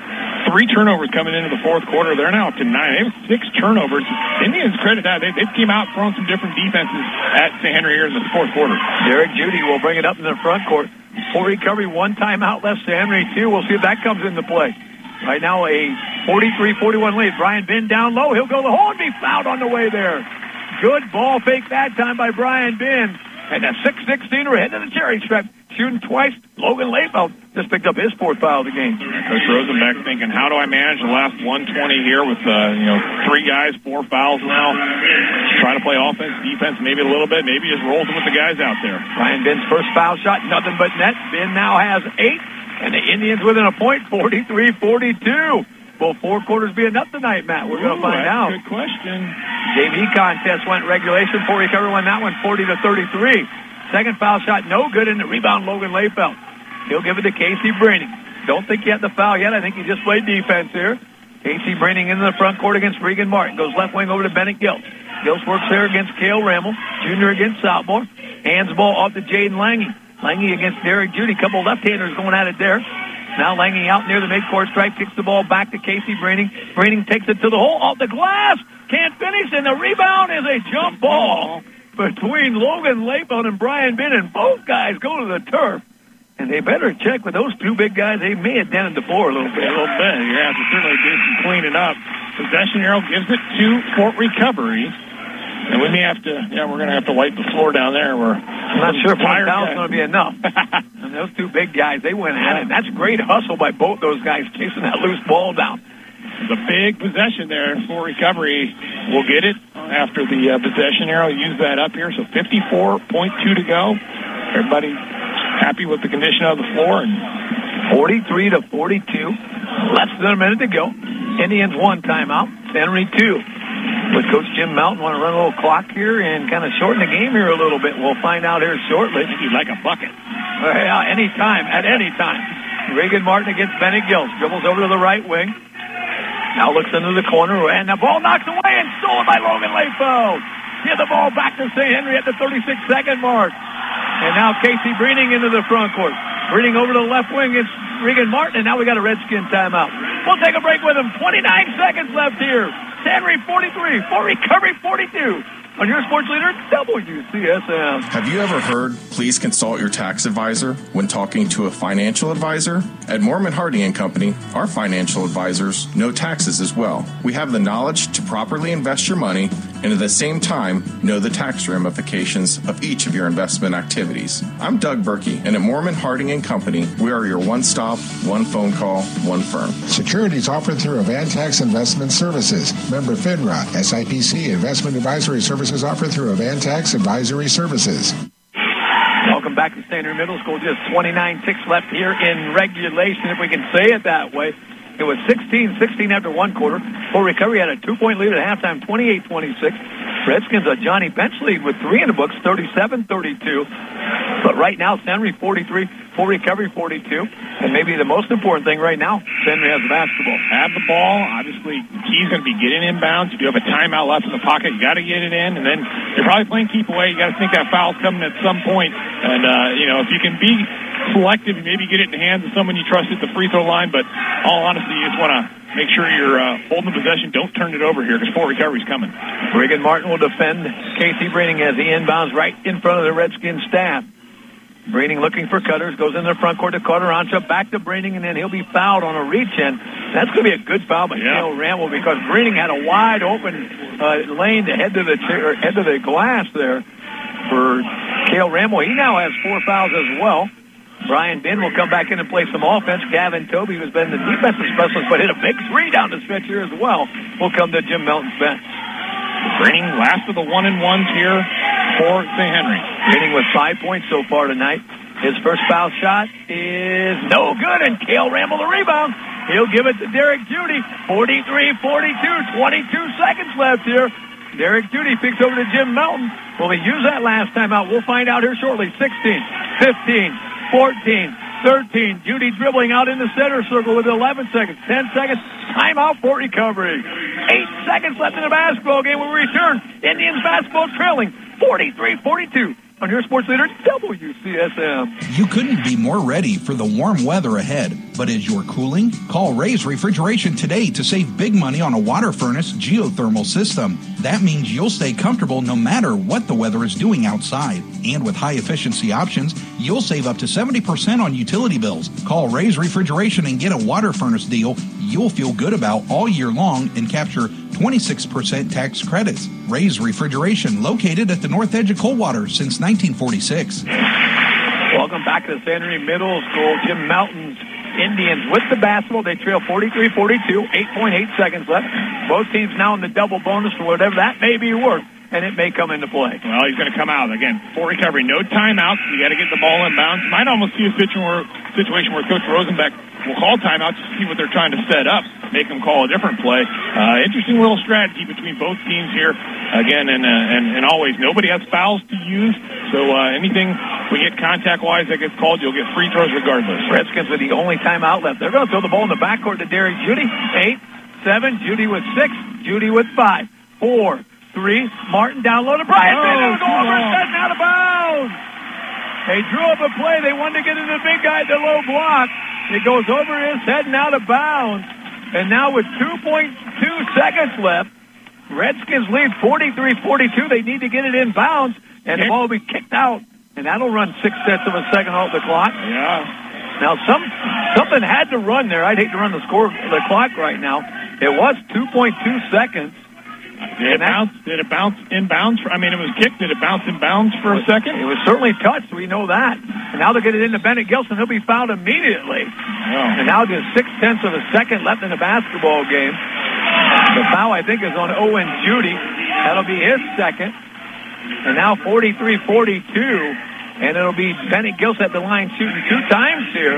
3 turnovers coming into the fourth quarter. They're now up to 9. They have 6 turnovers. Indians credit that. They came out throwing some different defenses at St. Henry here in the fourth quarter.
Derek Judy will bring it up in the front court. Full recovery, 1 timeout left. St. Henry 2. We'll see if that comes into play. Right now a 43-41 lead. Brian Bin down low. He'll go the hole and be fouled on the way there. Good ball fake that time by Brian Bin. And a 6-16er heading to the cherry stripe. Shooting twice. Logan Layfeld just picked up his 4th foul of the game.
Coach Rosenbeck thinking, how do I manage the last 120 here with 3 guys, 4 fouls now? Try to play offense, defense, maybe a little bit. Maybe just rolls with the guys out there.
Brian Bin's first foul shot, nothing but net. Bin now has 8. And the Indians within a point, 43-42. Will 4 quarters be enough tonight, Matt? We're going to find out.
Good question.
JV contest went regulation. Full recovery won that one 40-33. Second foul shot, no good, and the rebound, Logan Layfeld. He'll give it to Casey Braining. Don't think he had the foul yet. I think he just played defense here. Casey Braining into the front court against Regan Martin. Goes left wing over to Bennett Gills. Gills works there against Cale Rammel. Junior against Southmore. Hands ball off to Jaden Lange. Lange against Derek Judy. Couple left-handers going at it there. Now Lange out near the midcourt stripe. Kicks the ball back to Casey Braining. Braining takes it to the hole. Off the glass. Can't finish. And the rebound is a jump ball between Logan Layfeld and Brian Bin. And both guys go to the turf. And they better check with those 2 big guys. They may have dented the floor a little bit.
You have to certainly do some cleaning up. Possession arrow gives it to Fort Recovery. And we may have to, we're going to have to wipe the floor down there.
I'm not sure if 1 foul is going to be enough. And those 2 big guys, they went at it. That's great hustle by both those guys chasing that loose ball down.
It's a big possession there for Recovery. We'll get it after the possession arrow. Use that up here. So 54.2 to go. Everybody happy with the condition of the floor. And
43-42. Less than a minute to go. Indians 1 timeout. Henry 2. With Coach Jim Mountain, want to run a little clock here and kind of shorten the game here a little bit. We'll find out here shortly.
He'd like a bucket.
At any time. Regan Martin against Bennett Gills. Dribbles over to the right wing. Now looks into the corner, and the ball knocks away and stolen by Logan Layfeld. Get the ball back to St. Henry at the 36-second mark. And now Casey Braining into the front court. Braining over to the left wing. It's Regan Martin, and now we got a Redskin timeout. We'll take a break with him. 29 seconds left here. Henry 43, Fort Recovery 42. On your sports leader, WCSM.
Have you ever heard, please consult your tax advisor when talking to a financial advisor? At Mormon Harding & Company, our financial advisors know taxes as well. We have the knowledge to properly invest your money and at the same time know the tax ramifications of each of your investment activities. I'm Doug Berkey, and at Mormon Harding & Company, we are your one-stop, one phone call, one firm.
Securities offered through Avantax Investment Services. Member FINRA. SIPC Investment Advisory Services offered through Avantax Advisory Services.
Welcome back to Standard Middle School. Just 29 ticks left here in regulation, if we can say it that way. It was 16-16 after one quarter. Fort Recovery had a 2-point lead at halftime, 28-26. Redskins, Johnny Bench lead with 3 in the books, 37-32. But right now, San Henry 43, Fort Recovery 42. And maybe the most important thing right now, San Henry has the basketball.
Have the ball. Obviously, key's going to be getting inbounds. You do have a timeout left in the pocket. You got to get it in. And then you're probably playing keep away. You got to think that foul's coming at some point. And, if you can be selective, maybe get it in the hands of someone you trust at the free throw line. But all honesty, you just want to make sure you're holding the possession. Don't turn it over here because Fort Recovery's coming.
Regan Martin will defend. Casey Braining has the inbounds right in front of the Redskins staff. Braining looking for cutters, goes in the front court to Carteranza, back to Braining, and then he'll be fouled on a reach-in. That's going to be a good foul by Cale Ramble because Braining had a wide open lane to head to the glass there for Cale Ramble. He now has 4 fouls as well. Brian Ben will come back in and play some offense. Gavin Toby, who's been the defensive specialist, but hit a big 3 down the stretch here as well, will come to Jim Melton's bench.
Braining last of the 1-and-1s here for St. Henry.
Braining with 5 points so far tonight. His first foul shot is no good, and Cale Ramble the rebound. He'll give it to Derek Judy. 43-42, 22 seconds left here. Derek Judy picks over to Jim Melton. Will he use that last timeout? We'll find out here shortly. 16, 15, 14, 13. Judy dribbling out in the center circle with 11 seconds. 10 seconds. Timeout for Recovery. 8 seconds left in the basketball game. When we return, Indians basketball trailing 43-42 on your sports leader, WCSM.
You couldn't be more ready for the warm weather ahead. But as you're cooling, call Ray's Refrigeration today to save big money on a water furnace geothermal system. That means you'll stay comfortable no matter what the weather is doing outside. And with high-efficiency options, you'll save up to 70% on utility bills. Call Ray's Refrigeration and get a water furnace deal you'll feel good about all year long and capture 26% tax credits. Ray's Refrigeration, located at the north edge of Coldwater since 1946.
Welcome back to San Henry Middle School. Jim Melton's Indians with the basketball. They trail 43-42, 8.8 seconds left. Both teams now in the double bonus for whatever that may be worth, and it may come into play.
Well, he's going to come out. Again, Fort Recovery, no timeouts. You got to get the ball in bounds. Might almost see a situation where Coach Rosenbeck will call timeouts to see what they're trying to set up, make them call a different play. Interesting little strategy between both teams here. Again, and always, nobody has fouls to use, so anything we get contact-wise that gets called, you'll get free throws regardless.
Redskins with the only timeout left. They're going to throw the ball in the backcourt to Derek Judy. 8, 7, Judy with 6, Judy with 5, 4, 3, Martin down low to Bryant. It'll go over his head and out of bounds. They drew up a play. They wanted to get into the big guy at the low block. It goes over his head and out of bounds. And now with 2.2 seconds left, Redskins lead 43-42. They need to get it in bounds, and the ball will be kicked out. And that'll run 0.6 of a second off the clock.
Yeah.
Now, something had to run there. I'd hate to run the clock right now. It was 2.2 seconds.
Did it bounce inbounds? It was kicked. Did it bounce inbounds for a second?
It was certainly touched. We know that. And now they'll get it into Bennett Gilson. He'll be fouled immediately. Oh. And now just 0.6 of a second left in the basketball game. The foul, I think, is on Owen Judy. That'll be his second. And now 43-42. And it'll be Bennett Gilson at the line shooting 2 times here.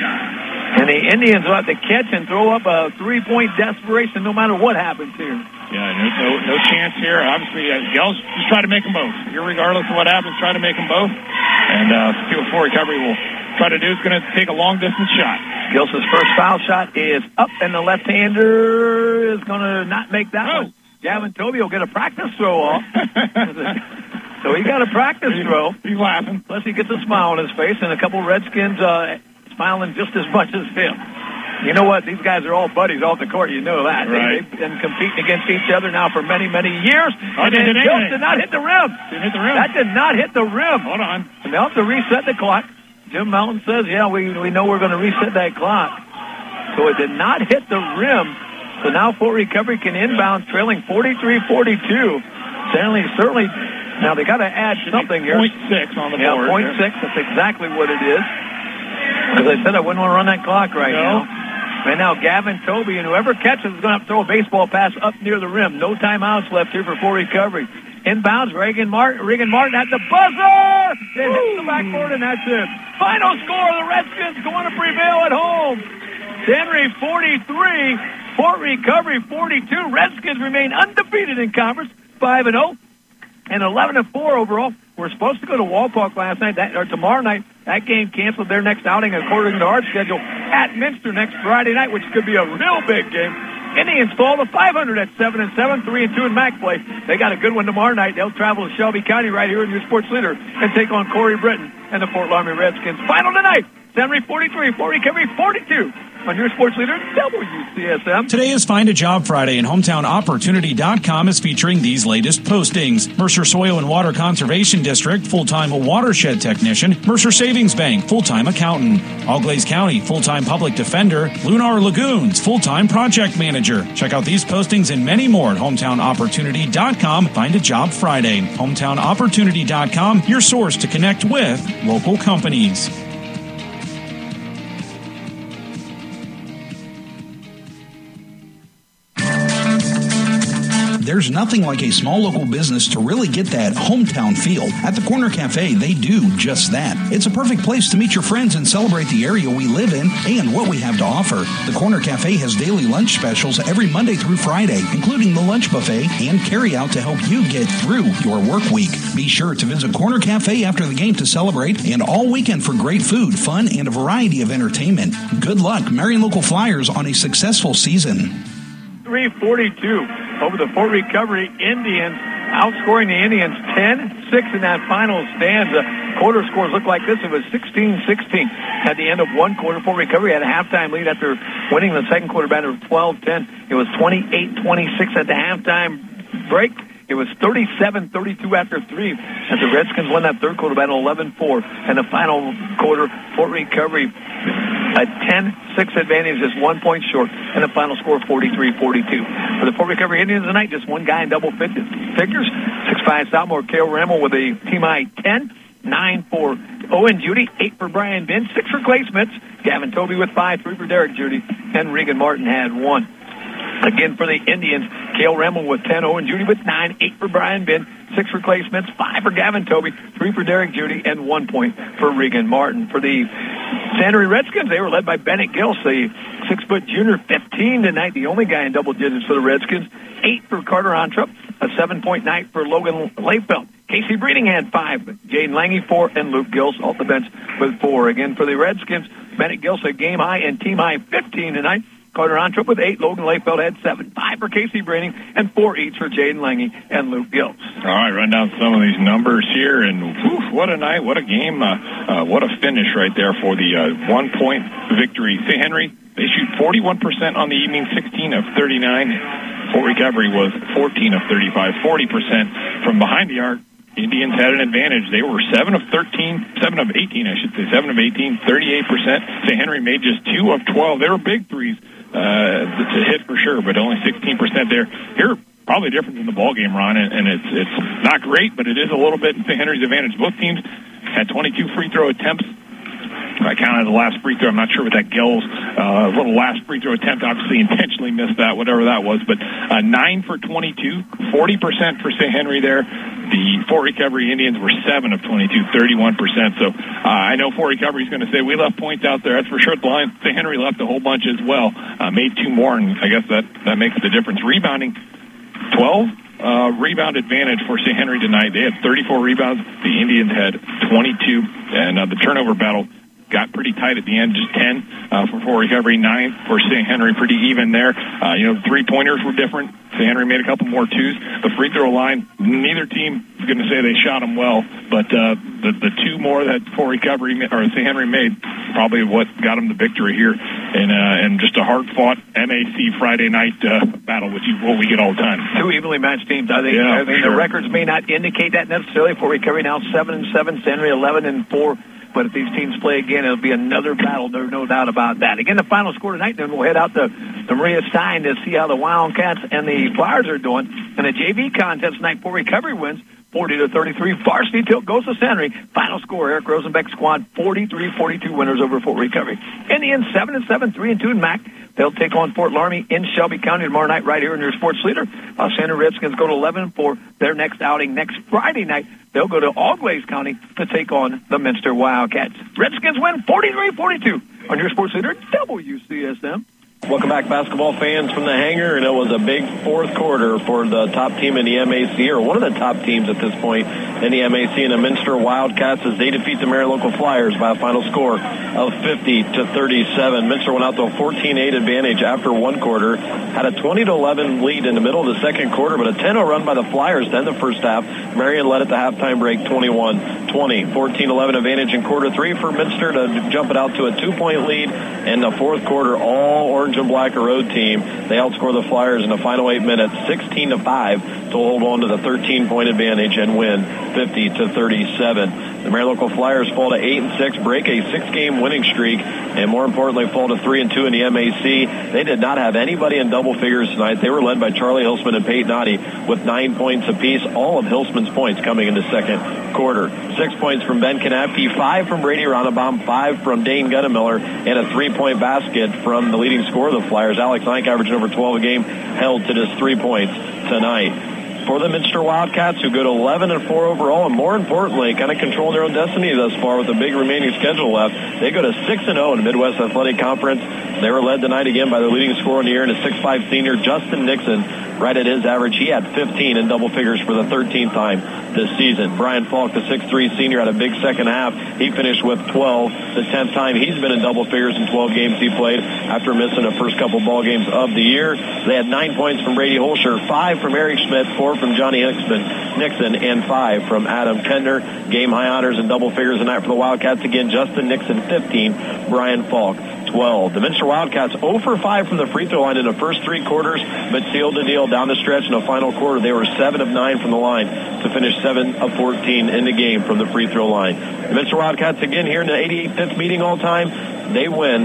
And the Indians will have to catch and throw up a 3-point desperation no matter what happens here.
Yeah, no chance here. Obviously, Gels just try to make them both. Regardless of what happens, try to make them both. And see what Fort Recovery will try to do. It's going to take a long-distance shot.
Gilson's first foul shot is up, and the left-hander is going to not make that one. Gavin Toby will get a practice throw off. So he got a practice throw.
He's laughing.
Plus he gets a smile on his face, and a couple Redskins smiling just as much as him. You know what? These guys are all buddies off the court. You know that.
Right.
They've been competing against each other now for many, many years. And then
Gilson
did not hit the rim.
Didn't hit the rim.
That did not hit the rim.
Hold on.
And they'll have to reset the clock. Jim Melton says, yeah, we know we're going to reset that clock. So it did not hit the rim. So now Fort Recovery can inbound, trailing 43-42. Certainly, now they got to add something here.
0.6 on the board.
0.6. That's exactly what it is. As I said, I wouldn't want to run that clock right now. Right now, Gavin Toby, and whoever catches is going to have to throw a baseball pass up near the rim. No timeouts left here for Fort Recovery. Inbounds, Regan Martin at the buzzer! It hits the backboard, and that's it. Final score, the Redskins going to prevail at home. Henry 43, Fort Recovery 42. Redskins remain undefeated in conference, 5-0 and 11-4 overall. We're supposed to go to Walpock last night, or tomorrow night. That game canceled their next outing according to our schedule at Minster next Friday night, which could be a real big game. Indians fall to 500 at 7-7, 3-2 in MAC play. They got a good one tomorrow night. They'll travel to Shelby County right here in your sports leader and take on Corey Britton and the Fort Laramie Redskins. Final tonight, Henry 43, Fort Recovery 42. On your sports leader, WCSM.
Today is Find a Job Friday, and HometownOpportunity.com is featuring these latest postings. Mercer Soil and Water Conservation District, full-time watershed technician. Mercer Savings Bank, full-time accountant. Auglaize County, full-time public defender. Lunar Lagoons, full-time project manager. Check out these postings and many more at HometownOpportunity.com. Find a Job Friday. HometownOpportunity.com, your source to connect with local companies.
There's nothing like a small local business to really get that hometown feel. At the Corner Cafe, they do just that. It's a perfect place to meet your friends and celebrate the area we live in and what we have to offer. The Corner Cafe has daily lunch specials every Monday through Friday, including the lunch buffet and carry out to help you get through your work week. Be sure to visit Corner Cafe after the game to celebrate and all weekend for great food, fun, and a variety of entertainment. Good luck, Marion Local Flyers, on a successful season.
342 over the Fort Recovery Indians, outscoring the Indians 10-6 in that final stanza. Quarter scores look like this. It was 16-16 at the end of one quarter. Fort Recovery had a halftime lead after winning the second quarter battle of 12-10. It was 28-26 at the halftime break. It was 37-32 after three as the Redskins won that third quarter battle 11-4. And the final quarter, Fort Recovery a 10-6 advantage, just 1 point short, and the final score 43-42. For the Fort Recovery Indians tonight, just one guy in double figures. 6'5" sophomore Cale Remmel with a team high 10. 9 for Owen Judy, 8 for Brian Bin, 6 for Clay Smits, Gavin Toby with 5, 3 for Derek Judy, and Regan Martin had 1. Again for the Indians, Cale Remmel with 10, Owen Judy with 9, 8 for Brian Bin, 6 for Clay Smits, 5 for Gavin Toby, 3 for Derek Judy, and 1 point for Regan Martin. For the San Henry Redskins, they were led by Bennett Gills, the 6-foot junior, 15 tonight, the only guy in double digits for the Redskins, 8 for Carter Ontrup, a 7-point night for Logan Layfeld. Casey Breeding had 5, Jaden Lange 4, and Luke Gills off the bench with 4. Again for the Redskins, Bennett Gills a game high and team high 15 tonight. Carter Ontrup with 8, Logan Layfeld had 7, 5 for Casey Breeding, and 4 each for Jaden Lange and Luke Gills.
All right, run down some of these numbers here, and whew, what a night, what a game, what a finish right there for the 1-point victory. St. Henry, they shoot 41% on the evening, 16 of 39. Fort Recovery was 14 of 35, 40% from behind the arc. Indians had an advantage. They were 7 of 18, 38%. St. Henry made just 2 of 12. They were big threes to hit for sure, but only 16% there. Here, probably different in the ball game, Ron, and it's not great, but it is a little bit in St. Henry's advantage. Both teams had 22 free throw attempts. I counted the last free throw. I'm not sure what that Gills little last free throw attempt. Obviously intentionally missed that, whatever that was. But 9 for 22, 40% for St. Henry there. The Fort Recovery Indians were 7 of 22, 31%. So I know Fort Recovery is going to say we left points out there. That's for sure. The line, St. Henry left a whole bunch as well. Made 2 more, and I guess that makes the difference. Rebounding, 12. Rebound advantage for St. Henry tonight. They had 34 rebounds. The Indians had 22, and the turnover battle got pretty tight at the end, just 10 for Fort Recovery, 9 for St. Henry, pretty even there. The three-pointers were different. St. Henry made a couple more twos. The free throw line, neither team is going to say they shot them well, but the 2 more that Fort Recovery or St. Henry made probably what got them the victory here, and just a hard-fought MAC Friday night battle, which is what we get all the time.
2 evenly matched teams. I think the records may not indicate that necessarily. Fort Recovery now 7-7, St. Henry 11-4. But if these teams play again, it'll be another battle. There's no doubt about that. Again, the final score tonight, then we'll head out to Maria Stein to see how the Wildcats and the Flyers are doing. And the JV contest tonight, Fort Recovery wins 40-33. Varsity Tilt goes to Henry. Final score, Eric Rosenbeck squad 43-42 winners over Fort Recovery. Indians 7-7, 3-2 in MAC. They'll take on Fort Laramie in Shelby County tomorrow night right here in your sports leader. Santa Redskins go to 11 for their next outing next Friday night. They'll go to Allglaze County to take on the Minster Wildcats. Redskins win 43-42 on your sports leader, WCSM.
Welcome back, basketball fans, from the hangar, and it was a big fourth quarter for the top team in the MAC, or one of the top teams at this point in the MAC, and the Minster Wildcats, as they defeat the Marion Local Flyers by a final score of 50-37. Minster went out to a 14-8 advantage after one quarter, had a 20-11 lead in the middle of the second quarter, but a 10-0 run by the Flyers to end the first half. Marion led at the halftime break 21-20. 14-11 advantage in quarter three for Minster to jump it out to a 2-point lead. In the fourth quarter, all orange and black, a road team, they outscore the Flyers in the final 8 minutes 16-5 to hold on to the 13-point advantage and win 50-37. The Marion Local Flyers fall to 8-6, break a 6-game winning streak, and more importantly, fall to 3-2 in the MAC. They did not have anybody in double figures tonight. They were led by Charlie Hilsman and Peyton Oddie with 9 points apiece. All of Hilsman's points coming in the second quarter. 6 points from Ben Kanapke, 5 from Brady Ronnebaum, 5 from Dane Gunnemiller, and a 3-point basket from the leading scorer of the Flyers, Alex Nike, averaging over 12 a game, held to just 3 points tonight. For the Minster Wildcats, who go to 11-4 overall, and more importantly, kind of control their own destiny thus far with a big remaining schedule left. They go to 6-0 in the Midwest Athletic Conference. They were led tonight again by their leading scorer in the year and a 6'5" senior, Justin Nixon. Right at his average, he had 15 in double figures for the 13th time this season. Brian Falk, the 6'3" senior, had a big second half. He finished with 12, the 10th time he's been in double figures in 12 games he played after missing the first couple ball games of the year. They had 9 points from Brady Holscher, 5 from Eric Schmidt, 4 from Johnny Nixon, and 5 from Adam Kendner. Game high honors in double figures tonight for the Wildcats. Again, Justin Nixon, 15, Brian Falk, 12. The Minster Wildcats 0 for 5 from the free throw line in the first 3 quarters, but sealed the deal down the stretch in the final quarter. They were 7 of 9 from the line to finish 7 of 14 in the game from the free throw line. The Minster Wildcats again here in the 85th meeting all time. They win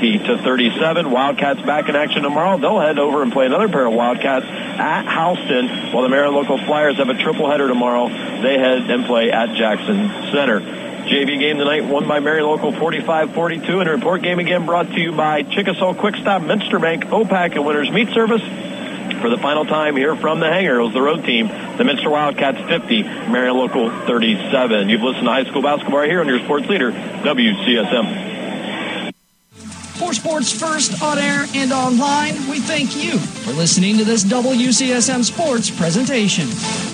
50-37. Wildcats back in action tomorrow. They'll head over and play another pair of Wildcats at Houston, while the Marion Local Flyers have a triple header tomorrow. They head and play at Jackson Center. JV game tonight won by Marion Local 45-42. And a report game again brought to you by Chickasaw Quick Stop, Minster Bank, OPAC, and Winners Meat Service. For the final time here from the hangar, it was the road team, the Minster Wildcats 50, Marion Local 37. You've listened to high school basketball right here on your sports leader, WCSM.
For Sports First on air and online, we thank you for listening to this WCSM Sports presentation.